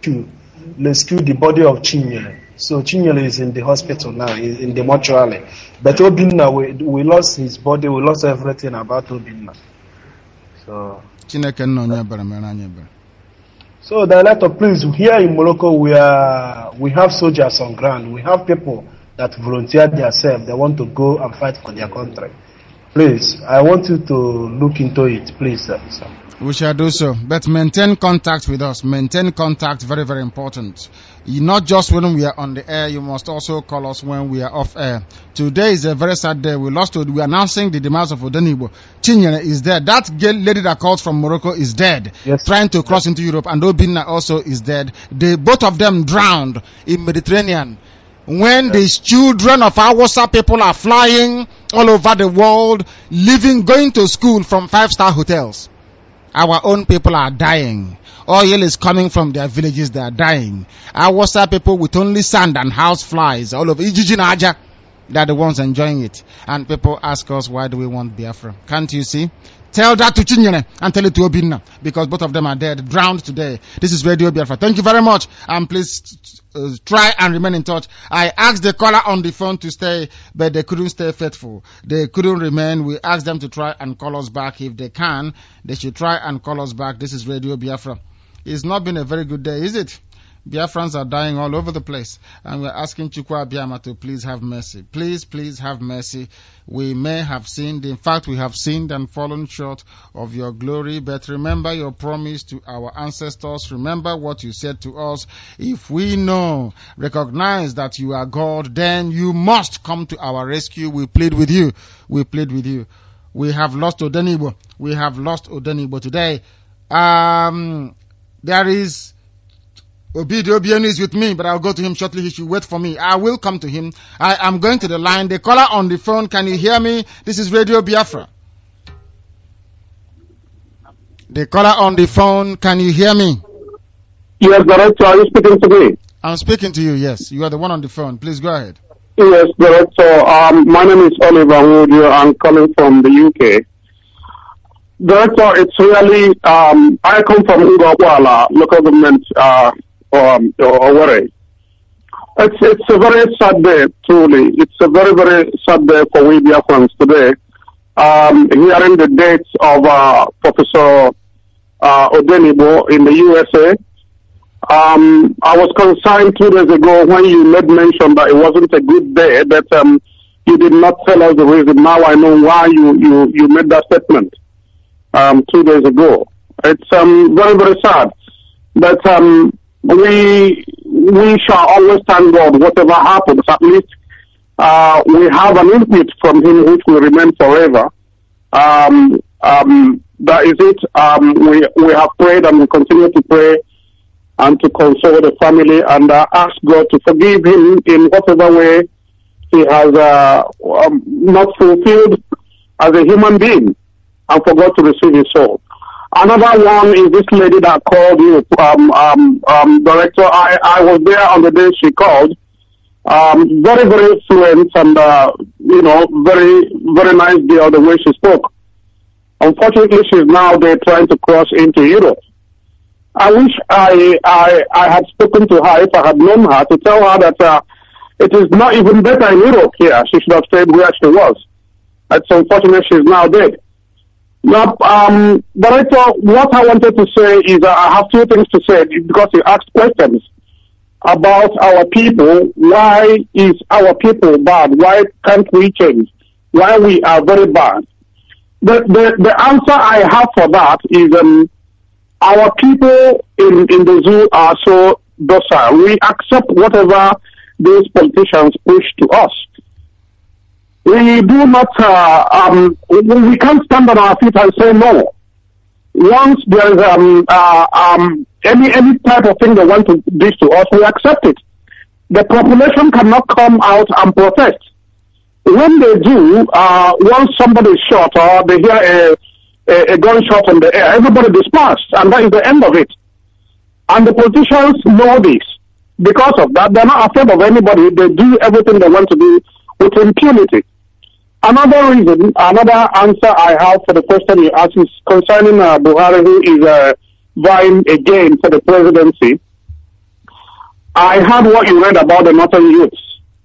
rescued the body of Chinyere. So Chinyere is in the hospital now, in the mortuary. But Obinna, we lost his body, we lost everything about Obinna. So Director, please, here in Morocco, we have soldiers on ground. We have people that volunteer themselves. They want to go and fight for their country. Please, I want you to look into it, please, sir. We shall do so. But maintain contact with us. Maintain contact, very, very important. Not just when we are on the air, you must also call us when we are off air. Today is a very sad day. We are announcing the demise of Odenigbo. Chinyere is dead. That lady that called from Morocco is dead. Yes. Trying to cross into Europe. And Obinna also is dead. Both of them drowned in Mediterranean. When these children of Hausa people are flying all over the world, going to school from 5-star hotels. Our own people are dying. Oil is coming from their villages, they are dying. Hausa people with only sand and house flies all over Ijiji and Aja, they are the ones enjoying it. And people ask us, why do we want Biafra? Can't you see? Tell that to Chinyere and tell it to Obinna, because both of them are dead, drowned today. This is Radio Biafra. Thank you very much, and please try and remain in touch. I asked the caller on the phone to stay, but they couldn't stay faithful. They couldn't remain. We asked them to try and call us back. If they can, they should try and call us back. This is Radio Biafra. It's not been a very good day, is it? Biafrans are dying all over the place, and we're asking Chukwu Abiyama to please have mercy. Please, please have mercy. We may have sinned. In fact, we have sinned and fallen short of your glory, but remember your promise to our ancestors. Remember what you said to us. If we recognize that you are God, then you must come to our rescue. We plead with you. We plead with you. We have lost Odenigbo. We have lost Odenigbo today. There is Obieno is with me, but I'll go to him shortly. He should wait for me. I will come to him. I am going to the line. The caller on the phone, can you hear me? This is Radio Biafra. The caller on the phone, can you hear me? Yes, Director, are you speaking to me? I'm speaking to you, yes. You are the one on the phone. Please go ahead. Yes, Director. My name is Oliver Wodio. I'm calling from the UK. Director, it's really, I come from Ugawala, local government, Owerri. It's a very sad day, truly. It's a very, very sad day for we Biafrans today. Hearing the dates of Professor Odenigbo in the USA. I was concerned 2 days ago when you made mention that it wasn't a good day, but you did not tell us the reason. Now I know why you made that statement 2 days ago. It's very, very sad. But we shall always thank God whatever happens. At least we have an input from him which will remain forever. That is it. We have prayed and we continue to pray and to console the family and ask God to forgive him in whatever way he has not fulfilled as a human being and for God to receive his soul. Another one is this lady that called you, Director. I was there on the day she called. Very, very fluent and, very, very nice girl, the way she spoke. Unfortunately, she's now there trying to cross into Europe. I wish I had spoken to her if I had known her to tell her that it is not even better in Europe here. She should have stayed where she was. It's unfortunate she's now dead. Now, Director, what I wanted to say is I have two things to say because you asked questions about our people. Why is our people bad? Why can't we change? Why we are very bad? The answer I have for that is our people in the zoo are so docile. We accept whatever those politicians push to us. We do not, we can't stand on our feet and say no. Once there is any type of thing they want to dish to us, we accept it. The population cannot come out and protest. When they do, once somebody is shot or they hear a gunshot in the air, everybody dispersed, and that is the end of it. And the politicians know this. Because of that, they're not afraid of anybody. They do everything they want to do with impunity. Another reason, another answer I have for the question you asked is concerning Buhari, who is vying again for the presidency. I heard what you read about the northern youths.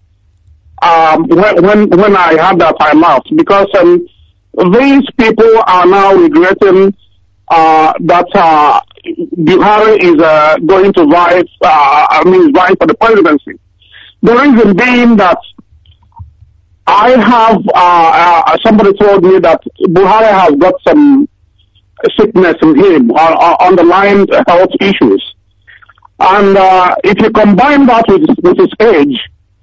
When I had that, I laughed because these people are now regretting that Buhari is going to vying for the presidency. The reason being that I have somebody told me that Buhari has got some sickness in him on underlying health issues, and if you combine that with his age,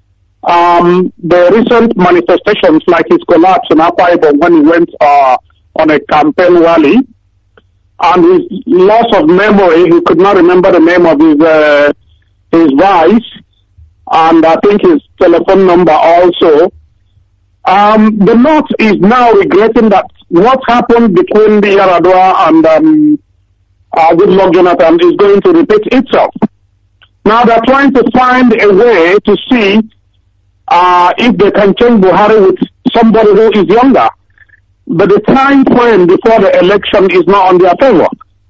the recent manifestations like his collapse in Akwa Ibom when he went on a campaign rally, and his loss of memory, he could not remember the name of his vice, and I think his telephone number also. The North is now regretting that what happened between the Yaradua and Goodluck Jonathan is going to repeat itself. Now they're trying to find a way to see if they can change Buhari with somebody who is younger. But the time frame before the election is not on their favor.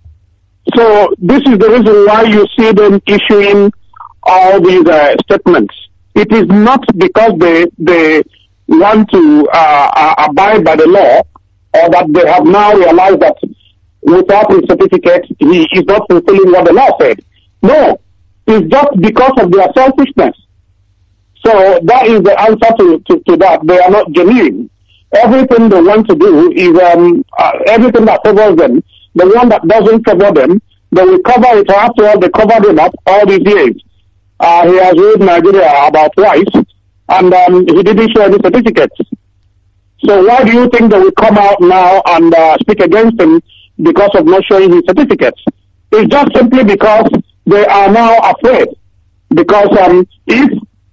So this is the reason why you see them issuing all these statements. It is not because they want to abide by the law, or that they have now realized that without his certificate he is not fulfilling what the law said. No, it's just because of their selfishness. So that is the answer to that. They are not genuine. Everything they want to do is everything that favors them. The one that doesn't favor them, they will cover it. After all, they covered him up all these years. He has ruled Nigeria about twice, and he didn't show any certificates. So why do you think they will come out now and speak against him because of not showing his certificates? It's just simply because they are now afraid. Because if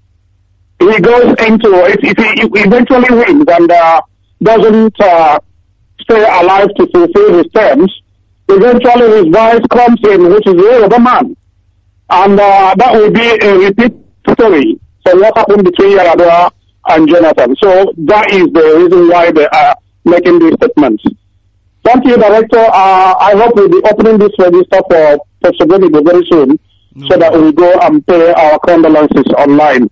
he goes into, if he eventually wins and doesn't stay alive to fulfill his terms, eventually his vice comes in, which is the other man. And that will be a repeat story. So what happened between Yaradua and Jonathan? So that is the reason why they are making these statements. Thank you, Director. I hope we'll be opening this register for Professor Benigo very soon, so that we go and pay our condolences online.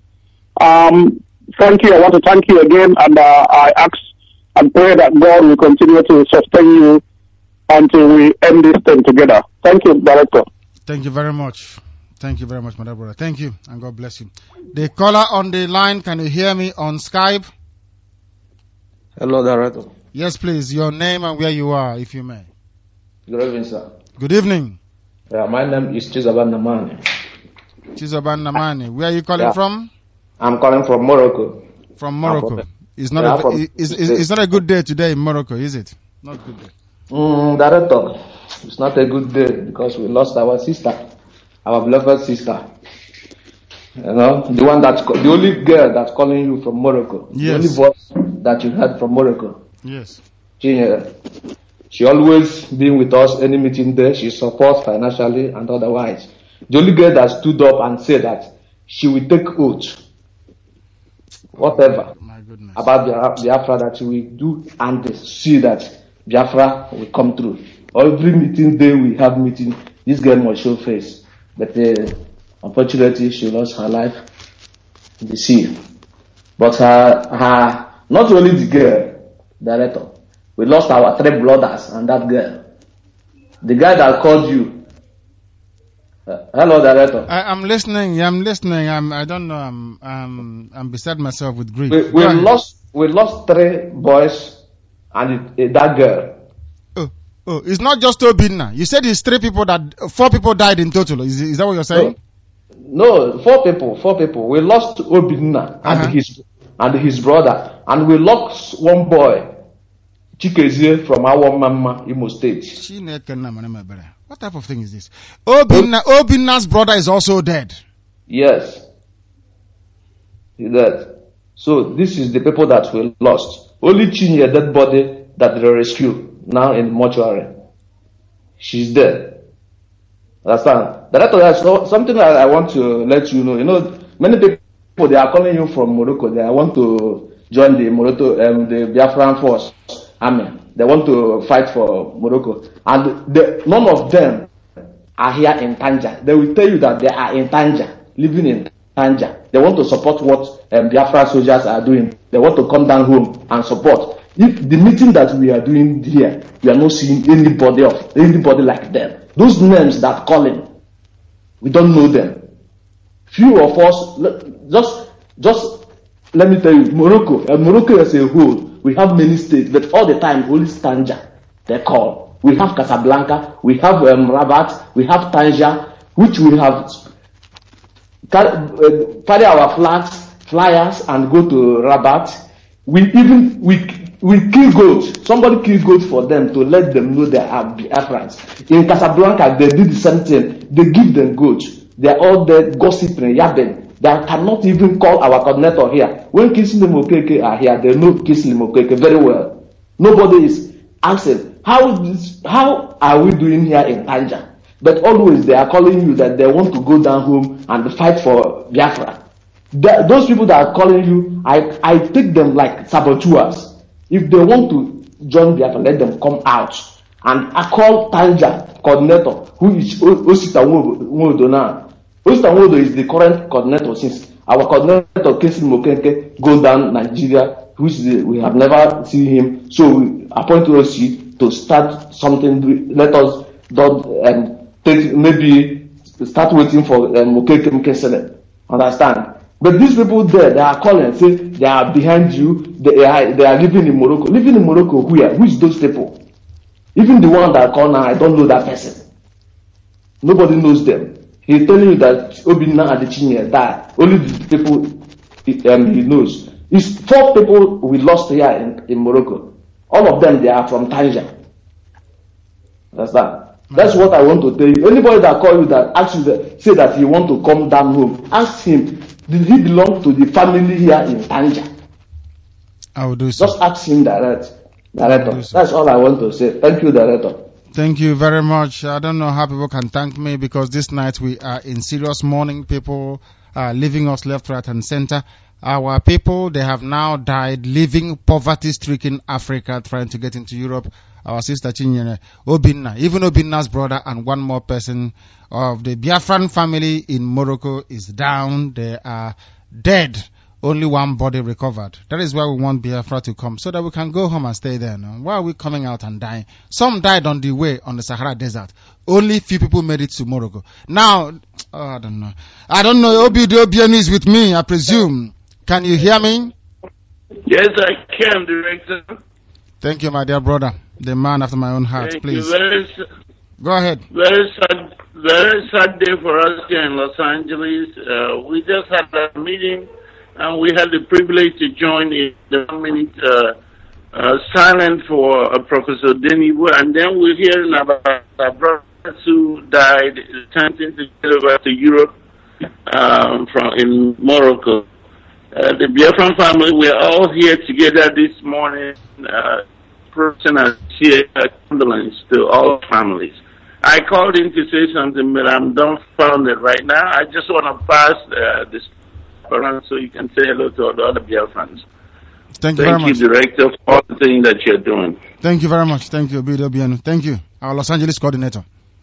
Thank you. I want to thank you again, and I ask and pray that God will continue to sustain you until we end this thing together. Thank you, Director. Thank you very much. Thank you very much, my dear brother. Thank you, and God bless you. The caller on the line, can you hear me on Skype? Hello, Director. Yes, please. Your name and where you are, if you may. Good evening, sir. Good evening. Yeah, my name is Chizaban Namani. Chizaban Namani. Where are you calling from? I'm calling from Morocco. From Morocco. It's not it's not a good day today in Morocco, is it? Not a good day. Director, it's not a good day because we lost our sister, our beloved sister. You know, the only girl that's calling you from Morocco. Yes. The only voice that you heard from Morocco. Yes. She always been with us any meeting there. She supports financially and otherwise. The only girl that stood up and said that she will take oath, whatever, about Biafra that she will do and see that Biafra will come through. Every meeting day we have meeting, this girl must show face. But unfortunately, she lost her life in the sea. But her not only the girl, Director, we lost our 3 brothers and that girl. The guy that called you. Hello, Director. I'm listening. I don't know. I'm beside myself with grief. We lost 3 boys and that girl. Oh, it's not just Obinna. You said it's 4 people died in total. Is that what you're saying? No, 4 people. We lost Obinna and his brother, and we lost one boy, Chikezie, from our Mama, Imo State. What type of thing is this? Obinna's brother is also dead. Yes. He's dead. So this is the people that we lost. Only Chinye, dead body that they rescued now in mortuary. She's dead. Understand? That's something that I want to let you know. You know, many people, they are calling you from Morocco. They want to join the the Biafran force army. They want to fight for Morocco. And none of them are here in Tanja. They will tell you that they are in Tanja, living in Tanja. They want to support what Biafra soldiers are doing. They want to come down home and support. If the meeting that we are doing here, we are not seeing anybody like them. Those names that calling, we don't know them. Few of us, just let me tell you, Morocco as a whole, we have many states, but all the time only Tanja they call. We have Casablanca, we have Rabat, we have Tanja, which we have carry our flyers and go to Rabat. We kill goats. Somebody kill goats for them to let them know they are Biafrans. In Casablanca, they did the same thing. They give them goats. They are all there gossiping, yapping. They cannot even call our coordinator here. When Kislim Okeke are here, they know Kislim Okeke very well. Nobody is asking, how are we doing here in Tanja? But always they are calling you that they want to go down home and fight for Biafra. Those people that are calling you, I take them like saboteurs. If they want to join Biafra, let them come out. And I call Tanja coordinator, who is Osita Nwodo now. Osita Nwodo is the current coordinator since our coordinator Kesim Mokenke go down Nigeria, we have never seen him. So we appoint OC to start something. Let us maybe start waiting for Mokenke Mkesele. Understand? But these people there, they are calling and say they are behind you. They are living in Morocco. Living in Morocco, where? Who is those people? Even the one that call now, I don't know that person. Nobody knows them. He's telling you that Obinna and the Chinyere died. Only the people he knows. It's 4 people we lost here in Morocco. All of them, they are from Tanja. Understand? That's what I want to tell you. Anybody that call you that asks you say that he want to come down home, ask him, did he belong to the family here in Tanja? I will do so. Just ask him director. That's all I want to say. Thank you, Director. Thank you very much. I don't know how people can thank me because this night we are in serious mourning. People are leaving us left, right, and center. Our people, they have now died leaving poverty-stricken Africa trying to get into Europe. Our sister Chinyere, Obinna, even Obinna's brother and one more person of the Biafran family in Morocco is down. They are dead. Only one body recovered. That is why we want Biafra to come, so that we can go home and stay there. No? Why are we coming out and dying? Some died on the way on the Sahara Desert. Only few people made it to Morocco. Now, I don't know. Obiano is with me, I presume. Can you hear me? Yes, I can, Director. Thank you, my dear brother. The man after my own heart, Thank please. You. Go ahead. Very sad day for us here in Los Angeles. We just had a meeting, and we had the privilege to join in the 1 minute silence for Professor Denis. And then we're hearing about our brothers who died attempting to get over to Europe in Morocco. The Biafran family, we're all here together this morning. Person has shared condolence to all families. I called in to say something, but I'm dumbfounded right now. I just want to pass this around so you can say hello to all the other Biafrans. Thank you very much. Thank you, Director, for all the things that you're doing. Thank you very much. Thank you, Obiano. Thank you. Our Los Angeles coordinator.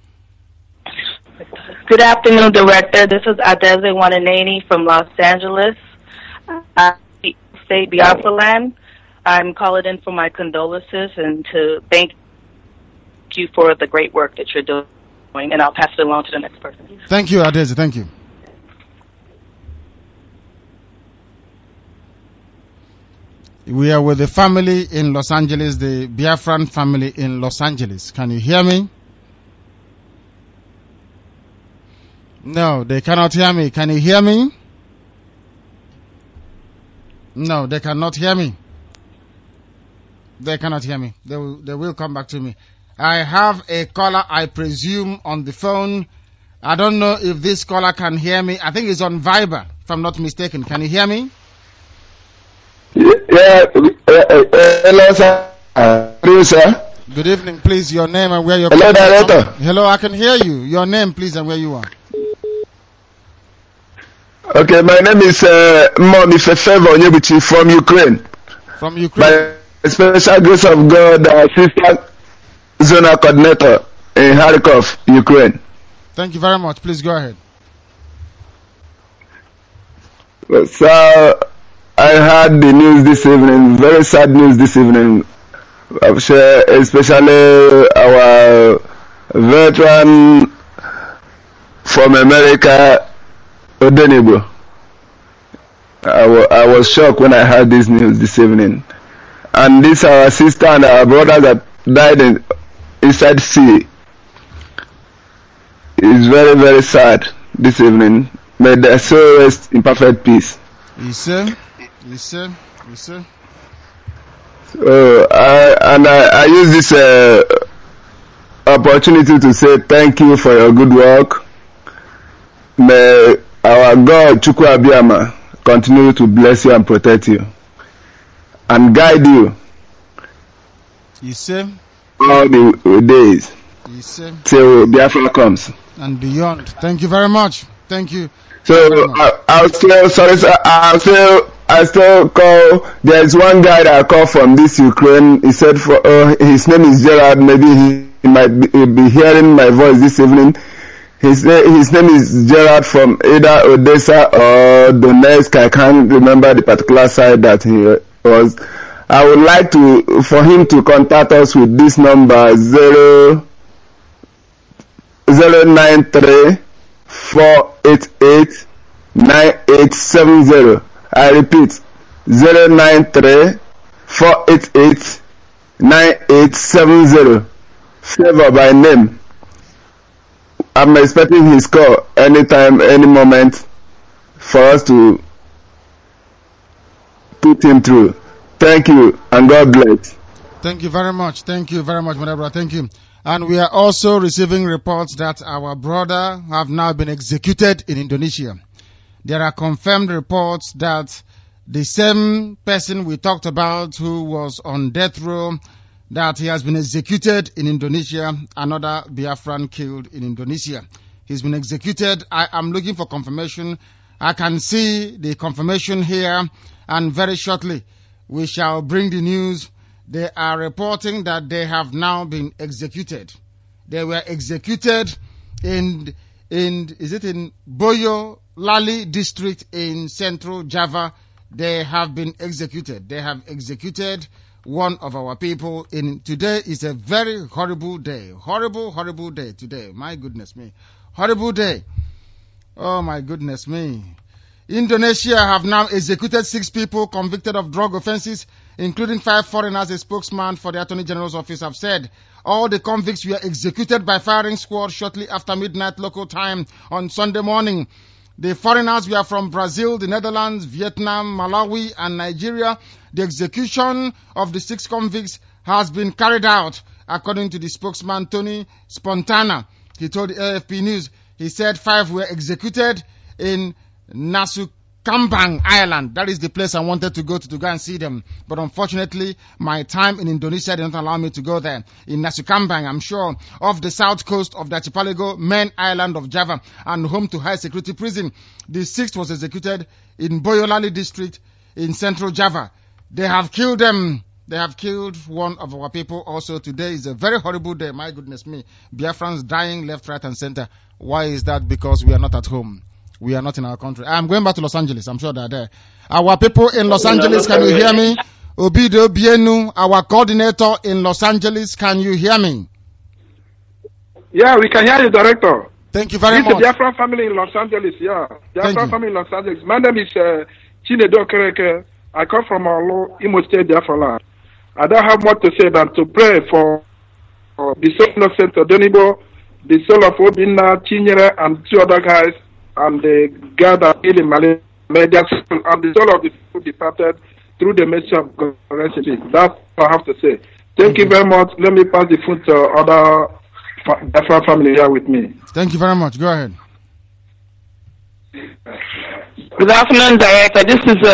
Good afternoon, Director. This is Adeze Wananeni from Los Angeles. State Biafra land. I'm calling in for my condolences and to thank you for the great work that you're doing, and I'll pass it along to the next person. Thank you, Adeze. Thank you. We are with the family in Los Angeles, the Biafran family in Los Angeles. Can you hear me? No, they cannot hear me. Can you hear me? No, they cannot hear me. They cannot hear me. They will come back to me. I have a caller, I presume, on the phone. I don't know if this caller can hear me. I think it's on Viber, if I'm not mistaken. Can you hear me? Yeah. Hello, sir. Hello, sir. Good evening, please. Your name and where you're Hello, Director. Hello, I can hear you. Your name, please, and where you are. Okay, my name is Mommy Fefevo Onyebuchi from Ukraine. From Ukraine. By special grace of God, Assistant Zonal Coordinator in Kharkov, Ukraine. Thank you very much. Please go ahead. So, I heard the news this evening, very sad news this evening, especially our veteran from America, Odenigbo. I was shocked when I heard this news this evening. And this our sister and our brother that died inside sea. It's very, very sad this evening. May their soul rest in perfect peace. Yes, sir. I use this opportunity to say thank you for your good work. May our God, Chukwu Abiyama, continue to bless you and protect you and guide you. Yes, sir. All the days. Yes, sir. Till Biafra comes. And beyond. Thank you very much. Thank you. So I still call. There is one guy that I call from this Ukraine. He said his name is Gerard. Maybe he might be hearing my voice this evening. His name is Gerard from either Odessa or Donetsk. I can't remember the particular side that he was. I would like for him to contact us with this number 093 488 9870. I repeat, 093 488 9870. Favor by name. I'm expecting his call anytime, any moment for us to put him through. Thank you and God bless. Thank you very much. Thank you very much, Madabra. Thank you. And we are also receiving reports that our brother have now been executed in Indonesia. There are confirmed reports that the same person we talked about who was on death row, that he has been executed in Indonesia, another Biafran killed in Indonesia. He's been executed. I am looking for confirmation. I can see the confirmation here, and very shortly we shall bring the news. They are reporting that they have now been executed. They were executed in Boyo Lali district in central Java. They have been executed. They have executed one of our people. Today is a very horrible day. Horrible day today. My goodness me. Horrible day. Oh my goodness me. Indonesia have now executed 6 people convicted of drug offenses, including 5 foreigners. A spokesman for the Attorney General's office have said all the convicts were executed by firing squad shortly after midnight local time on Sunday morning. The foreigners were from Brazil, the Netherlands, Vietnam, Malawi, and Nigeria. The execution of the 6 convicts has been carried out, according to the spokesman Tony Spontana. He told the AFP News, he said 5 were executed in Nasukambang Island. That is the place I wanted to go and see them. But unfortunately, my time in Indonesia did not allow me to go there. In Nasukambang, I'm sure, off the south coast of the archipelago, main island of Java, and home to high security prison. The 6th was executed in Boyolali district in central Java. They have killed them. They have killed one of our people also. Today is a very horrible day. My goodness me. Biafrans dying left, right, and center. Why is that? Because we are not at home. We are not in our country. I'm going back to Los Angeles. I'm sure they're there. Our people in Los Angeles, can you hear me? Obido Bienu, our coordinator in Los Angeles, can you hear me? Yeah, we can hear you, Director. Thank you very much. This is the Biafran family in Los Angeles, yeah. Biafran family in Los Angeles. My name is Chinedo Kereke. I come from Olo, Imo State, Biafra land. I don't have much to say than to pray for the soul of Innocent Odenibo, the soul of Obinna, Chinyere, and 2 other guys, and the God that healed in Malaria, and the soul of the people departed through the mercy of God. That's all I have to say. Thank you very much. Let me pass the phone to other Biafra family here with me. Thank you very much. Go ahead. Good afternoon, Director. This is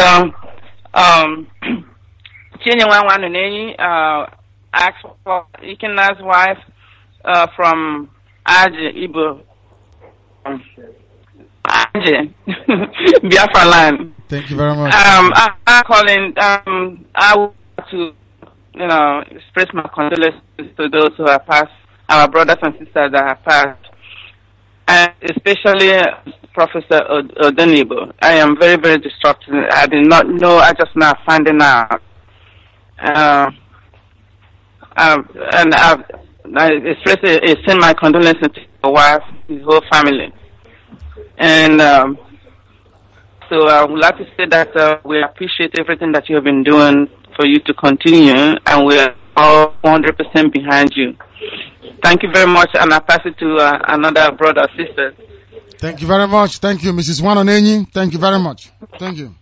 Chinyewa Wanuneni, asked for Ikena's wife from Aje Ibo. Biafra land. Thank you very much. I'm calling. I want to, express my condolences to those who have passed, our brothers and sisters that have passed, and especially Professor Odenibo. I am very, very distraught. I did not know. I just now finding out. And I send my condolences to your wife, his whole family. And So I would like to say that we appreciate everything that you have been doing for you to continue, and we are all 100% behind you. Thank you very much, and I pass it to another brother or sister. Thank you very much. Thank you, Mrs. Wanonenyi. Thank you very much. Thank you.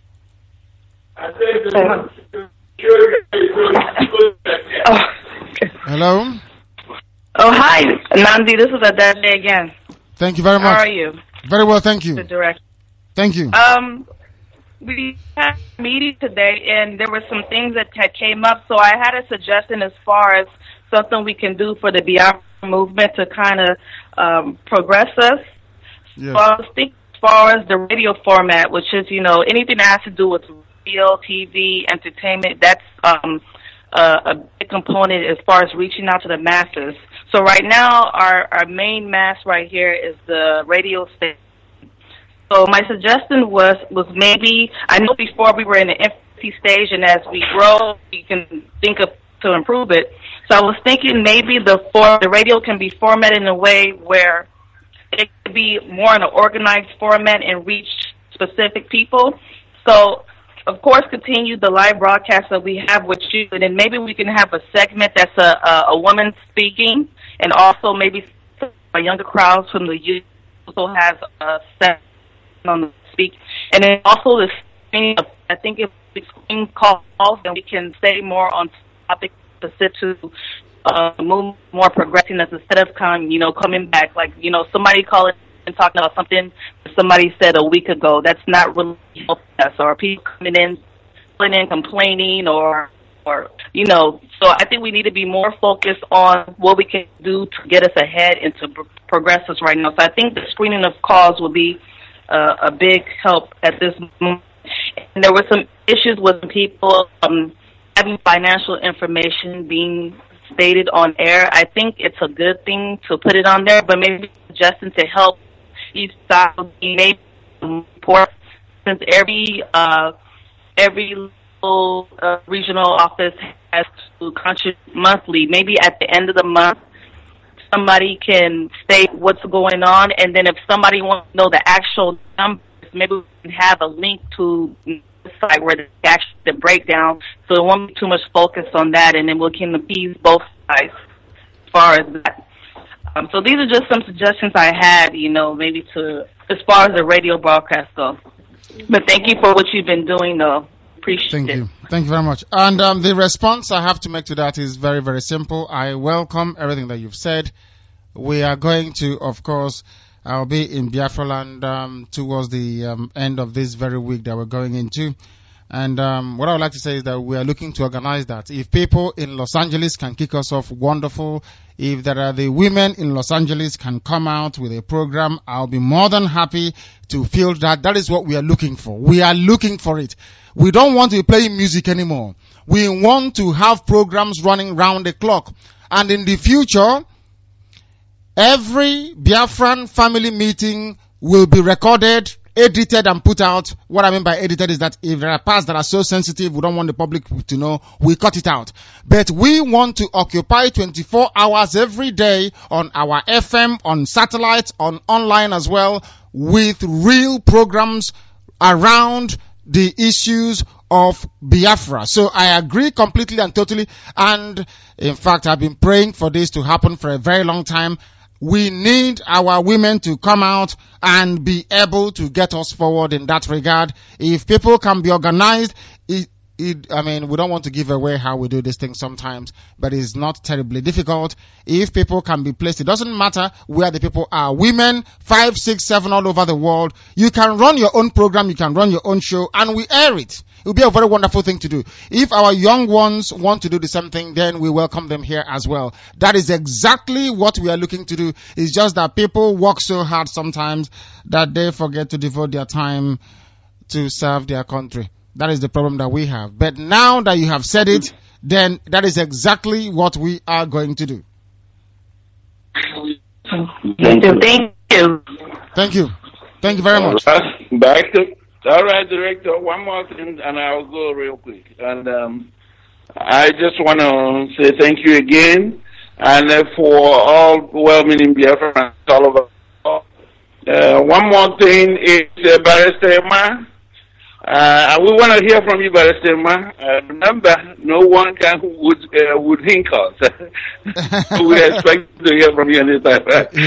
Hello? Oh, hi, Nandi. This is Adele again. Thank you very much. How are you? Very well, thank you. The director. Thank you. We had a meeting today, and there were some things that came up, so I had a suggestion as far as something we can do for the Biafra movement to kind of progress us. Yes. So I was thinking as far as the radio format, which is, anything that has to do with radio, TV, entertainment, that's a big component as far as reaching out to the masses. So right now, our main mass right here is the radio station. So my suggestion was maybe, I know before we were in the infancy stage, and as we grow, we can think of to improve it. So I was thinking maybe the radio can be formatted in a way where it could be more in an organized format and reach specific people. So, of course, continue the live broadcast that we have with you, and then maybe we can have a segment that's a woman speaking, and also maybe a younger crowds from the youth also has a segment on the speak, and then also the I think if we screen calls, then we can say more on topic specific to move more progressiveness instead of coming back like somebody calling and talking about something somebody said a week ago. That's not really helping us, or people coming in complaining or So I think we need to be more focused on what we can do to get us ahead and to progress us right now. So I think the screening of calls will be a big help at this moment. And there were some issues with people having financial information being stated on air. I think it's a good thing to put it on there, but maybe suggesting to help each side maybe report, since every little regional office has to contribute monthly. Maybe at the end of the month, somebody can state what's going on, and then if somebody wants to know the actual numbers, maybe we can have a link to the site where the breakdown, so there won't be too much focus on that, and then we can appease both sides as far as that. So these are just some suggestions I had, maybe as far as the radio broadcast goes. But thank you for what you've been doing, though. Appreciate it. Thank you very much. And the response I have to make to that is very, very simple. I welcome everything that you've said. We are going to, of course, I'll be in Biafra land towards the end of this very week that we're going into. And what I would like to say is that we are looking to organize that. If people in Los Angeles can kick us off, wonderful. If there are the women in Los Angeles can come out with a program, I'll be more than happy to field that. That is what we are looking for. We are looking for it. We don't want to be playing music anymore. We want to have programs running round the clock. And in the future, every Biafran family meeting will be recorded, edited, and put out. What I mean by edited is that if there are parts that are so sensitive, we don't want the public to know, we cut it out. But we want to occupy 24 hours every day on our FM, on satellite, on online as well, with real programs around the issues of Biafra. So I agree completely and totally. And in fact, I've been praying for this to happen for a very long time. We need our women to come out and be able to get us forward in that regard. If people can be organized, we don't want to give away how we do this thing sometimes, but it's not terribly difficult. If people can be placed, it doesn't matter where the people are. Women, 5, 6, 7 all over the world. You can run your own program, you can run your own show, and we air it. It will be a very wonderful thing to do. If our young ones want to do the same thing, then we welcome them here as well. That is exactly what we are looking to do. It's just that people work so hard sometimes that they forget to devote their time to serve their country. That is the problem that we have. But now that you have said it, then that is exactly what we are going to do. Thank you. Thank you. Thank you very much. All right, Director, one more thing, and I'll go real quick. And I just want to say thank you again, and for all well-meaning Biafrans all over. One more thing is Barrister Emma. We want to hear from you, Barrister Ma. Remember, no one would hink us. We expect to hear from you anytime.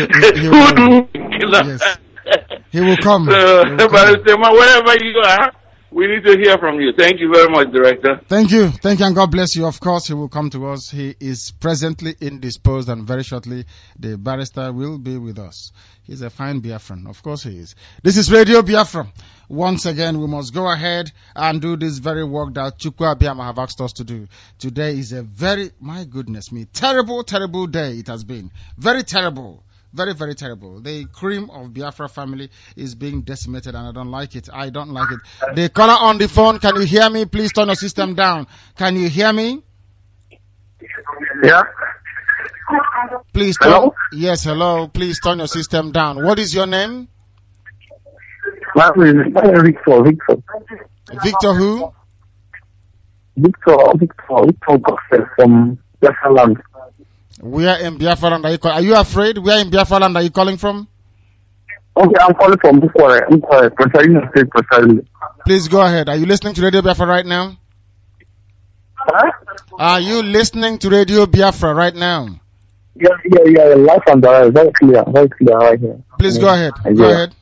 Yes. He will come. Barrister Ma, wherever you are, we need to hear from you. Thank you very much, Director. Thank you, and God bless you. Of course, he will come to us. He is presently indisposed, and very shortly, the barrister will be with us. He's a fine Biafran. Of course he is. This is Radio Biafra. Once again, we must go ahead and do this very work that Chukwu Abiyama have asked us to do. Today is a my goodness me, terrible day it has been. Very terrible. Very, very terrible. The cream of Biafra family is being decimated, and I don't like it. The caller on the phone, can you hear me? Please turn your system down. Can you hear me? Yeah. Please hello? Yes, hello. Please turn your system down. What is your name? My name is Victor. Victor who? Victor Gospel from Biafra land. Where in Biafra land are you calling? Are you afraid? Where in Biafra land are you calling from? Okay, I'm calling from Bukware, precisely. Please go ahead. Are you listening to Radio Biafra right now? Huh? Are you listening to Radio Biafra right now? Yeah, live and direct, very clear right here. Please go ahead. Go ahead.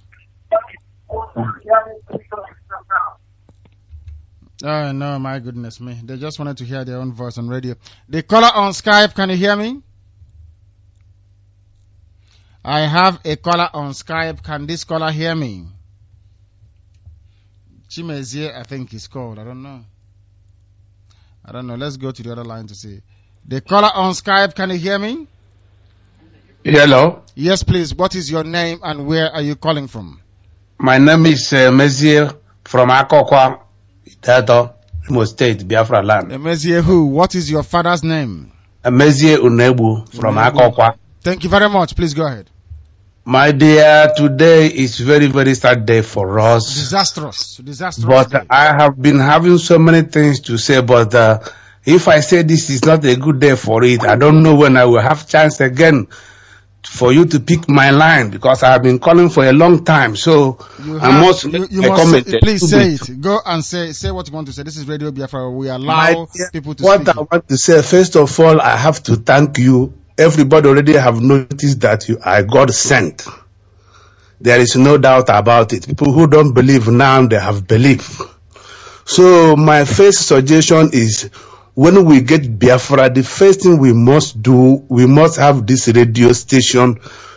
Oh no, my goodness me. They just wanted to hear their own voice on radio. The caller on Skype, can you hear me? I have a caller on Skype. Can this caller hear me? Chimezie, I think he's called. I don't know. Let's go to the other line to see. The caller on Skype, can you hear me? Hello. Yes, please. What is your name and where are you calling from? My name is Mezie from Akokwa, Itato, Imo State, Biafra land. Mezie who? What is your father's name? Mezie Unebu from Akokwa. Thank you very much. Please go ahead. My dear, today is very, very sad day for us. Disastrous. But day. I have been having so many things to say, but if I say this is not a good day for it, I don't know when I will have chance again for you to pick my line, because I have been calling for a long time. So I must comment. Please say it. Go and say what you want to say. This is Radio Biafra. We allow people to speak. What I want to say, first of all, I have to thank you. Everybody already have noticed that you are God sent. There is no doubt about it. People who don't believe now, they have believed. So my first suggestion is, when we get Biafra, the first thing we must do, we must have this radio station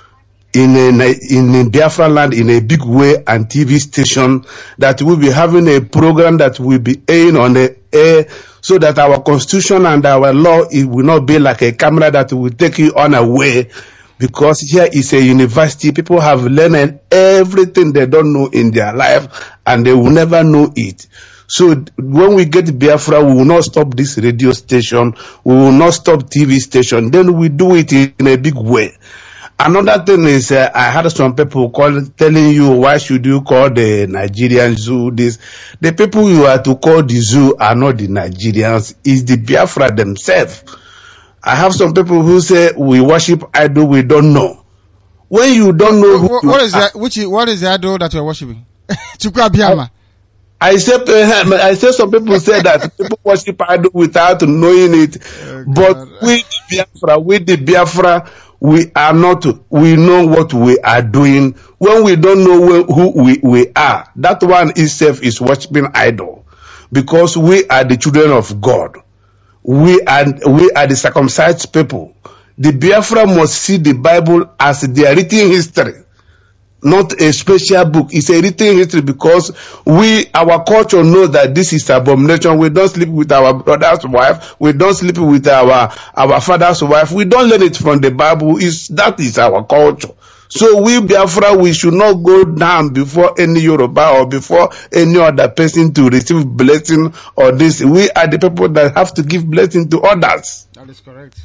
in Biafra land in a big way, and TV station that will be having a program that will be airing on the air, so that our constitution and our law, it will not be like a camera that will take you on away. Because here is a university, people have learned everything they don't know in their life, and they will never know it. So when we get Biafra, we will not stop this radio station, we will not stop TV station, then we do it in a big way. Another thing is, I had some people telling you, why should you call the Nigerian zoo this? The people you are to call the zoo are not the Nigerians, it's the Biafra themselves. I have some people who say we worship idol we don't know. When you don't know what is the idol that you are worshiping? Chukwu Abiyama. I said some people say that people worship idol without knowing it. But with the Biafra, we know what we are doing. When we don't know who we are, that one itself is worshiping idol. Because we are the children of God. We are the circumcised people. The Biafra must see the Bible as their written history, not a special book. It's a written history, because our culture knows that this is abomination. We don't sleep with our brother's wife. We don't sleep with our father's wife. We don't learn it from the Bible. That is our culture. So we Biafra, we should not go down before any Yoruba or before any other person to receive blessing or this. We are the people that have to give blessing to others. That is correct.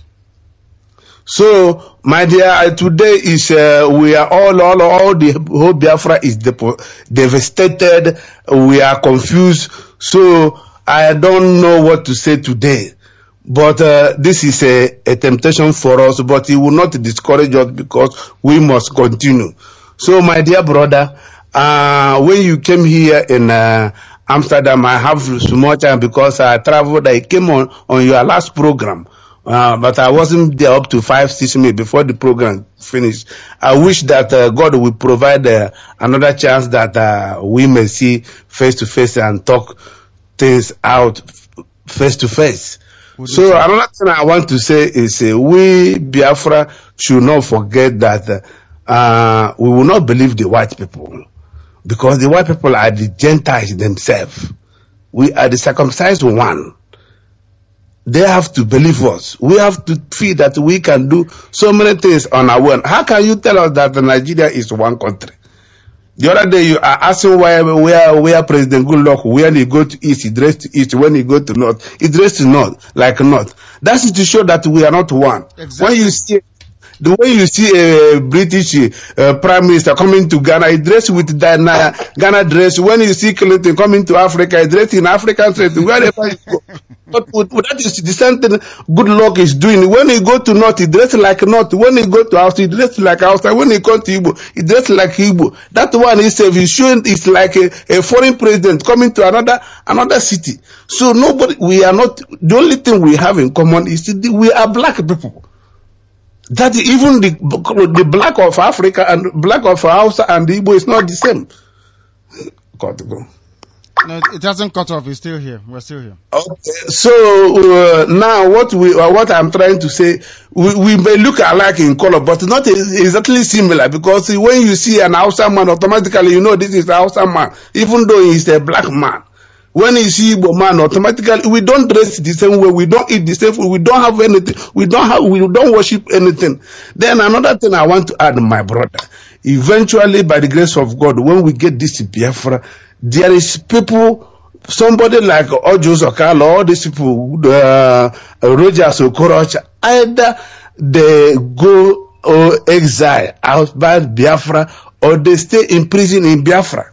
So, my dear, today is, we are all the whole Biafra is devastated. We are confused. So, I don't know what to say today. But this is a temptation for us, but it will not discourage us, because we must continue. So, my dear brother, when you came here in Amsterdam. I have small time because I traveled. I came on your last program. But I wasn't there up to 5-6 minutes before the program finished. I wish that God will provide another chance that we may see face to face and talk things out face to face. So another thing I want to say is we Biafra should not forget that we will not believe the white people, because the white people are the Gentiles themselves. We are the circumcised one. They have to believe us. We have to feel that we can do so many things on our own. How can you tell us that Nigeria is one country? The other day you are asking where President Goodluck, when he go to east, he dress to east. When he go to north, he dress to north, like north. That's to show that we are not one. Exactly. When you see a British Prime Minister coming to Ghana, he dressed with Ghana dress. When you see Clinton coming to Africa, he dressed in African dress. Wherever you go. But that is the same thing Goodluck is doing. When he go to North, he dress like North. When he go to Hausa, he dress like Hausa. When he come to Igbo, he dress like Igbo. That one himself is showing it's like a foreign president coming to another city. So we are not, the only thing we have in common is we are black people. That even the black of Africa and black of Hausa and Igbo is not the same. Got to go. No, it hasn't cut off. It's still here. We're still here. Okay. So now, what I'm trying to say, we may look alike in color, but not exactly similar. Because when you see an Hausa man, automatically you know this is a Hausa man, even though he's a black man. When you see Igbo man, automatically we don't dress the same way, we don't eat the same food, we don't have anything, we don't worship anything. Then another thing I want to add, my brother, eventually by the grace of God, when we get this Biafra, there is people, somebody like Ojo Zokalo, all these people, Rogers Okorocha, either they go or exile outside Biafra, or they stay in prison in Biafra.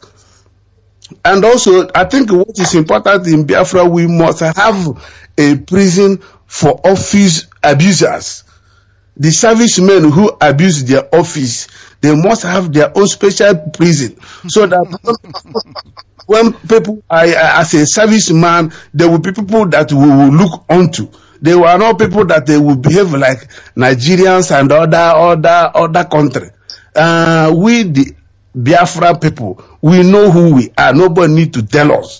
And also, I think what is important in Biafra, we must have a prison for office abusers. The servicemen who abuse their office, they must have their own special prison. So that when people are as a serviceman, there will be people that we will look onto. They were not people that they will behave like Nigerians and other country. We the Biafra people, we know who we are. Nobody need to tell us.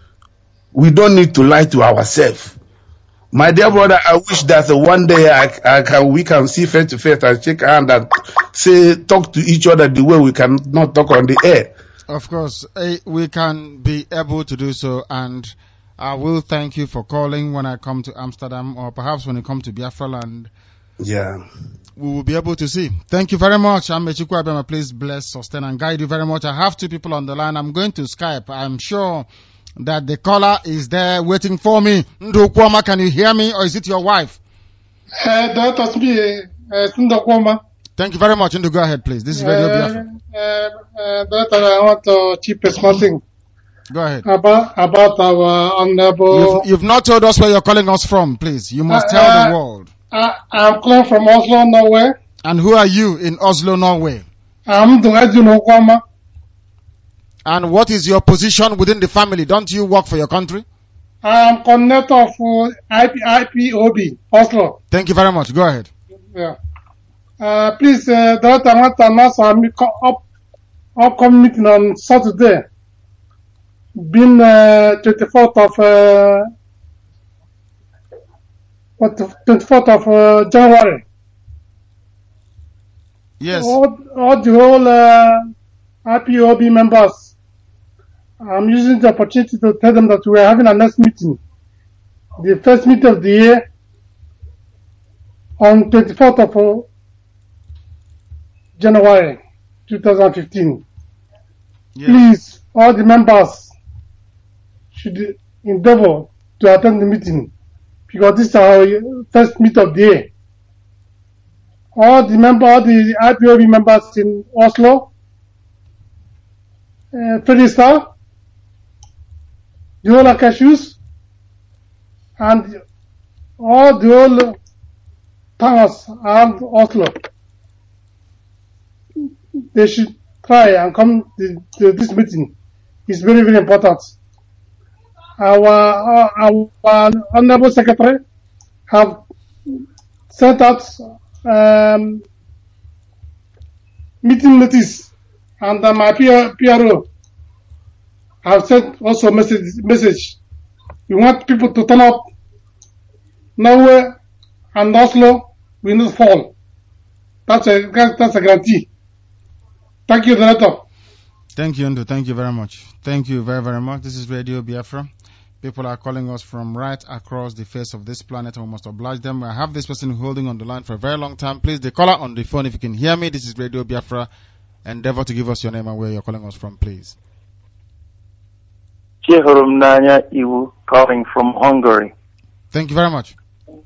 We don't need to lie to ourselves. My dear brother, I wish that one day we can see face to face and shake hands and talk to each other the way we can not talk on the air. Of course, we can be able to do so, and I will thank you for calling when I come to Amsterdam, or perhaps when you come to Biafra land. Yeah. We will be able to see. Thank you very much. I'm Mechukwu Abema. Please bless, sustain, and guide you very much. I have two people on the line. I'm going to Skype. I'm sure that the caller is there waiting for me. Ndukwama, can you hear me, or is it your wife? That's me, Ndukwama. Thank you very much. Ndu, go ahead, please. This is Radio Biafra. I want to chip a small thing. Go ahead. About our honorable... You've not told us where you're calling us from, please. You must tell the world. I'm calling from Oslo, Norway. And who are you in Oslo, Norway? I'm Ndukwama. And what is your position within the family? Don't you work for your country? I'm coordinator of IPOB, Oslo. Thank you very much. Go ahead. Yeah. Please, Director, I want to announce our upcoming meeting on Saturday, being 24th of January. Yes. All the whole IPOB members, I'm using the opportunity to tell them that we are having a next meeting, the first meeting of the year, on 24th of January 2015. Yes. Please, all the members should endeavor to attend the meeting, because this is our first meeting of the year. All the IPOB members in Oslo, Fredrikstad, the whole Akershus, and all the whole towns around Oslo, they should try and come to this meeting. It's very, very important. our Honorable Secretary have sent out meeting notice, and my PRO have sent also message. We want people to turn up. Norway and Oslo will not fall. That's a guarantee. Thank you, Director. Thank you, Ndo. Thank you very much. Thank you very, very much. This is Radio Biafra. People are calling us from right across the face of this planet, and we must oblige them. I have this person holding on the line for a very long time. Please, the caller on the phone, if you can hear me, this is Radio Biafra. Endeavor to give us your name and where you're calling us from, please. Jehoram Nanya Iwu, calling from Hungary. Thank you very much.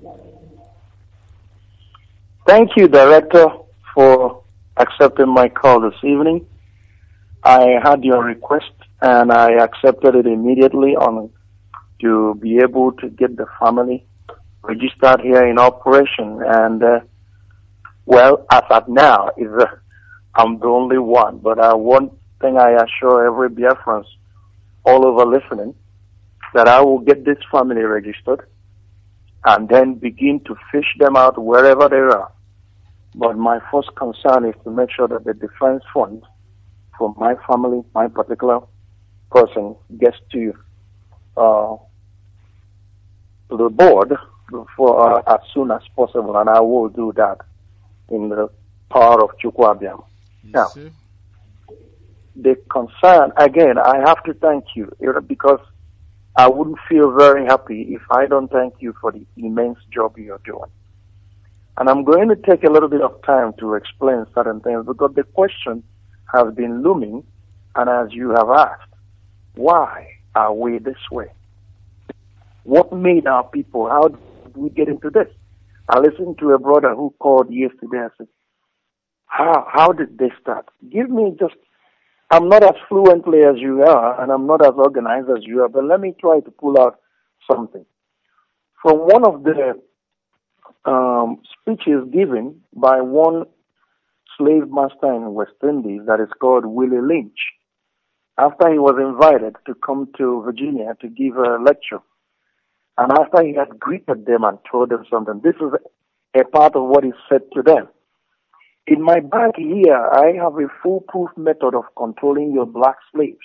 Thank you, Director, for accepting my call this evening. I had your request and I accepted it immediately to be able to get the family registered here in operation. And, well, as at now, I'm the only one. But one thing I assure every Biafrans all over listening, that I will get this family registered and then begin to fish them out wherever they are. But my first concern is to make sure that the defense fund for my family, my particular person, gets to the board for as soon as possible, and I will do that in the power of Chukwabiam. Now, the concern, again, I have to thank you, because I wouldn't feel very happy if I don't thank you for the immense job you're doing. And I'm going to take a little bit of time to explain certain things, because the question has been looming, and as you have asked, why are we this way? What made our people? How did we get into this? I listened to a brother who called yesterday and said, how did they start? Give me just, I'm not as fluently as you are, and I'm not as organized as you are, but let me try to pull out something. From one of the speeches given by one slave master in West Indies that is called Willie Lynch, after he was invited to come to Virginia to give a lecture, and after he had greeted them and told them something, this is a part of what he said to them. In my bag here, I have a foolproof method of controlling your black slaves.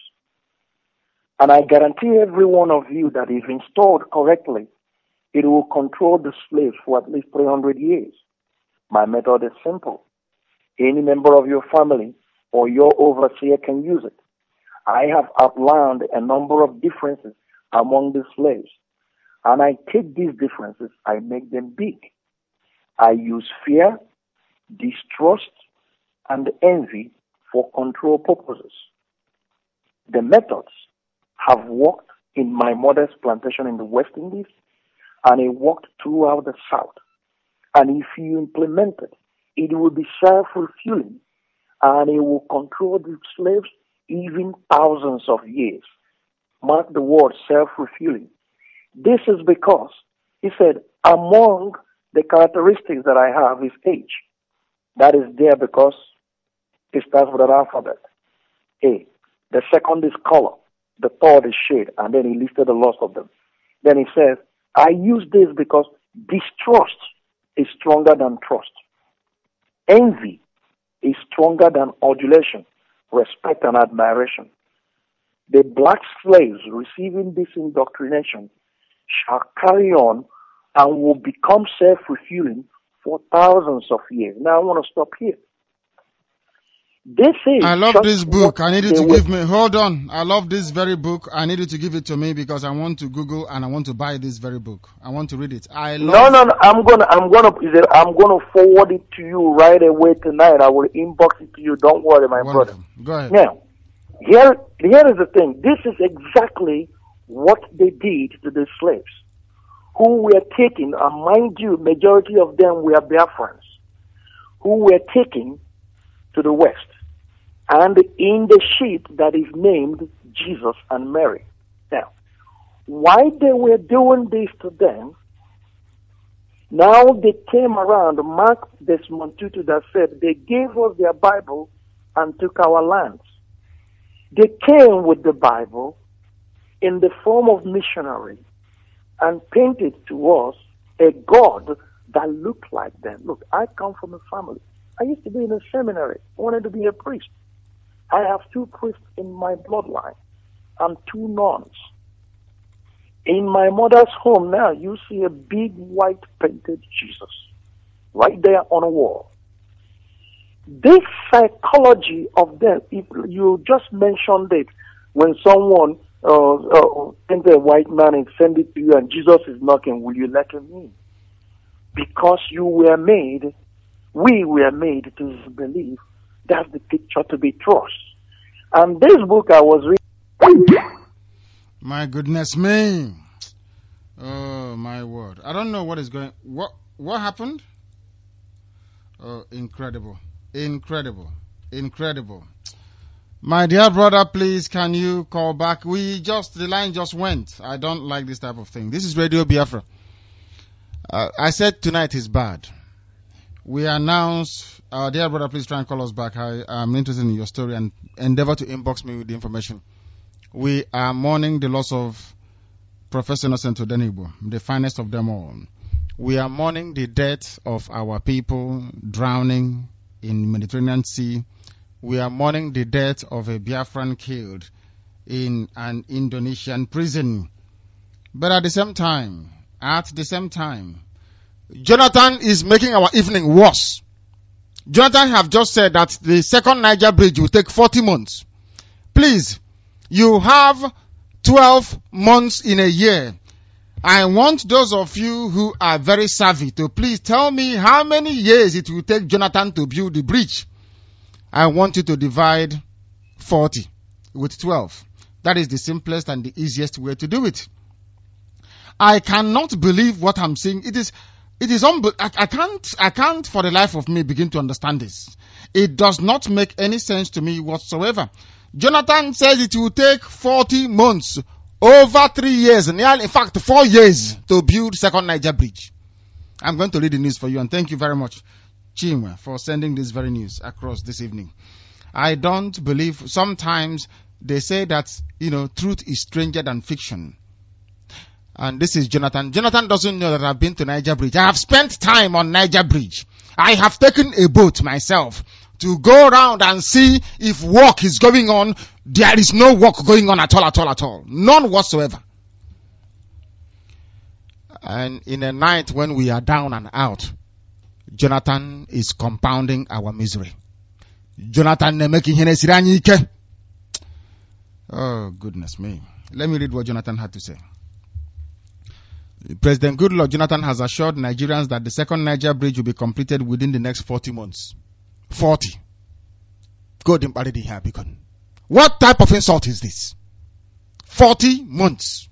And I guarantee every one of you that if installed correctly, it will control the slaves for at least 300 years. My method is simple. Any member of your family or your overseer can use it. I have outlined a number of differences among the slaves. And I take these differences, I make them big. I use fear, distrust, and envy for control purposes. The methods have worked in my mother's plantation in the West Indies, and it worked throughout the South. And if you implement it, it will be self-fulfilling, and it will control the slaves even thousands of years. Mark the word self-fulfilling. This is because, he said, among the characteristics that I have is age. That is there because it starts with an alphabet. A. The second is color. The third is shade. And then he listed the lots of them. Then he says, I use this because distrust is stronger than trust. Envy is stronger than adulation, respect and admiration. The black slaves receiving this indoctrination shall carry on and will become self-fulfilling for thousands of years. Now I want to stop here. This is I love this book. I need you to give me, hold on. I love this very book. I need you to give it to me because I want to Google and I want to buy this very book. I want to read it. No. I'm gonna forward it to you right away tonight. I will inbox it to you. Don't worry, my brother. Go ahead. Now, here is the thing. This is exactly what they did to the slaves who were taken, and mind you, majority of them were Biafrans, who were taken to the West, and in the ship that is named Jesus and Mary. Now, why they were doing this to them, now they came around, Mark Desmond Tutu that said, they gave us their Bible and took our lands. They came with the Bible, in the form of missionary and painted to us a God that looked like them. Look, I come from a family. I used to be in a seminary. I wanted to be a priest. I have 2 priests in my bloodline and 2 nuns. In my mother's home now, you see a big white painted Jesus right there on a wall. This psychology of them, if you just mentioned it, when someone sends a white man and send it to you and Jesus is knocking, will you let him in? Because we were made to believe that's the picture to be trust. And this book I was reading. My goodness me. Oh, my word. I don't know what is going... What happened? Oh, incredible. Incredible. Incredible. My dear brother, please, can you call back? The line just went. I don't like this type of thing. This is Radio Biafra. I said tonight is bad. We announced, dear brother, please try and call us back. I am interested in your story and endeavor to inbox me with the information. We are mourning the loss of Professor Innocent Odenigbo, the finest of them all. We are mourning the death of our people drowning in the Mediterranean Sea. We are mourning the death of a Biafran killed in an Indonesian prison. But at the same time, Jonathan is making our evening worse. Jonathan have just said that the second Niger bridge will take 40 months. Please, you have 12 months in a year. I want those of you who are very savvy to please tell me how many years it will take Jonathan to build the bridge. I want you to divide 40 with 12. That is the simplest and the easiest way to do it. I cannot believe what I'm seeing. It is I can't for the life of me begin to understand this. It does not make any sense to me whatsoever. Jonathan says it will take 40 months, over 3 years, in fact 4 years to build second Niger bridge. I'm going to read the news for you, and thank you very much, Chinwe, for sending this very news across this evening. I don't believe, sometimes they say that, truth is stranger than fiction. And this is Jonathan. Jonathan doesn't know that I've been to Niger Bridge. I have spent time on Niger Bridge. I have taken a boat myself to go around and see if work is going on. There is no work going on at all. None whatsoever. And in a night when we are down and out, Jonathan is compounding our misery. Jonathan making ike. Oh, goodness me. Let me read what Jonathan had to say. President Goodluck Jonathan has assured Nigerians that the second Niger bridge will be completed within the next 40 months. 40. What type of insult is this? 40 months.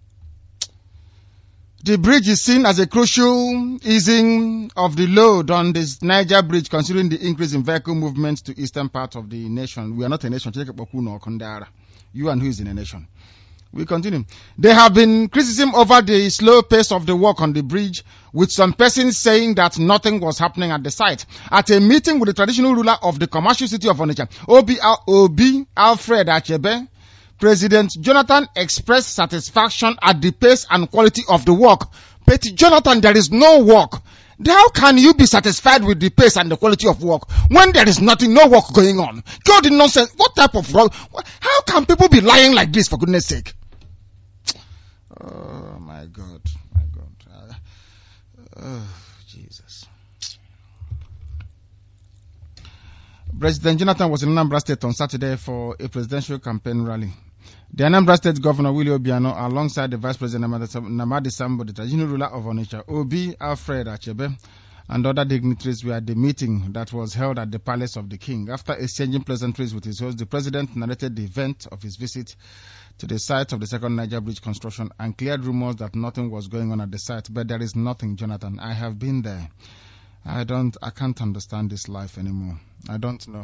The bridge is seen as a crucial easing of the load on this Niger bridge, considering the increase in vehicle movements to eastern part of the nation. We are not a nation. You and who is in a nation? We continue. There have been criticism over the slow pace of the work on the bridge, with some persons saying that nothing was happening at the site. At a meeting with the traditional ruler of the commercial city of Onitsha, Obi Alfred Achebe, President Jonathan expressed satisfaction at the pace and quality of the work. But Jonathan, there is no work. How can you be satisfied with the pace and the quality of work when there is nothing, no work going on? God, the nonsense. What type of wrong? How can people be lying like this, for goodness sake? Oh, my God. Jesus. President Jonathan was in Anambra State on Saturday for a presidential campaign rally. The Anambra State Governor Willie Obiano, alongside the Vice President Namadi Sambo, the traditional ruler of Onitsha, Obi Alfred Achebe, and other dignitaries were at the meeting that was held at the Palace of the King. After exchanging pleasantries with his host, the president narrated the event of his visit to the site of the second Niger Bridge construction and cleared rumors that nothing was going on at the site. But there is nothing, Jonathan. I have been there. I can't understand this life anymore. I don't know.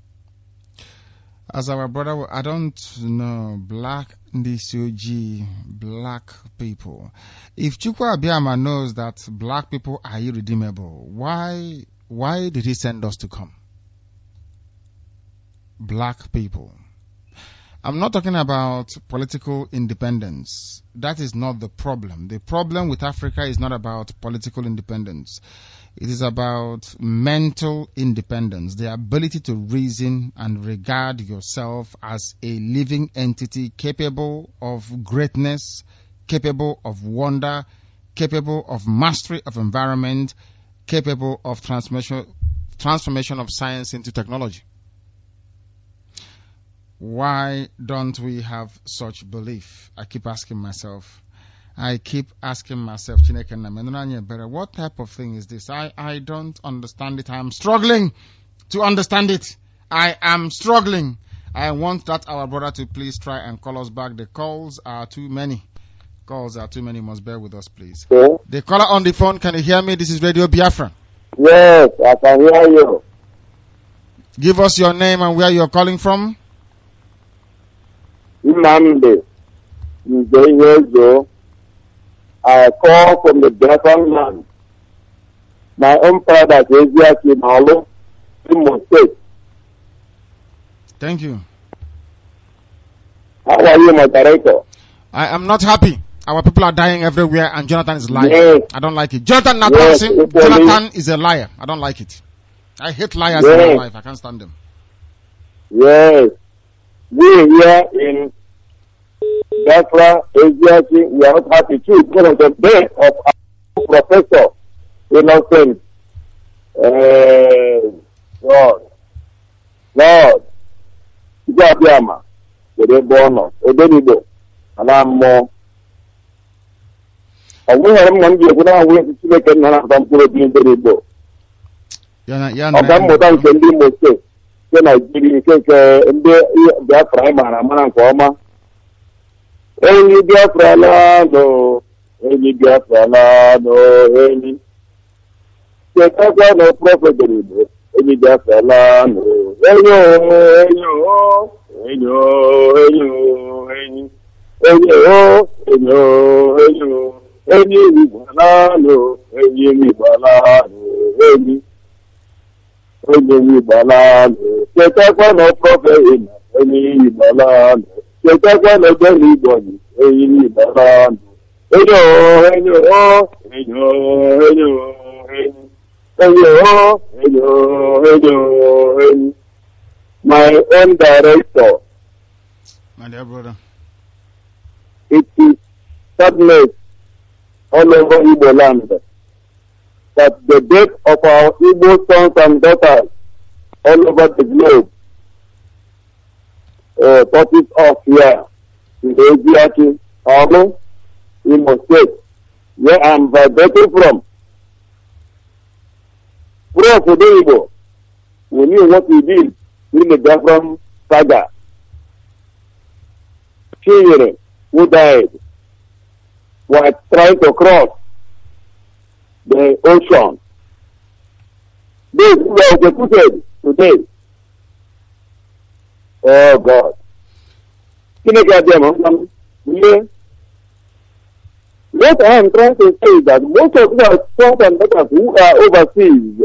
As our brother, I don't know, black Ndisuji, black people. If Chukwu Abiyama knows that black people are irredeemable, why did he send us to come? Black people. I'm not talking about political independence. That is not the problem. The problem with Africa is not about political independence. It is about mental independence, the ability to reason and regard yourself as a living entity capable of greatness, capable of wonder, capable of mastery of environment, capable of transformation of science into technology. Why don't we have such belief? I keep asking myself, Chineke, what type of thing is this? I don't understand it. I'm struggling to understand it. I am struggling. I want that our brother to please try and call us back. The calls are too many. Must bear with us, please. Okay. The caller on the phone, can you hear me? This is Radio Biafra. Yes, I can hear you. Give us your name and where you're calling from. Nnamdi Nzeyezo. I call from the Biafran land. My own father is Eziaki Maolo, Imo State. Thank you. How are you, moderator? I am not happy. Our people are dying everywhere and Jonathan is lying. Yes. I don't like it. Jonathan Yes, Jonathan is a liar. I don't like it. I hate liars in my life. I can't stand them. Yes. We here in Biafra, Eziaki, we are not happy too because of the death of our professor, innocent. Lord, Ibiama, Odebono, Odenibo, and I'm more. And we have one year without waiting to make another put in the Odenibo. I'm more than sending mistake. Then I give you Biafra, man, Koma. Any Biafra, no, any Biafra, no, any. No prophet, any Biafra, no. My own director. My dear brother. It is sadness all over Igbo land that the death of our Igbo sons and daughters all over the globe touches us here in the Eziaki, Imo, State, where I am vibrating from. Prof. Igbo, we knew what we did in the Biafran saga. Children who died were trying to cross the ocean. These who were executed today. Oh God. What I am trying to say is that most of our sons and daughters who are overseas,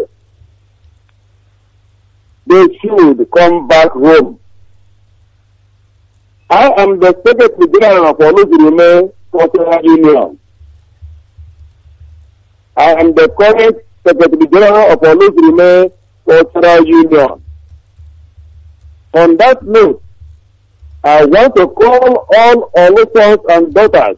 they should come back home. I am the Secretary General of Olujurume Cultural Union. I am the current Secretary General of Olujurume Cultural Union. On that note, I want to call all Olu sons and daughters.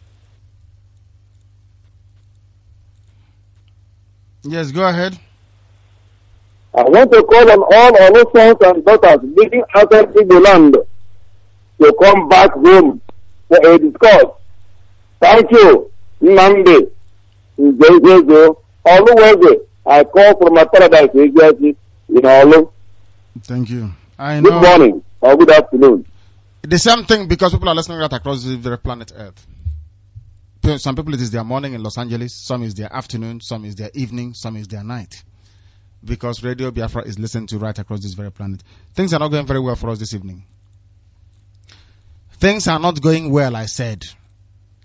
Yes, go ahead. I want to call on all Olu sons and daughters living outside Igbo land to come back home for a discourse. Thank you, Nnamdi Nzeyezo Oluweze. I call from my paradise agency in Olu. Thank you. I know. Good morning or good afternoon. The same thing because people are listening right across the very planet Earth. Some people it is their morning in Los Angeles, some is their afternoon, some is their evening, some is their night. Because Radio Biafra is listened to right across this very planet. Things are not going very well for us this evening. Things are not going well, I said.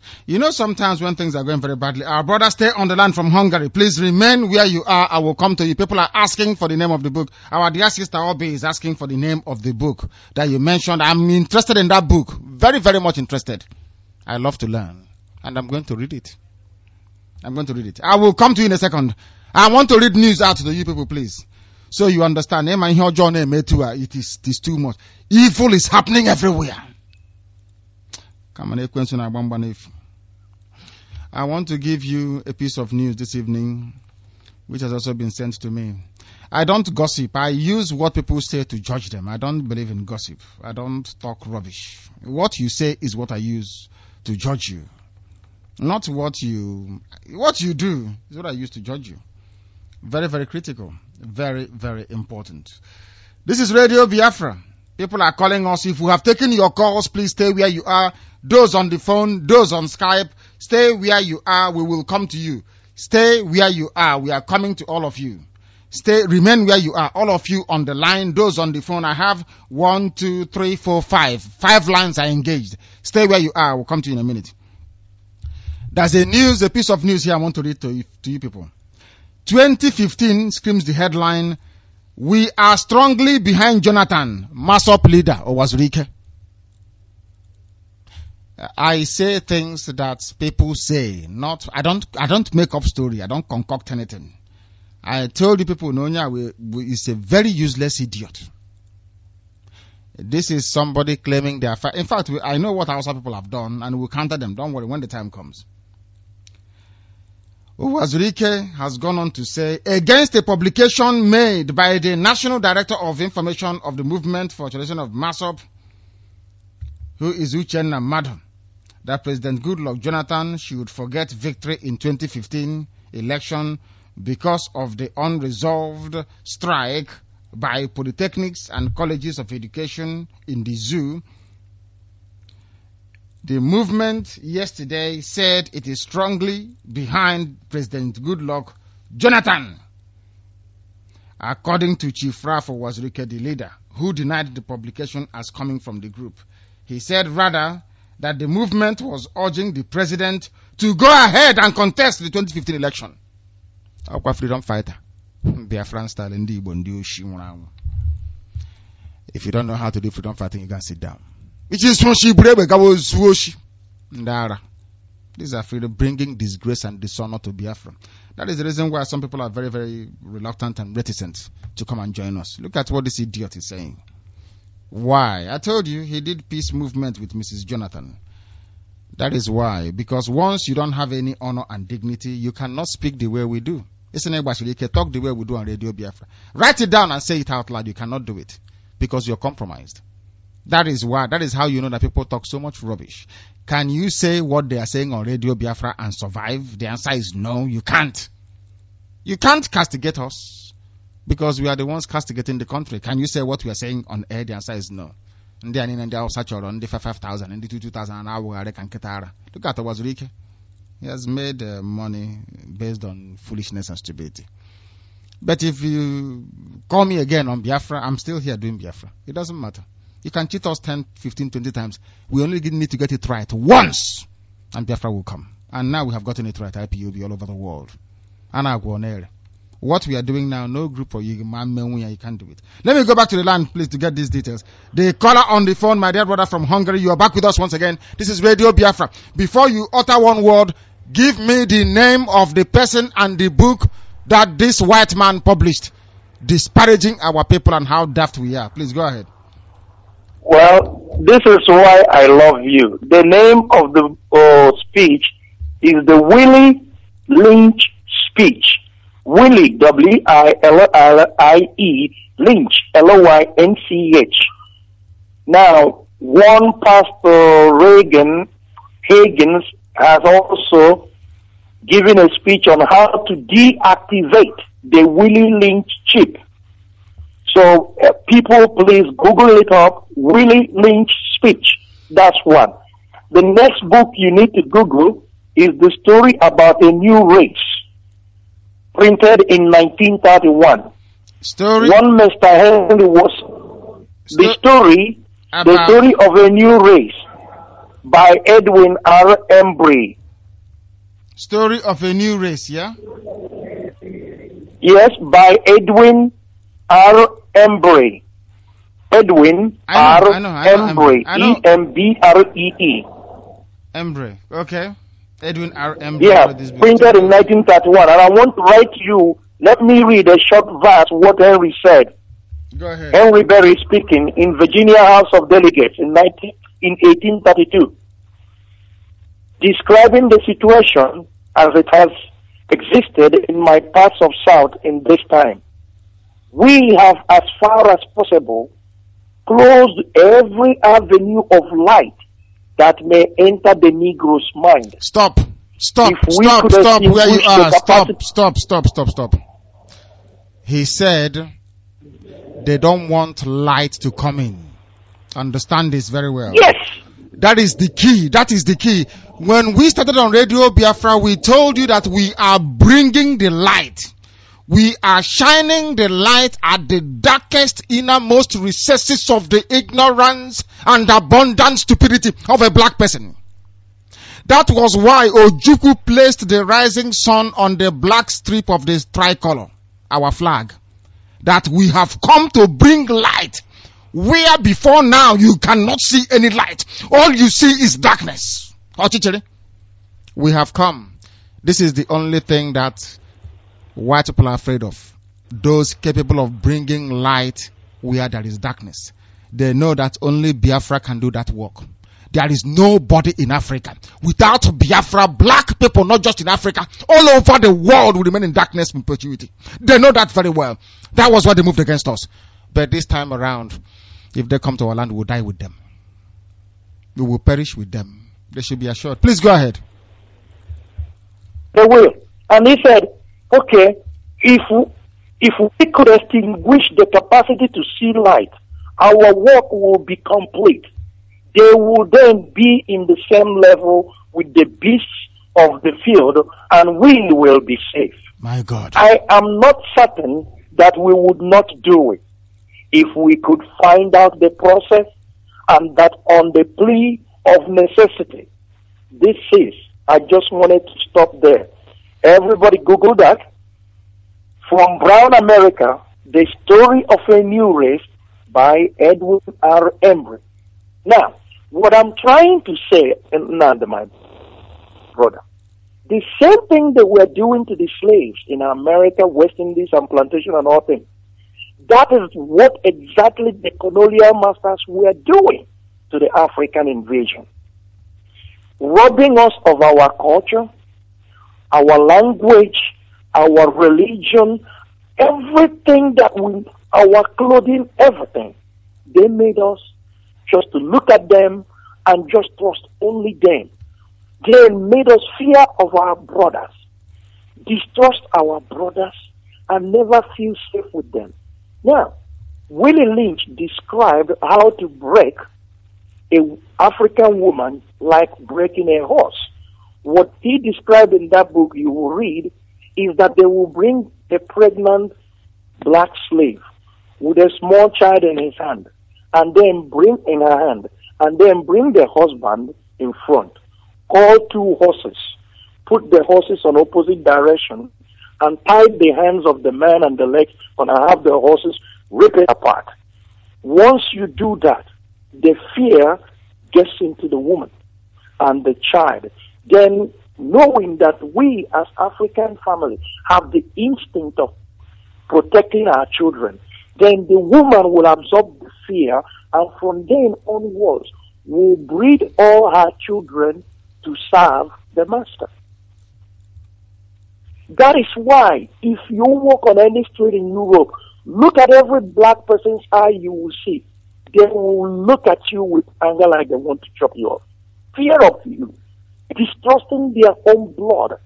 You know, sometimes when things are going very badly, our brothers stay on the line from Hungary. Please remain where you are. I will come to you. People are asking for the name of the book. Our dear sister Obi is asking for the name of the book that you mentioned. I'm interested in that book. Very, very much interested. I love to learn. And I'm going to read it. I will come to you in a second. I want to read news out to you people, please. So you understand. It is too much. Evil is happening everywhere. Come on, I want to give you a piece of news this evening, which has also been sent to me. I don't gossip. I use what people say to judge them. I don't believe in gossip. I don't talk rubbish. What you say is what I use to judge you. Not what you do is what I use to judge you. Very, very critical. Very, very important. This is Radio Biafra. People are calling us. If you have taken your calls, please stay where you are. Those on the phone, those on Skype, stay where you are. We will come to you. Stay where you are. We are coming to all of you. Remain where you are. All of you on the line, those on the phone. I have 1, 2, 3, 4, 5. 5 lines are engaged. Stay where you are. We'll come to you in a minute. There's a piece of news here I want to read to you people. 2015 screams the headline, "We are strongly behind Jonathan, MASSOP leader," or Wazirike. I say things that people say, I don't make up story. I don't concoct anything. I told you people, Nonya is a very useless idiot. This is somebody claiming they are in fact, I know what Hausa people have done, and we'll counter them. Don't worry, when the time comes. Wazirike has gone on to say, against a publication made by the National Director of Information of the Movement for Tradition of MASSOP, who is Uchenna Madam, that President Goodluck Jonathan should forget victory in 2015 election because of the unresolved strike by polytechnics and colleges of education in the zoo. The movement yesterday said it is strongly behind President Goodluck Jonathan. According to Chief Rafo Wazirike, the leader, who denied the publication as coming from the group. He said rather that the movement was urging the president to go ahead and contest the 2015 election. Aqua freedom fighter. Biafran style in the Igbo. If you don't know how to do freedom fighting, you can sit down. Which is these are freedom bringing disgrace and dishonor to Biafra. That is the reason why some people are very, very reluctant and reticent to come and join us. Look at what this idiot is saying. Why? I told you he did peace movement with Mrs. Jonathan. That is why. Because once you don't have any honor and dignity, you cannot speak the way we do. You can talk the way we do on Radio Biafra. Write it down and say it out loud. You cannot do it because you're compromised. That is why. That is how you know that people talk so much rubbish. Can you say what they are saying on Radio Biafra and survive? The answer is no, you can't. You can't castigate us because we are the ones castigating the country. Can you say what we are saying on air? The answer is no. And they are such around the 5,000 and the 2,000 an hour. Look at Wazirike. He has made money based on foolishness and stupidity. But if you call me again on Biafra, I'm still here doing Biafra. It doesn't matter. You can cheat us 10, 15, 20 times. We only need to get it right once, and Biafra will come. And now we have gotten it right. IPOB all over the world. What we are doing now, no group for you, you can't do it. Let me go back to the line, please, to get these details. The caller on the phone, my dear brother from Hungary, you are back with us once again. This is Radio Biafra. Before you utter one word, give me the name of the person and the book that this white man published, disparaging our people and how daft we are. Please go ahead. Well, this is why I love you. The name of the speech is the Willie Lynch speech. Willie, W-I-L-L-I-E, Lynch, L-O-Y-N-C-H. Now, one Pastor Higgins has also given a speech on how to deactivate the Willie Lynch chip. So, people, please Google it up, Willie Lynch speech. That's one. The next book you need to Google is the story about a new race, printed in 1931. Story? One Mr. Henry was the story of a new race. by Edwin R. Embry. Story of a New Race, yeah? Yes, by Edwin R. Embry. Edwin R. Embry. E-M-B-R-E-E. Embry, okay. Edwin R. Embry. Yeah, printed in 1931. And I want to write to you, let me read a short verse what Henry said. Go ahead. Henry Berry speaking in Virginia House of Delegates in 1832, describing the situation as it has existed in my parts of South in this time. We have, as far as possible, closed every avenue of light that may enter the Negro's mind. Stop where you are. Stop. He said they don't want light to come in. Understand this very well. Yes. That is the key. When we started on Radio Biafra, we told you that we are bringing the light. We are shining the light at the darkest, innermost recesses of the ignorance and abundant stupidity of a black person. That was why Ojukwu placed the rising sun on the black strip of the tricolor, our flag. That we have come to bring light. Where before now you cannot see any light. All you see is darkness. We have come. This is the only thing that white people are afraid of. Those capable of bringing light where there is darkness. They know that only Biafra can do that work. There is nobody in Africa. Without Biafra, black people, not just in Africa, all over the world will remain in darkness in perpetuity. They know that very well. That was why they moved against us. But this time around, if they come to our land, we will die with them. We will perish with them. They should be assured. Please go ahead. They will. And he said, okay, if we could extinguish the capacity to see light, our work will be complete. They will then be in the same level with the beasts of the field, and we will be safe. My God. I am not certain that we would not do it if we could find out the process, and that on the plea of necessity. This is, I just wanted to stop there. Everybody Google that. From Brown America, The Story of a New Race by Edwin R. Embry. Now, what I'm trying to say, Nanda, my brother, the same thing that we're doing to the slaves in America, West Indies, and plantation and all things, that is what exactly the colonial masters were doing to the African invasion. Robbing us of our culture, our language, our religion, everything that our clothing, everything. They made us just to look at them and just trust only them. They made us fear of our brothers, distrust our brothers, and never feel safe with them. Now, Willie Lynch described how to break an African woman like breaking a horse. What he described in that book you will read is that they will bring a pregnant black slave with a small child in his hand, and then bring in her hand, and then bring the husband in front. Call two horses, put the horses on opposite direction, and tie the hands of the man and the legs, and have the horses rip it apart. Once you do that, the fear gets into the woman and the child. Then, knowing that we as African families have the instinct of protecting our children, then the woman will absorb the fear, and from then onwards will breed all her children to serve the master. That is why, if you walk on any street in Europe, look at every black person's eye you will see. They will look at you with anger like they want to chop you off. Fear of you. Distrusting their own blood.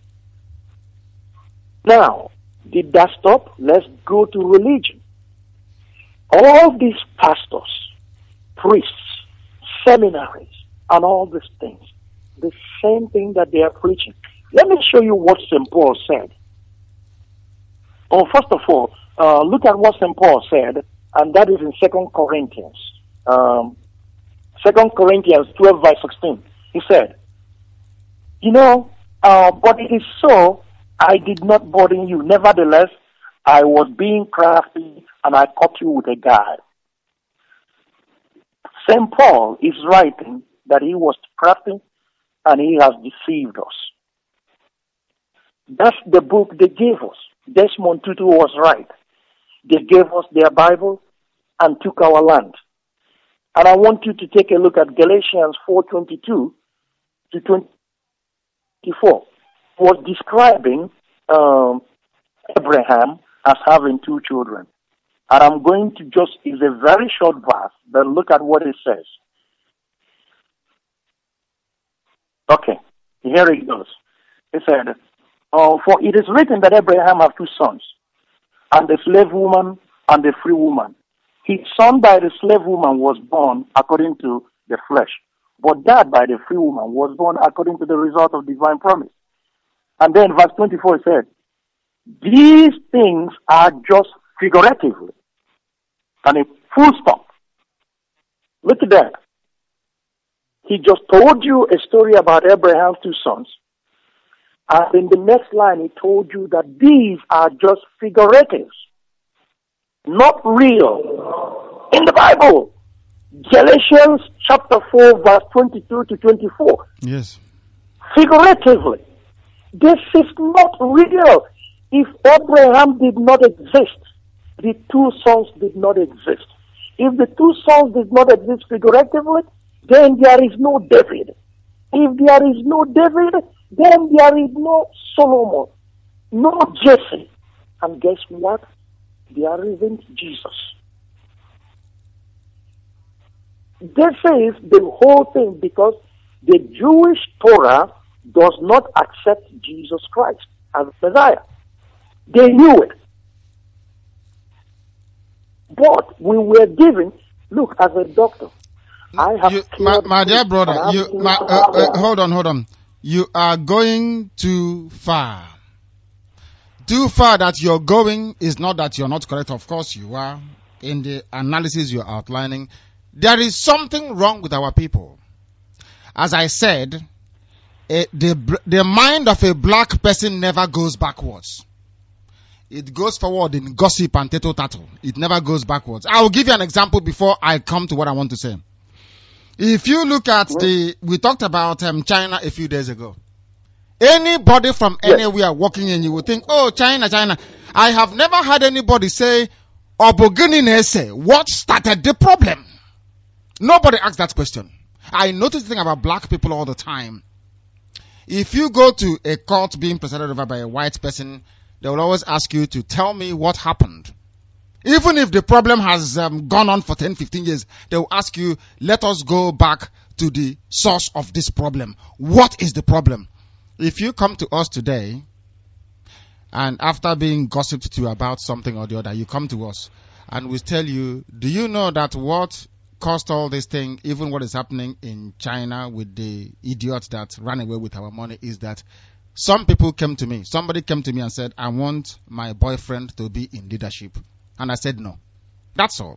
Now, did that stop? Let's go to religion. All these pastors, priests, seminaries, and all these things, the same thing that they are preaching. Let me show you what St. Paul said. Oh, first of all, look at what St. Paul said, and that is in 2 Corinthians. 2 Corinthians 12 verse 16. He said, but it is so, I did not burden you. Nevertheless, I was being crafty and I caught you with a guile. St. Paul is writing that he was crafty and he has deceived us. That's the book they gave us. Desmond Tutu was right. They gave us their Bible and took our land. And I want you to take a look at Galatians 4:22 to 24. He was describing Abraham as having 2 children. And I'm going to it's a very short verse, but look at what it says. Okay, here it goes. It said, for it is written that Abraham had 2 sons, and the slave woman and the free woman. His son by the slave woman was born according to the flesh, but that by the free woman was born according to the result of divine promise. And then verse 24 said, these things are just figuratively. And a full stop. Look at that. He just told you a story about Abraham's 2 sons. And in the next line, he told you that these are just figuratives, not real. In the Bible, Galatians chapter 4, verse 22 to 24. Yes. Figuratively. This is not real. If Abraham did not exist, the 2 sons did not exist. If the 2 sons did not exist figuratively, then there is no David. If there is no David, then there is no Solomon, no Jesse. And guess what? There isn't Jesus. This is the whole thing because the Jewish Torah does not accept Jesus Christ as Messiah. They knew it. But we were given, look, as a doctor, I have... my dear brother, hold on. You are going too far. Too far that you're going is not that you're not correct. Of course you are. In the analysis you're outlining, there is something wrong with our people. As I said, the mind of a black person never goes backwards. It goes forward in gossip and tattle. It never goes backwards. I will give you an example before I come to what I want to say. If you look at we talked about China a few days ago. Anybody from anywhere walking in, you would think, oh, China. I have never had anybody say, what started the problem? Nobody asked that question. I notice the thing about black people all the time. If you go to a court being presided over by a white person, they will always ask you to tell me what happened. Even if the problem has gone on for 10, 15 years, they will ask you, let us go back to the source of this problem. What is the problem? If you come to us today, and after being gossiped to about something or the other, you come to us, and we tell you, do you know that what caused all this thing, even what is happening in China with the idiots that ran away with our money, is that somebody came to me and said, I want my boyfriend to be in leadership. And I said, no. That's all.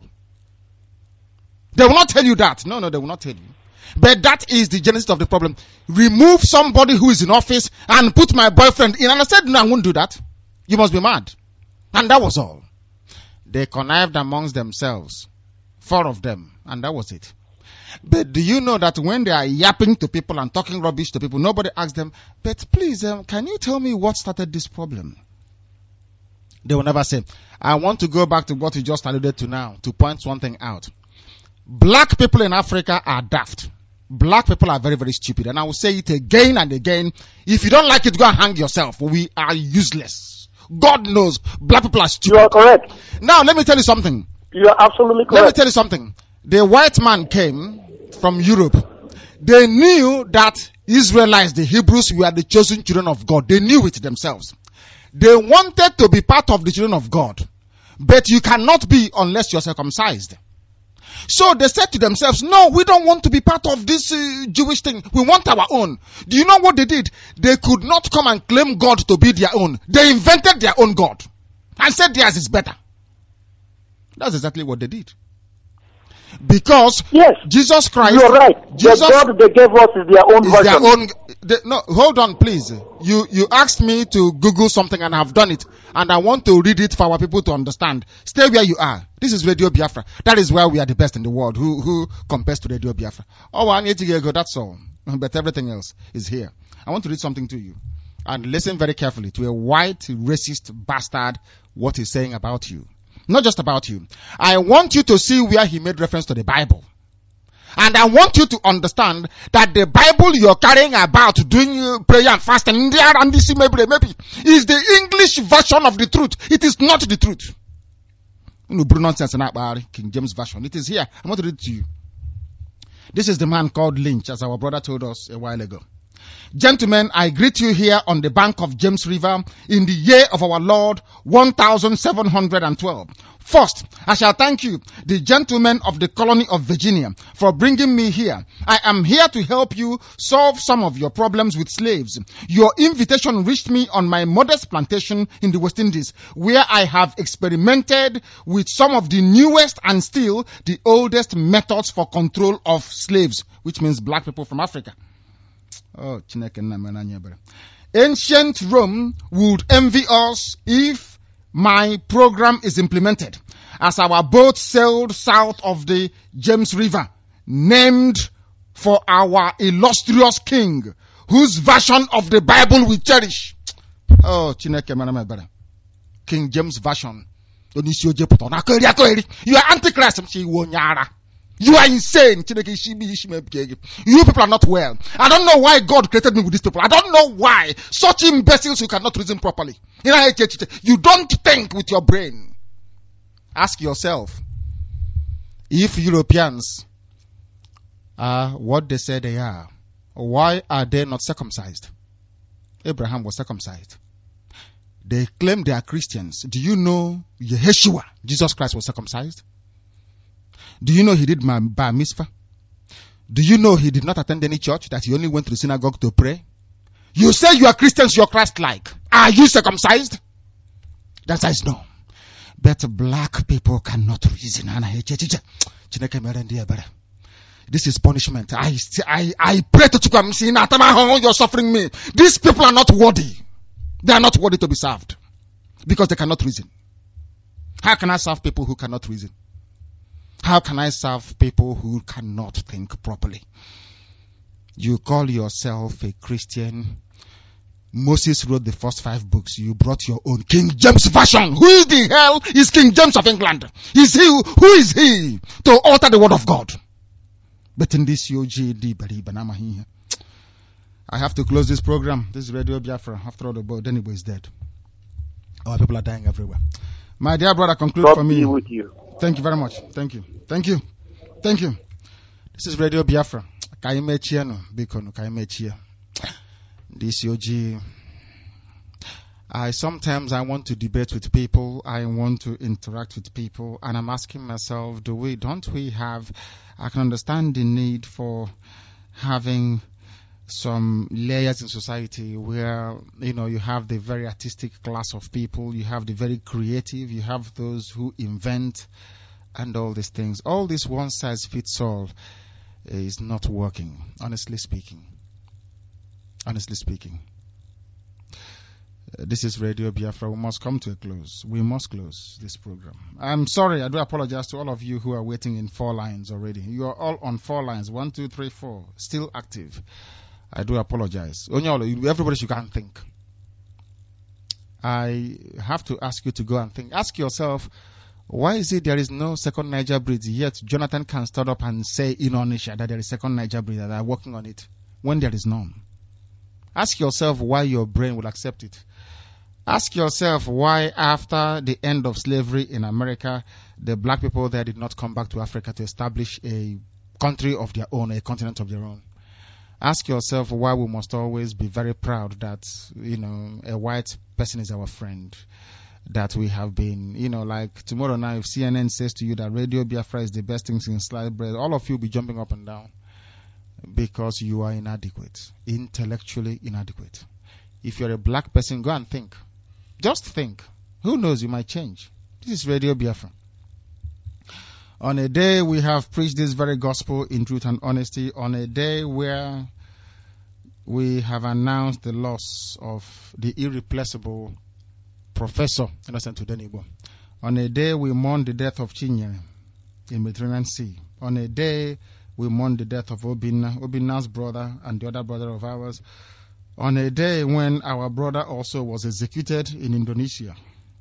They will not tell you that. No, they will not tell you. But that is the genesis of the problem. Remove somebody who is in office and put my boyfriend in. And I said, no, I won't do that. You must be mad. And that was all. They connived amongst themselves. 4 of them. And that was it. But do you know that when they are yapping to people and talking rubbish to people, nobody asks them, but please, can you tell me what started this problem? They will never say. I want to go back to what you just alluded to now, to point one thing out. Black people in Africa are daft. Black people are very, very stupid. And I will say it again and again. If you don't like it, go and hang yourself. We are useless. God knows black people are stupid. You are correct. Now, let me tell you something. You are absolutely correct. Let me tell you something. The white man came from Europe. They knew that Israelites, the Hebrews, were the chosen children of God. They knew it themselves. They wanted to be part of the children of God. But you cannot be unless you're circumcised. So they said to themselves, no, we don't want to be part of this Jewish thing. We want our own. Do you know what they did? They could not come and claim God to be their own. They invented their own God and said theirs is better. That's exactly what they did. Because yes, Jesus Christ, you're right. Jesus, the God they gave us is their own version. No, hold on, please. You asked me to Google something and I have done it, and I want to read it for our people to understand. Stay where you are. This is Radio Biafra. That is where we are the best in the world. Who compares to Radio Biafra? Oh, I need to go. That's all. But everything else is here. I want to read something to you, and listen very carefully to a white racist bastard. What he's saying about you. Not just about you. I want you to see where he made reference to the Bible. And I want you to understand that the Bible you're carrying about doing prayer and fasting in there and this maybe is the English version of the truth. It is not the truth. No nonsense about King James Version. It is here. I want to read it to you. This is the man called Lynch, as our brother told us a while ago. Gentlemen, I greet you here on the bank of James River in the year of our Lord 1712. First, I shall thank you, the gentlemen of the colony of Virginia, for bringing me here. I am here to help you solve some of your problems with slaves. Your invitation reached me on my modest plantation in the West Indies, where I have experimented with some of the newest and still the oldest methods for control of slaves, which means black people from Africa. Oh, ancient Rome would envy us if my program is implemented, as our boat sailed south of the James River, named for our illustrious king, whose version of the Bible we cherish. Oh, King James Version. You are Antichrist. You are insane. You people are not well. I don't know why God created me with these people. I don't know why. Such imbeciles who cannot reason properly. You don't think with your brain. Ask yourself, if Europeans are what they say they are, why are they not circumcised? Abraham was circumcised. They claim they are Christians. Do you know Yeshua, Jesus Christ, was circumcised? Do you know he did bar mitzvah? Do you know he did not attend any church, that he only went to the synagogue to pray? You say you are Christians, you're Christ-like. Are you circumcised? The answer is no. But black people cannot reason. This is punishment. I pray to Chukwam, you're suffering me. These people are not worthy. They are not worthy to be served. Because they cannot reason. How can I serve people who cannot reason? How can I serve people who cannot think properly? You call yourself a Christian. Moses wrote the first 5 books. You brought your own King James Version. Who the hell is King James of England? Who is he to alter the word of God? But in this I have to close this program. This is Radio Biafra. After all, the boat anyway is dead. Our people are dying everywhere. My dear brother, conclude God for me. be with you. Thank you very much. Thank you. This is Radio Biafra. This OG. Sometimes I want to debate with people. I want to interact with people, and I'm asking myself, don't we have? I can understand the need for having some layers in society where, you have the very artistic class of people, you have the very creative, you have those who invent and all these things. All this one size fits all is not working, honestly speaking. This is Radio Biafra. We must come to a close. We must close this program. I'm sorry. I do apologize to all of you who are waiting in 4 lines already. You are all on 4 lines. 1, 2, 3, 4. Still active. I do apologize. Everybody should go and think. I have to ask you to go and think. Ask yourself, why is it there is no second Niger bridge, yet Jonathan can stand up and say in Onisha that there is second Niger bridge, that they are working on it, when there is none? Ask yourself why your brain will accept it. Ask yourself why, after the end of slavery in America, the black people there did not come back to Africa to establish a country of their own, a continent of their own. Ask yourself why we must always be very proud that, a white person is our friend. That we have been, like tomorrow night, if CNN says to you that Radio Biafra is the best thing since sliced bread, all of you will be jumping up and down because you are inadequate, intellectually inadequate. If you're a black person, go and think. Just think. Who knows, you might change. This is Radio Biafra. On a day we have preached this very gospel in truth and honesty, on a day where we have announced the loss of the irreplaceable Professor Innocent Udenigbo. On a day we mourn the death of Chinyere in Mediterranean Sea. On a day we mourn the death of Obinna's brother and the other brother of ours. On a day when our brother also was executed in Indonesia.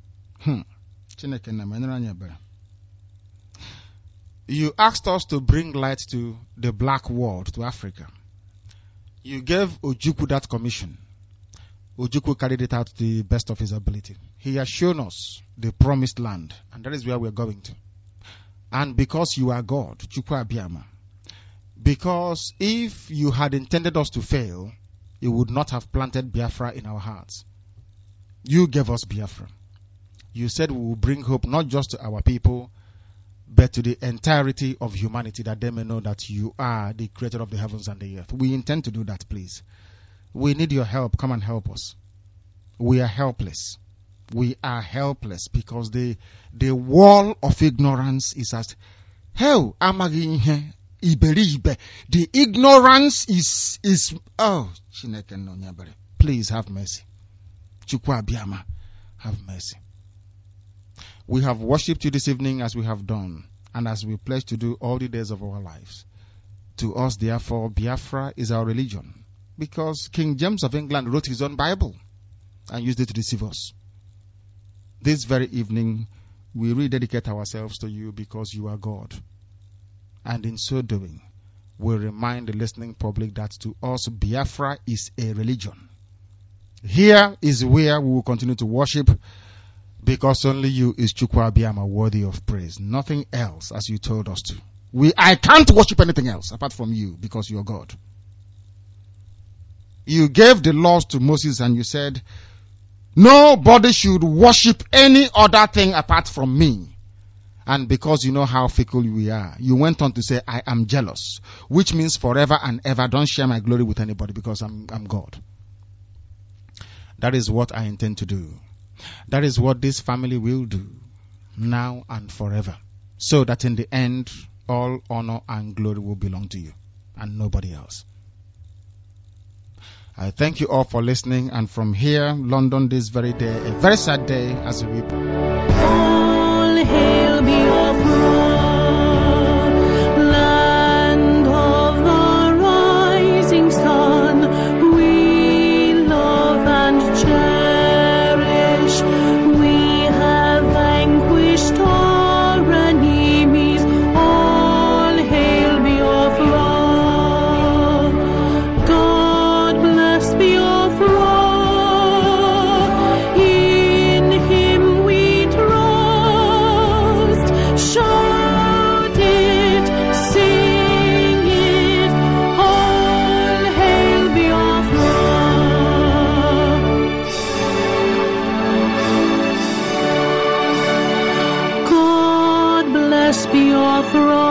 You asked us to bring light to the black world, to Africa. You gave Ojukwu that commission. Ojukwu carried it out to the best of his ability. He has shown us the promised land, and that is where we're going to. And because you are God, Chukwu Abiyama, because if you had intended us to fail, you would not have planted Biafra in our hearts. You gave us Biafra. You said we will bring hope not just to our people, but to the entirety of humanity, that they may know that you are the creator of the heavens and the earth. We intend to do that, please. We need your help. Come and help us. We are helpless. We are helpless because the wall of ignorance is as hell. The ignorance is Chineke no nyabere. Please have mercy. Chukwu Abiyama, have mercy. We have worshipped you this evening as we have done, and as we pledge to do all the days of our lives. To us, therefore, Biafra is our religion, because King James of England wrote his own Bible and used it to deceive us. This very evening, we rededicate ourselves to you because you are God. And in so doing, we remind the listening public that to us, Biafra is a religion. Here is where we will continue to worship, because only you is Chukwu Abiyama worthy of praise. Nothing else, as you told us to. I can't worship anything else apart from you, because you are God. You gave the laws to Moses and you said, nobody should worship any other thing apart from me. And because you know how fickle we are, you went on to say, I am jealous, which means forever and ever, don't share my glory with anybody because I'm God. That is what I intend to do. That is what this family will do, now and forever. So that in the end, all honor and glory will belong to you and nobody else. I thank you all for listening, and from here, London, this very day, a very sad day as we... All hail Biafra, land of the rising sun, we love and cherish. We have vanquished our enemies. All hail Biafra. God bless Biafra. In him we trust. Shout it, sing it. All hail Biafra. God bless Biafra.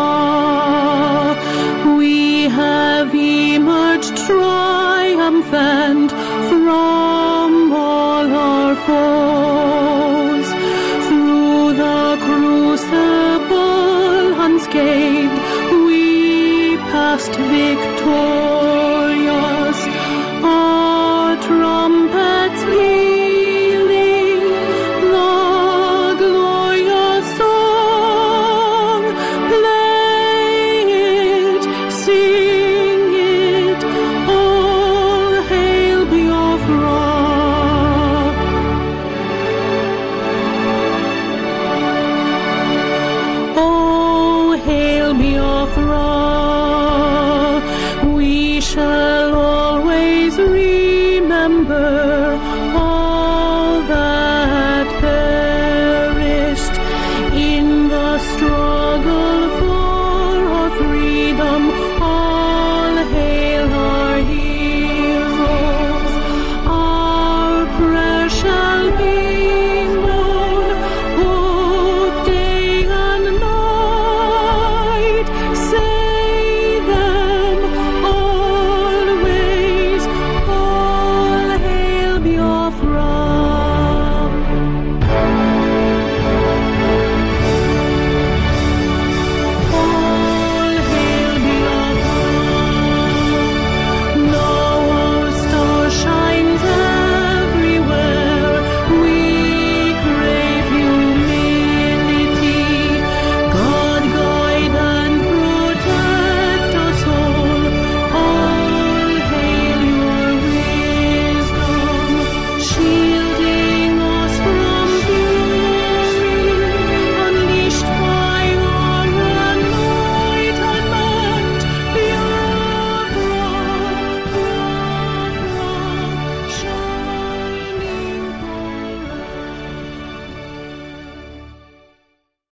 We have emerged triumphant from all our foes. Through the crucible unscathed, we passed victorious. Our trumpets pealing the glorious song. Play it, sing it, all hail Biafra. Oh, hail Biafra, we shall always